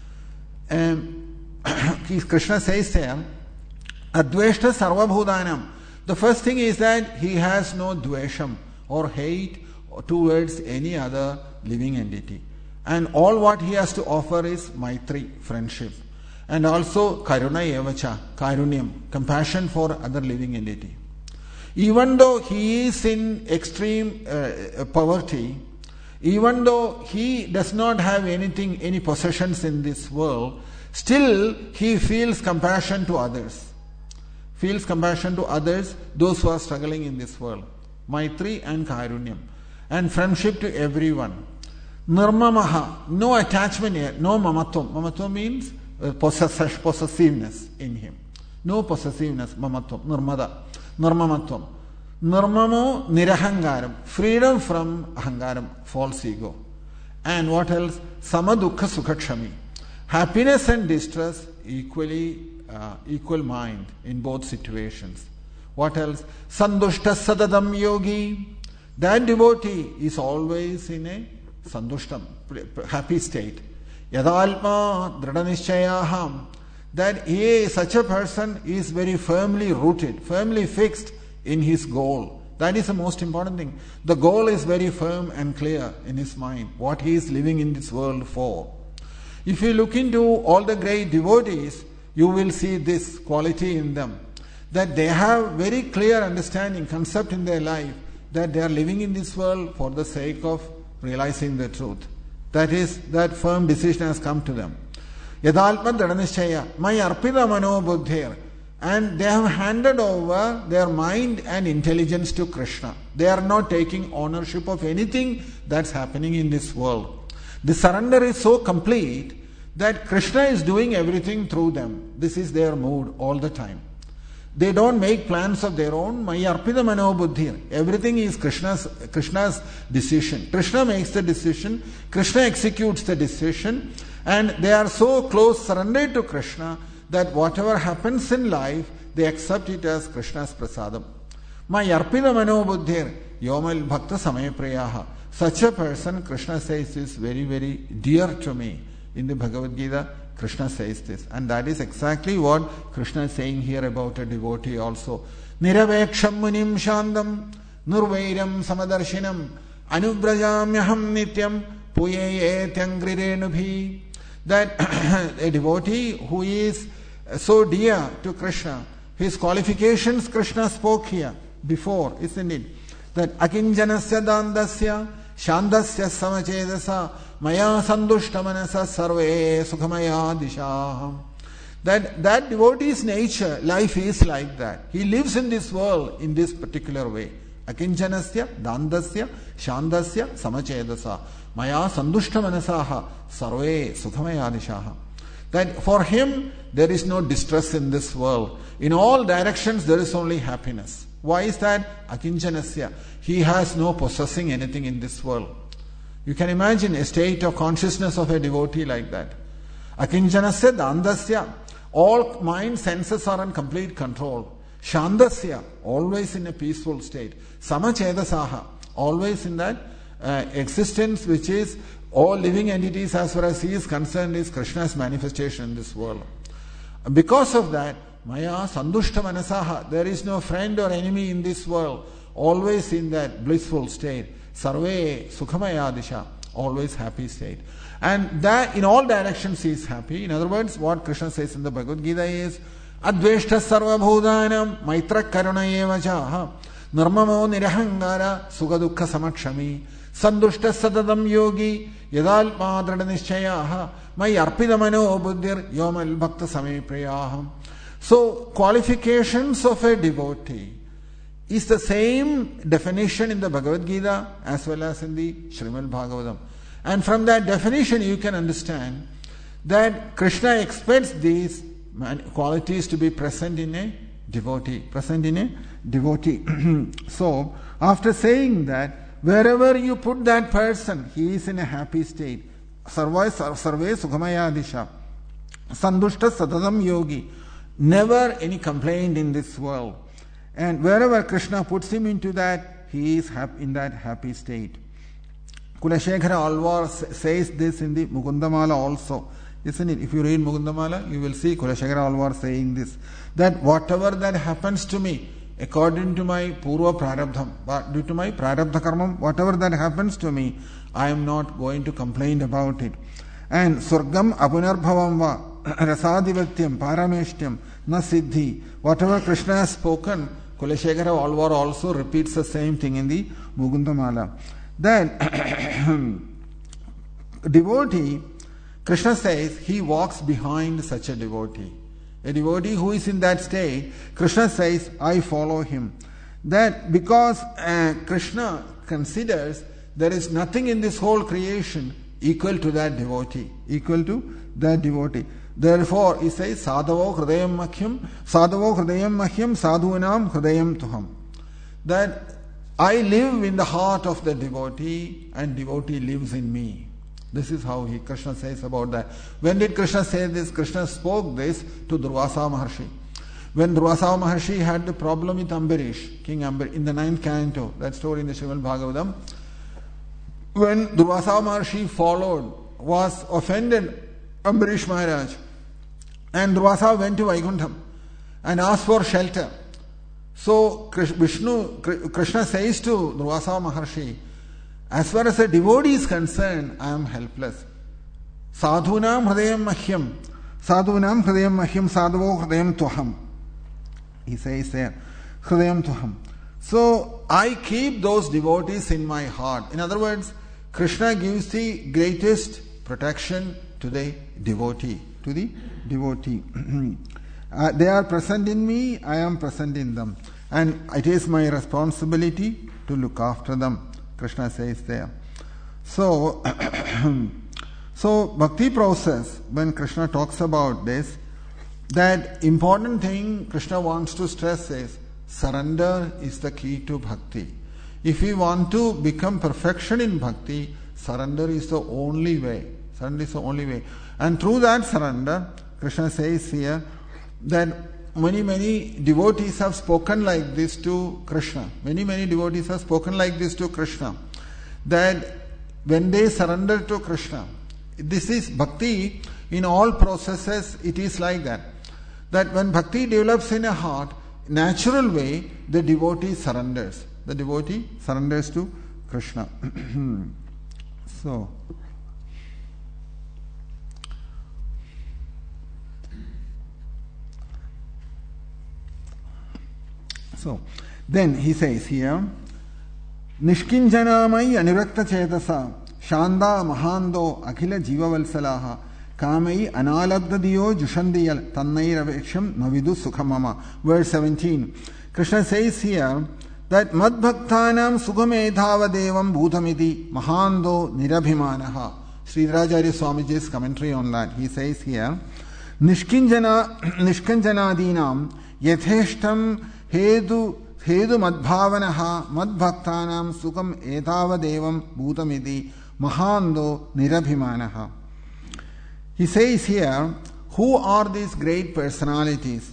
Krishna says there, Adveshta sarvabhudanam. The first thing is that he has no dvesham or hate towards any other living entity. And all what he has to offer is maitri, friendship. And also karuna evacha, karunyam, compassion for other living entity. Even though he is in extreme poverty, even though he does not have anything, any possessions in this world, still he feels compassion to others. Feels compassion to others, those who are struggling in this world. Maitri and Karunyam. And friendship to everyone. Nirmamaha, no attachment here, no mamatvam. Mamatvam means possessiveness in him. No possessiveness, mamatvam, nirmada, nirmamatvam. Nirmamo nirahangaram, freedom from ahangaram, false ego. And what else? Samadukha sukhakshami. Happiness and distress equal mind in both situations. What else? Sandushta sadadam yogi. That devotee is always in a sandushtam, happy state. Yadalma dridanischayaham. That such a person is very firmly rooted, firmly fixed in his goal. That is the most important thing. The goal is very firm and clear in his mind, what he is living in this world for. If you look into all the great devotees, you will see this quality in them, that they have very clear understanding, concept in their life, that they are living in this world for the sake of realizing the truth. That is, that firm decision has come to them. Yadalpa dridanischaya, my arpida mano buddhir. And they have handed over their mind and intelligence to Krishna. They are not taking ownership of anything that's happening in this world. The surrender is so complete that Krishna is doing everything through them. This is their mood all the time. They don't make plans of their own. Mayarpida mano buddhir. Everything is Krishna's decision. Krishna makes the decision. Krishna executes the decision. And they are so close, surrendered to Krishna, that whatever happens in life, they accept it as Krishna's prasadam. Mayarpida mano buddhir. Yomal bhakta samaya priyaha. Such a person, Krishna says, is very, very dear to me. In the Bhagavad Gita, Krishna says this. And that is exactly what Krishna is saying here about a devotee also. Niraveksham munim shandam nurvairam samadarshinam anubrajamyaham nityam puyeyetyangrirenubhi. That a devotee who is so dear to Krishna, his qualifications Krishna spoke here before, isn't it? That akinjanasya dandasya shandasya samachedasa maya sandushta manasa sarve sukhamaya dishaham. That devotee's nature, life is like that. He lives in this world in this particular way. Akinjanasya dandasya shandasya samachedasa maya sandushta manasaha sarve sukhamaya dishaha. That for him there is no distress in this world. In all directions there is only happiness. Why is that? Akinjanasya. He has no possessing anything in this world. You can imagine a state of consciousness of a devotee like that. Akinjanasya dandasya. All mind senses are in complete control. Shandasya, always in a peaceful state. Samachedasaha, always in that existence which is all living entities as far as he is concerned is Krishna's manifestation in this world. Because of that, Maya sandushta manasaha, there is no friend or enemy in this world, always in that blissful state. Sarve sukhamaya disha, always happy state. And that in all directions he is happy. In other words, what Krishna says in the Bhagavad Gita is Adveshta sarva bhudanam maitra karuna evacha nirmamo nirahangara sugadukha samakshami sandushta sadadam yogi yadalpa dridanischaya may arpida mano buddhir yomal bhakta same priyaham. So qualifications of a devotee is the same definition in the Bhagavad Gita as well as in the Srimad Bhagavatam. And from that definition you can understand that Krishna expects these qualities to be present in a devotee. So, after saying that, wherever you put that person, he is in a happy state. Sarve sukhamaya disha. Sandushta satadam yogi. Never any complaint in this world. And wherever Krishna puts him into that, he is in that happy state. Kulashekara Alvar says this in the Mukundamala also. Isn't it? If you read Mukundamala, you will see Kulashekara Alvar saying this. That whatever that happens to me, according to my Purva Prarabdham, due to my Prarabdha Karmam, whatever that happens to me, I am not going to complain about it. And Surgam Apunarbhavam va Rasadivatyam Parameshtyam Na Siddhi. Whatever Krishna has spoken, Kulashekara Alvar also repeats the same thing in the Mukundamala. Then devotee, Krishna says, he walks behind such a devotee. A devotee who is in that state, Krishna says, I follow him. That because Krishna considers there is nothing in this whole creation equal to that devotee. Therefore, he says, Sadhavo Hridayam Mahyam, Sadhunam Hridayam Tuham. That I live in the heart of the devotee and devotee lives in me. This is how Krishna says about that. When did Krishna say this? Krishna spoke this to Durvasa Maharshi. When Durvasa Maharshi had the problem with Ambarish, King Ambarish, in the 9th canto, that story in the Srimad Bhagavatam, when Durvasa Maharshi was offended Ambarish Maharaj, and Durvasa went to Vaikuntham and asked for shelter. So Krishna says to Durvasa Maharshi, as far as a devotee is concerned, I am helpless. Sadhunam Hridayam Mahyam, Sadhunam Hridayam Mahyam, Sadhavo Hridayam Tuham. He says there, Hridayam Tuham. So I keep those devotees in my heart. In other words, Krishna gives the greatest protection to the devotee. They are present in me, I am present in them. And it is my responsibility to look after them, Krishna says there. So bhakti process, when Krishna talks about this, that important thing Krishna wants to stress is surrender is the key to bhakti. If we want to become perfection in bhakti, surrender is the only way. And through that surrender, Krishna says here that many devotees have spoken like this to Krishna. Many devotees have spoken like this to Krishna. That when they surrender to Krishna, this is bhakti. In all processes, it is like that. That when bhakti develops in a heart, natural way, the devotee surrenders. The devotee surrenders to Krishna. So then he says here, Nishkinjanamai Anirakta Chetasa Shanda Mahando Akhila Jiva Valsalaha Kamai Analabdadiyo Jushandiyal Tannai Raveksham Navidu Sukhamama. Verse 17. Krishna says here that Madbhaktanam Sukhamedhava Devam Bhutamiti Mahando Nirabhimanaha. Sridharacharya Swamiji's commentary on that. He says here, Nishkanjanadinam Yatheshtam Hedu madbhavanaha madbhaktanam sukham etavadevam bhutamiti mahando nirabhimanaha. He says here, who are these great personalities?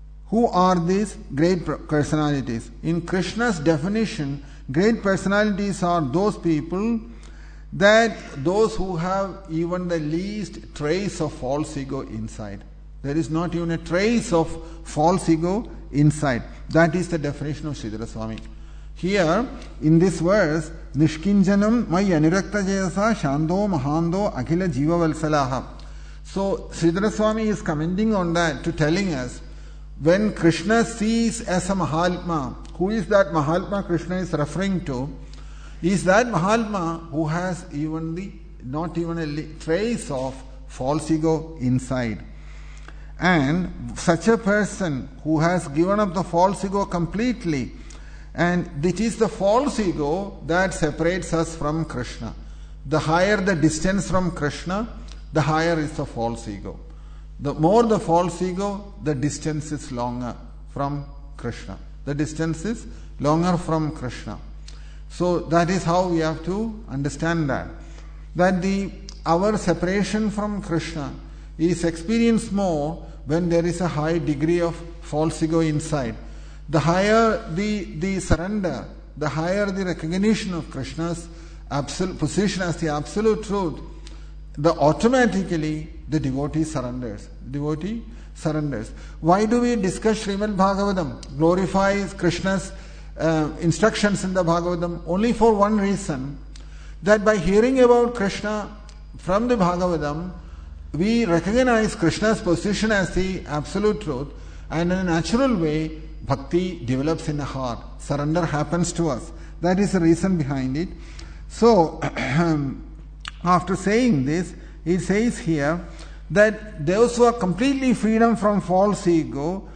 In Krishna's definition, great personalities are those people those who have even the least trace of false ego inside. There is not even a trace of false ego inside. That is the definition of Sridhara Swami. Here, in this verse, Nishkinjanam Mai Anirakta Jayasa Shando Mahando Akhila Jiva Valsalaha. So, Sridhara Swami is commenting on that to telling us, when Krishna sees as a Mahatma, who is that Mahatma Krishna is referring to? Is that Mahatma who has not even a trace of false ego inside. And such a person who has given up the false ego completely, and it is the false ego that separates us from Krishna. The higher the distance from Krishna, the higher is the false ego. The more the false ego, the distance is longer from Krishna. The distance is longer from Krishna. So that is how we have to understand that. That our separation from Krishna is experienced more when there is a high degree of false ego inside. The higher the surrender, the higher the recognition of Krishna's absolute position as the absolute truth, automatically the devotee surrenders. Devotee surrenders. Why do we discuss Srimad Bhagavatam? Glorifies Krishna's instructions in the Bhagavatam only for one reason, that by hearing about Krishna from the Bhagavatam, we recognize Krishna's position as the absolute truth, and in a natural way, bhakti develops in the heart. Surrender happens to us. That is the reason behind it. So, after saying this, he says here that those who are completely freedom from false ego,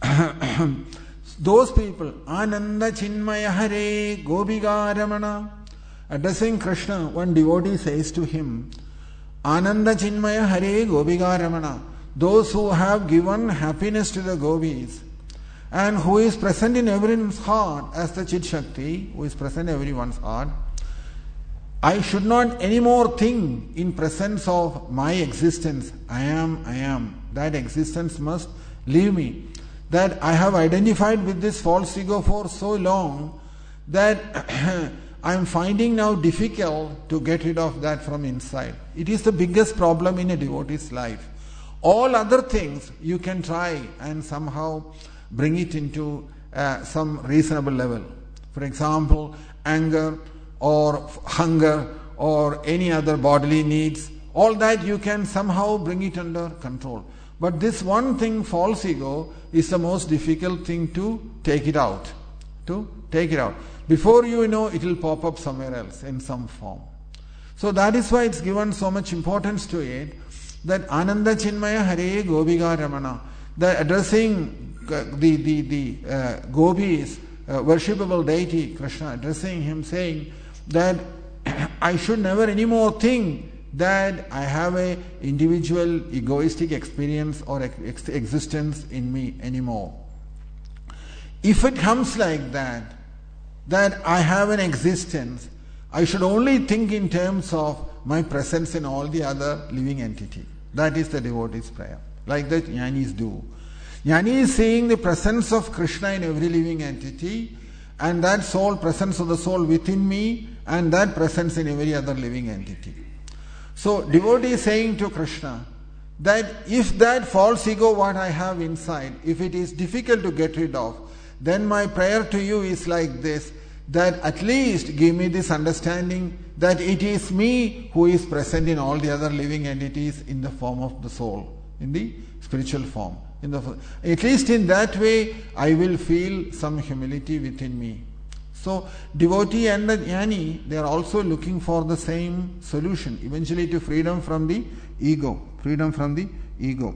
those people, Ananda Chinmaya Hare Gopiga Ramana, addressing Krishna, one devotee says to him, Ananda Chinmaya Hare Gopiga Ramana, those who have given happiness to the gopis, and who is present in everyone's heart as the Chit Shakti, who is present in everyone's heart, I should not anymore think in presence of my existence. I am. That existence must leave me. That I have identified with this false ego for so long that I am finding now difficult to get rid of that from inside. It is the biggest problem in a devotee's life. All other things you can try and somehow bring it into some reasonable level. For example, anger or hunger or any other bodily needs, all that you can somehow bring it under control. But this one thing, false ego, is the most difficult thing to take it out. Before you know, it will pop up somewhere else in some form. So that is why it's given so much importance to it, that Ananda Chinmaya Hare Gopiga Ramana, that addressing the gopis, worshipable deity Krishna, addressing him, saying that I should never anymore think that I have a individual egoistic experience or existence in me anymore. If it comes like that I have an existence, I should only think in terms of my presence in all the other living entity. That is the devotee's prayer. Like that Jnanis do. Jnani is seeing the presence of Krishna in every living entity, and that soul, presence of the soul within me, and that presence in every other living entity. So devotee is saying to Krishna that if that false ego what I have inside, if it is difficult to get rid of, then my prayer to you is like this, that at least give me this understanding that it is me who is present in all the other living entities in the form of the soul, in the spiritual form. At least in that way, I will feel some humility within me. So, devotee and the jnani, they are also looking for the same solution, eventually to freedom from the ego. Freedom from the ego.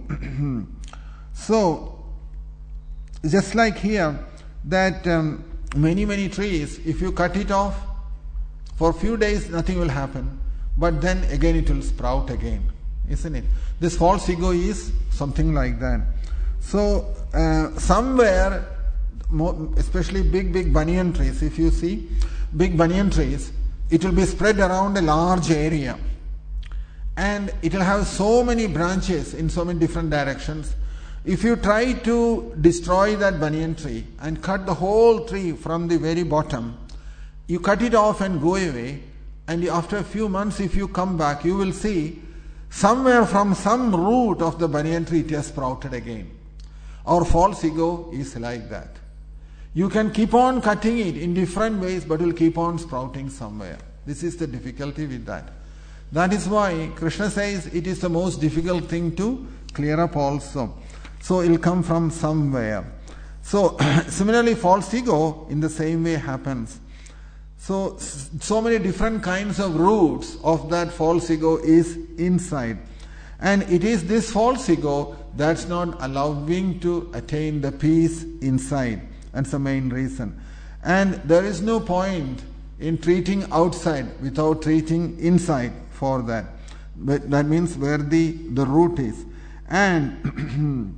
So, just like here, that many trees, if you cut it off, for a few days nothing will happen, but then again it will sprout again, isn't it? This false ego is something like that. So, somewhere, especially big banyan trees, if you see big banyan trees, it will be spread around a large area, and it will have so many branches in so many different directions. If you try to destroy that banyan tree and cut the whole tree from the very bottom, you cut it off and go away, and after a few months if you come back, you will see somewhere from some root of the banyan tree it has sprouted again. Our false ego is like that. You can keep on cutting it in different ways, but it will keep on sprouting somewhere. This is the difficulty with that. That is why Krishna says it is the most difficult thing to clear up also. So it will come from somewhere. So similarly, false ego in the same way happens. So many different kinds of roots of that false ego is inside. And it is this false ego that's not allowing to attain the peace inside. That's the main reason. And there is no point in treating outside without treating inside for that. But that means where the root is. and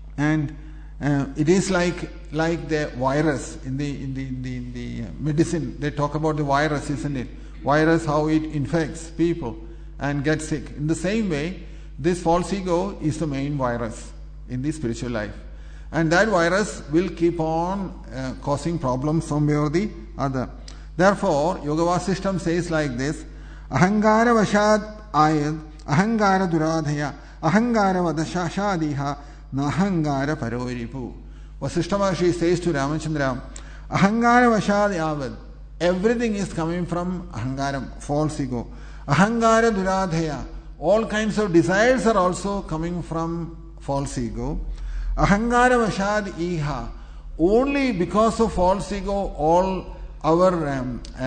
it is like the virus in the medicine. They talk about the virus, isn't it? Virus, how it infects people and gets sick. In the same way, this false ego is the main virus in the spiritual life, and that virus will keep on causing problems somewhere or the other. Therefore, Yoga Vasishtam says like this: Ahankara vashad ayad, ahankara duradhaya, ahankara vadashashadiha, nahankara paroripu. Vasishta Maharshi says to Ramachandra, Ahankara vashad ayad, everything is coming from ahankaram, false ego. Ahankara duradhaya, all kinds of desires are also coming from false ego. Ahankara vashad iha, only because of false ego, all our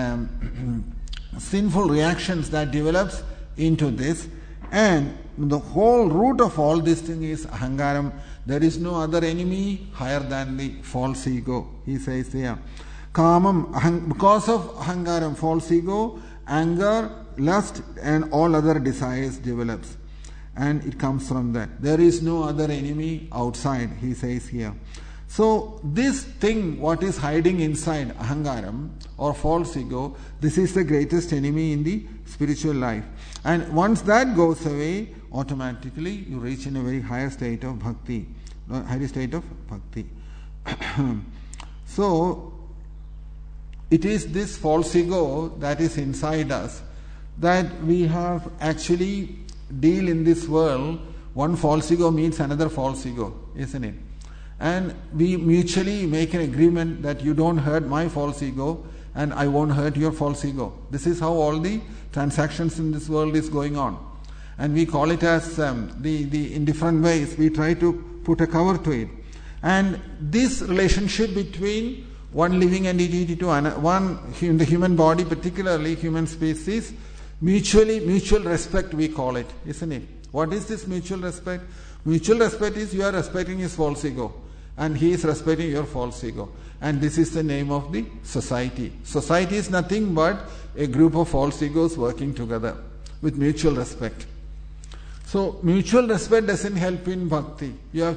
sinful reactions that develops into this, and the whole root of all this thing is ahankaram. There is no other enemy higher than the false ego, he says here. Kamam, because of ahankaram, false ego, anger, lust and all other desires develops, and it comes from that. There is no other enemy outside, he says here. So this thing, what is hiding inside ahankaram or false ego, this is the greatest enemy in the spiritual life. And once that goes away, automatically you reach in a very higher state of bhakti, higher state of bhakti. So it is this false ego that is inside us that we have actually deal in this world. One false ego meets another false ego, isn't it? And we mutually make an agreement that you don't hurt my false ego and I won't hurt your false ego. This is how all the transactions in this world is going on. And we call it as in different ways. We try to put a cover to it. And this relationship between one living entity to one in the human body, particularly human species, mutual respect we call it, isn't it? What is this mutual respect? Mutual respect is you are respecting his false ego and he is respecting your false ego. And this is the name of the society. Society is nothing but a group of false egos working together with mutual respect. So mutual respect doesn't help in bhakti.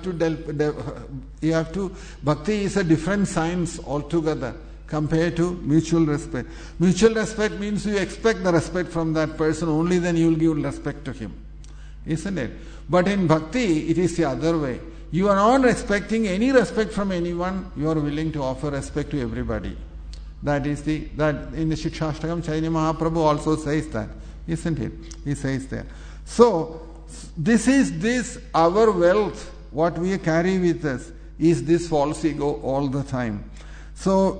Bhakti is a different science altogether compared to mutual respect. Mutual respect means you expect the respect from that person, only then you will give respect to him. Isn't it? But in bhakti, it is the other way. You are not expecting any respect from anyone, you are willing to offer respect to everybody. That in the Shikshashtakam, Chaitanya Mahaprabhu also says that, isn't it? He says there. So, this our wealth, what we carry with us, is this false ego all the time. So,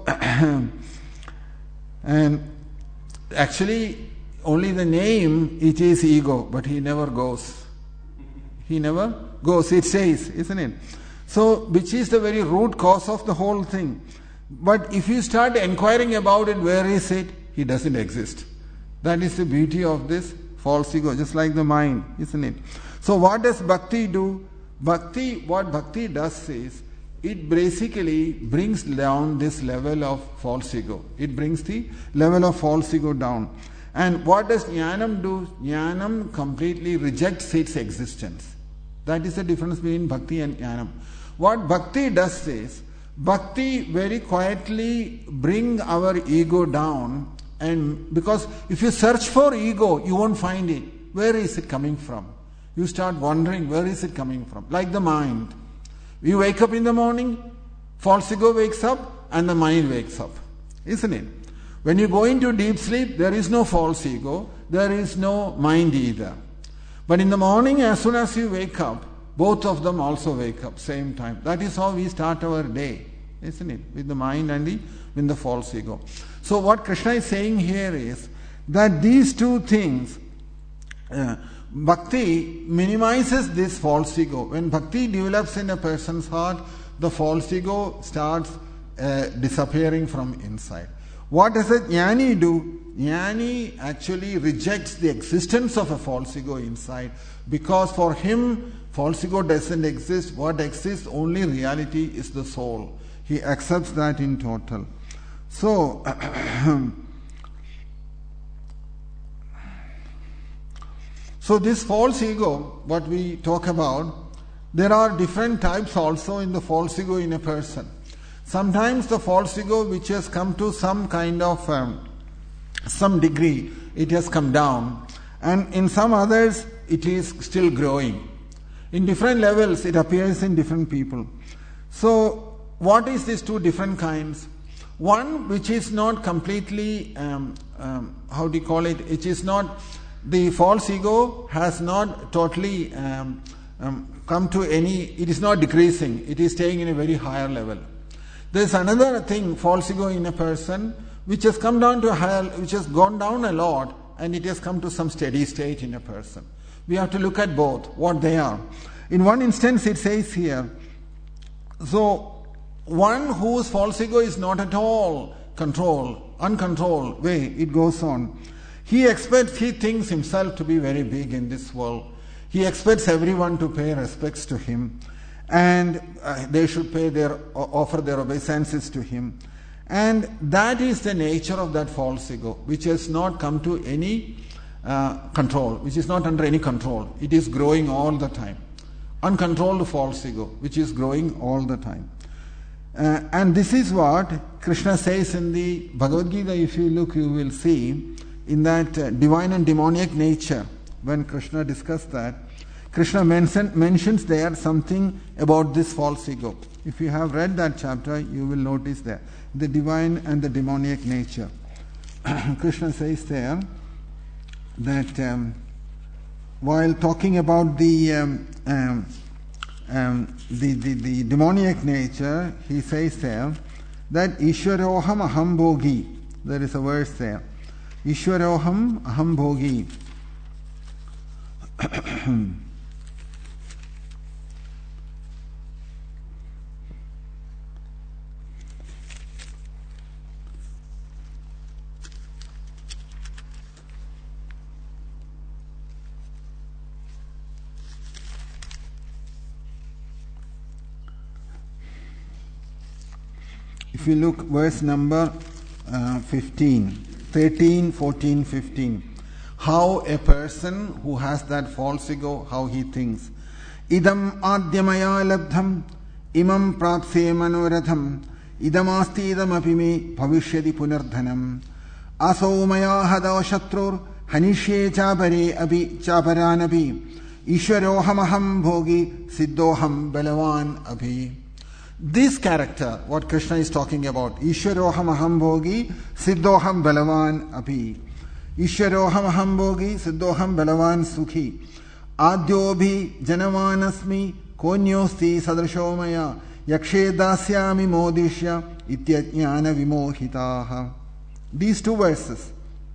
and actually, only the name, it is ego, but he never goes. He never goes, it says, isn't it? So, which is the very root cause of the whole thing. But if you start inquiring about it, where is it? He doesn't exist. That is the beauty of this false ego, just like the mind, isn't it? So what does bhakti do? What bhakti does is, it basically brings down this level of false ego. It brings the level of false ego down. And what does jnanam do? Jnanam completely rejects its existence. That is the difference between bhakti and jnanam. What bhakti does is, bhakti very quietly bring our ego down, and because if you search for ego, you won't find it. Where is it coming from? You start wondering, where is it coming from? Like the mind. You wake up in the morning, false ego wakes up and the mind wakes up. Isn't it? When you go into deep sleep, there is no false ego, there is no mind either. But in the morning, as soon as you wake up, both of them also wake up same time. That is how we start our day, isn't it? With the mind and with the false ego. So what Krishna is saying here is that these two things, bhakti minimizes this false ego. When bhakti develops in a person's heart, the false ego starts disappearing from inside. What does a jnani do? Jnani actually rejects the existence of a false ego inside, because for him, false ego doesn't exist. What exists, only reality, is the soul. He accepts that in total. So, so this false ego, what we talk about, there are different types also in the false ego in a person. Sometimes the false ego which has come to some kind of some degree, it has come down, and in some others it is still growing. In different levels it appears in different people. So what is these two different kinds? One which is not completely, how do you call it? It is not, the false ego has not totally come to any, it is not decreasing, it is staying in a very higher level. There is another thing, false ego in a person, which has come down to a higher, which has gone down a lot, and it has come to some steady state in a person. We have to look at both, what they are. In one instance it says here, so one whose false ego is not at all uncontrolled way, it goes on. He thinks himself to be very big in this world. He expects everyone to pay respects to him, and they should offer their obeisances to him. And that is the nature of that false ego, which has not come to any control, which is not under any control. It is growing all the time. Uncontrolled false ego, which is growing all the time. And this is what Krishna says in the Bhagavad Gita. If you look, you will see in that divine and demoniac nature, when Krishna discussed that, Krishna mentions there something about this false ego. If you have read that chapter, you will notice there, the divine and the demoniac nature. Krishna says there that while talking about the demoniac nature, he says there that Ishwaroham aham bhogi. There is a verse there. Ishwaroham aham bhogi. If you look verse number 15, 13, 14, 15, how a person who has that false ego, how he thinks. Idam adyamaya labdham, imam prapse manoratham, idamasti idam apime bhavishyati punardhanam, aso maya hada shatrur, hanishye chabare abhi chaparanabi, ishwarohamaham bhogi, siddhoham balavan abhi. This character, what Krishna is talking about, Ishwaroham aham bhogi, siddhoham balavan abhi. Ishwaroham aham bhogi, siddhoham balavan sukhi. Adyobhi janavanasmi, konyosti sadrisho maya, yakshe dasyami modishya, ityajnana vimohitaha. These two verses.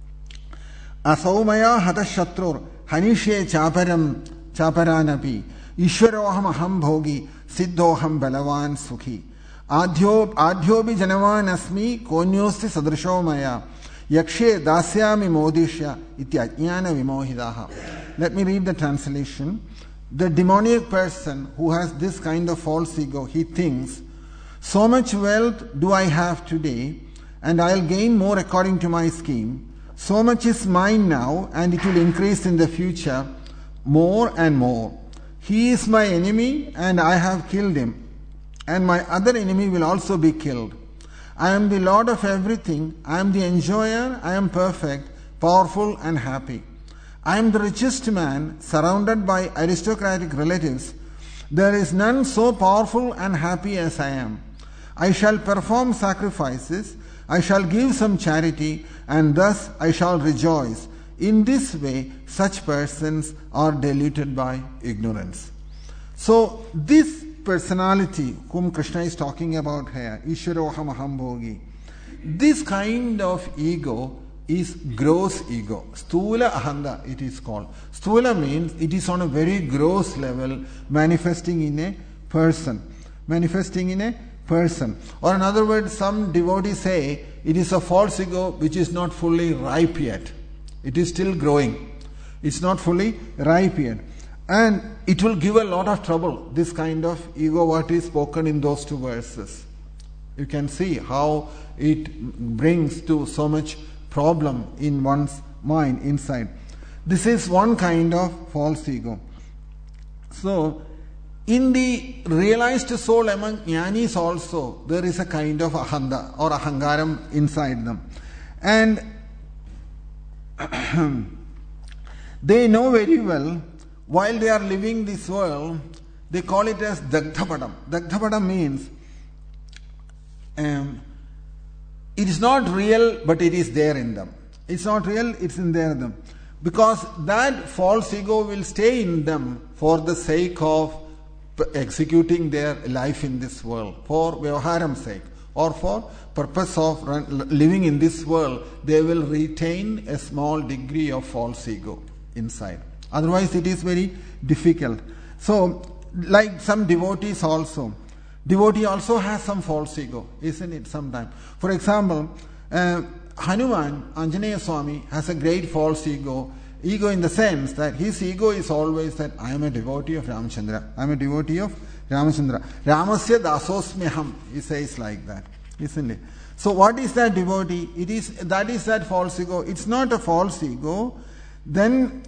Asaumaya hatashatrur, hanishye chaparanapi, Ishwaroham aham bhogi, siddhoham balavan sukhi. Adhyobi janavan asmi konyosti sadrisho maya. Yakshe dasyami modishya ityajnana vimohidaha. Let me read the translation. The demoniac person who has this kind of false ego, he thinks, so much wealth do I have today, and I'll gain more according to my scheme. So much is mine now, and it will increase in the future more and more. He is my enemy, and I have killed him, and my other enemy will also be killed. I am the Lord of everything. I am the enjoyer. I am perfect, powerful, and happy. I am the richest man, surrounded by aristocratic relatives. There is none so powerful and happy as I am. I shall perform sacrifices. I shall give some charity, and thus I shall rejoice. In this way, such persons are deluded by ignorance. So, this personality whom Krishna is talking about here, Ishwaroham aham bhogi, this kind of ego is gross ego. Sthula ahanda, it is called. Sthula means it is on a very gross level, manifesting in a person. Or in other words, some devotees say it is a false ego which is not fully ripe yet. It is still growing. It's not fully ripe yet. And it will give a lot of trouble, this kind of ego, what is spoken in those two verses. You can see how it brings to so much problem in one's mind inside. This is one kind of false ego. So, in the realized soul among jnanis also, there is a kind of ahanta or ahankaram inside them. And they know very well, while they are living this world, they call it as Dagdhapadam. Dagdhapadam means it is not real, but it is there in them. It's not real, it's in there in them. Because that false ego will stay in them for the sake of executing their life in this world, for Vyavaharam's sake, or for purpose of living in this world, they will retain a small degree of false ego inside. Otherwise it is very difficult. So, like some devotees also, devotee also has some false ego, isn't it, sometimes? For example, Hanuman, Anjaneya Swami, has a great false ego. Ego in the sense that his ego is always that I am a devotee of Ramachandra. I am a devotee of Ramachandra. Ramasya dasosmyaham, he says like that, isn't it? So what is that devotee? That is that false ego. It's not a false ego. Then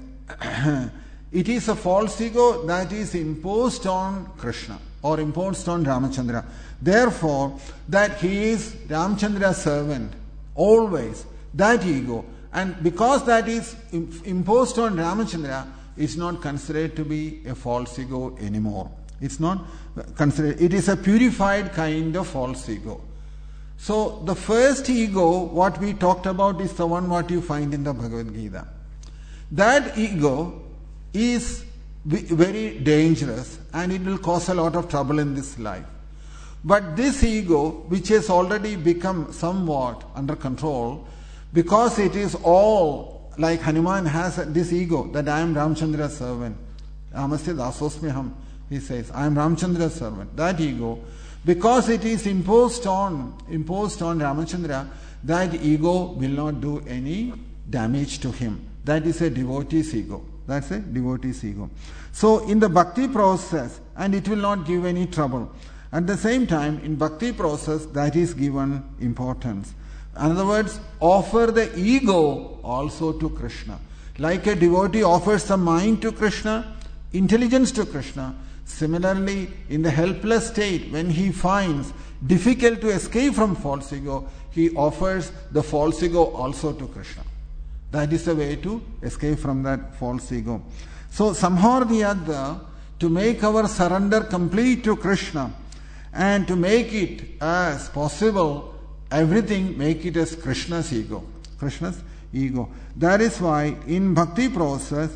it is a false ego that is imposed on Krishna or imposed on Ramachandra. Therefore, that he is Ramachandra's servant, always, that ego. And because that is imposed on Ramachandra, it's not considered to be a false ego anymore. It's not considered, it is a purified kind of false ego. So the first ego, what we talked about, is the one what you find in the Bhagavad Gita. That ego is very dangerous and it will cause a lot of trouble in this life. But this ego, which has already become somewhat under control, because it is all, like Hanuman has this ego that I am Ramachandra's servant. Ramasya dasosmyaham, he says, I am Ramachandra's servant. That ego, because it is imposed on Ramachandra, that ego will not do any damage to him. That is a devotee's ego. That's a devotee's ego. So in the bhakti process, and it will not give any trouble. At the same time, in bhakti process, that is given importance. In other words, offer the ego also to Krishna. Like a devotee offers the mind to Krishna, intelligence to Krishna. Similarly, in the helpless state, when he finds difficult to escape from false ego, he offers the false ego also to Krishna. That is the way to escape from that false ego. So somehow or the other, to make our surrender complete to Krishna and to make it as possible, everything make it as Krishna's ego. Krishna's ego. That is why in bhakti process,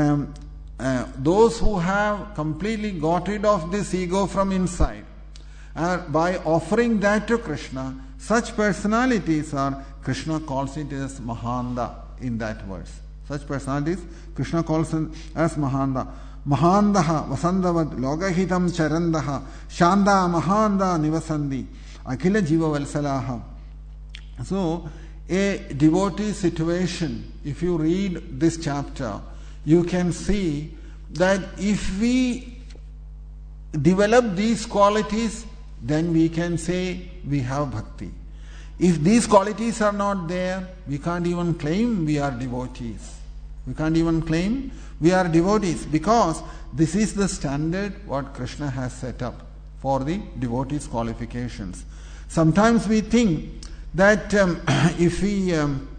those who have completely got rid of this ego from inside, by offering that to Krishna, such personalities are, Krishna calls it as Mahanda in that verse. Such personalities, Krishna calls them as Mahanda. Mahandaha vasandavad logahitam charandaha shanda mahanda nivasandi akila jiva valsalaha. So, a devotee situation, if you read this chapter, you can see that if we develop these qualities, then we can say we have bhakti. If these qualities are not there, we can't even claim we are devotees. We can't even claim we are devotees, because this is the standard what Krishna has set up for the devotees' qualifications. Sometimes we think that if we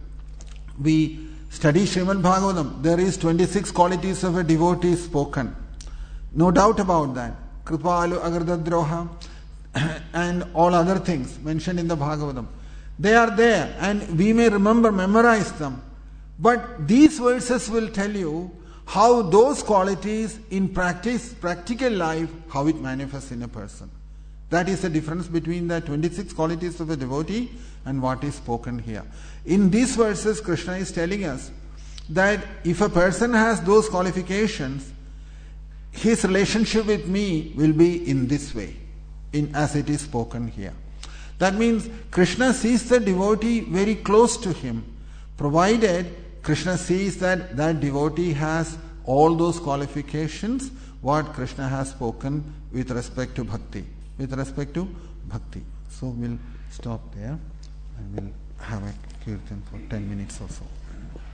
study Srimad Bhagavatam, there is 26 qualities of a devotee spoken. No doubt about that. Kripalu, Agardadroha, and all other things mentioned in the Bhagavatam. They are there and we may memorize them. But these verses will tell you how those qualities in practice, practical life, how it manifests in a person. That is the difference between the 26 qualities of a devotee and what is spoken here. In these verses, Krishna is telling us that if a person has those qualifications, his relationship with me will be in this way, as it is spoken here. That means Krishna sees the devotee very close to him, provided Krishna sees that that devotee has all those qualifications what Krishna has spoken with respect to bhakti. With respect to bhakti. So we'll stop there and we'll have a kirtan for 10 minutes or so.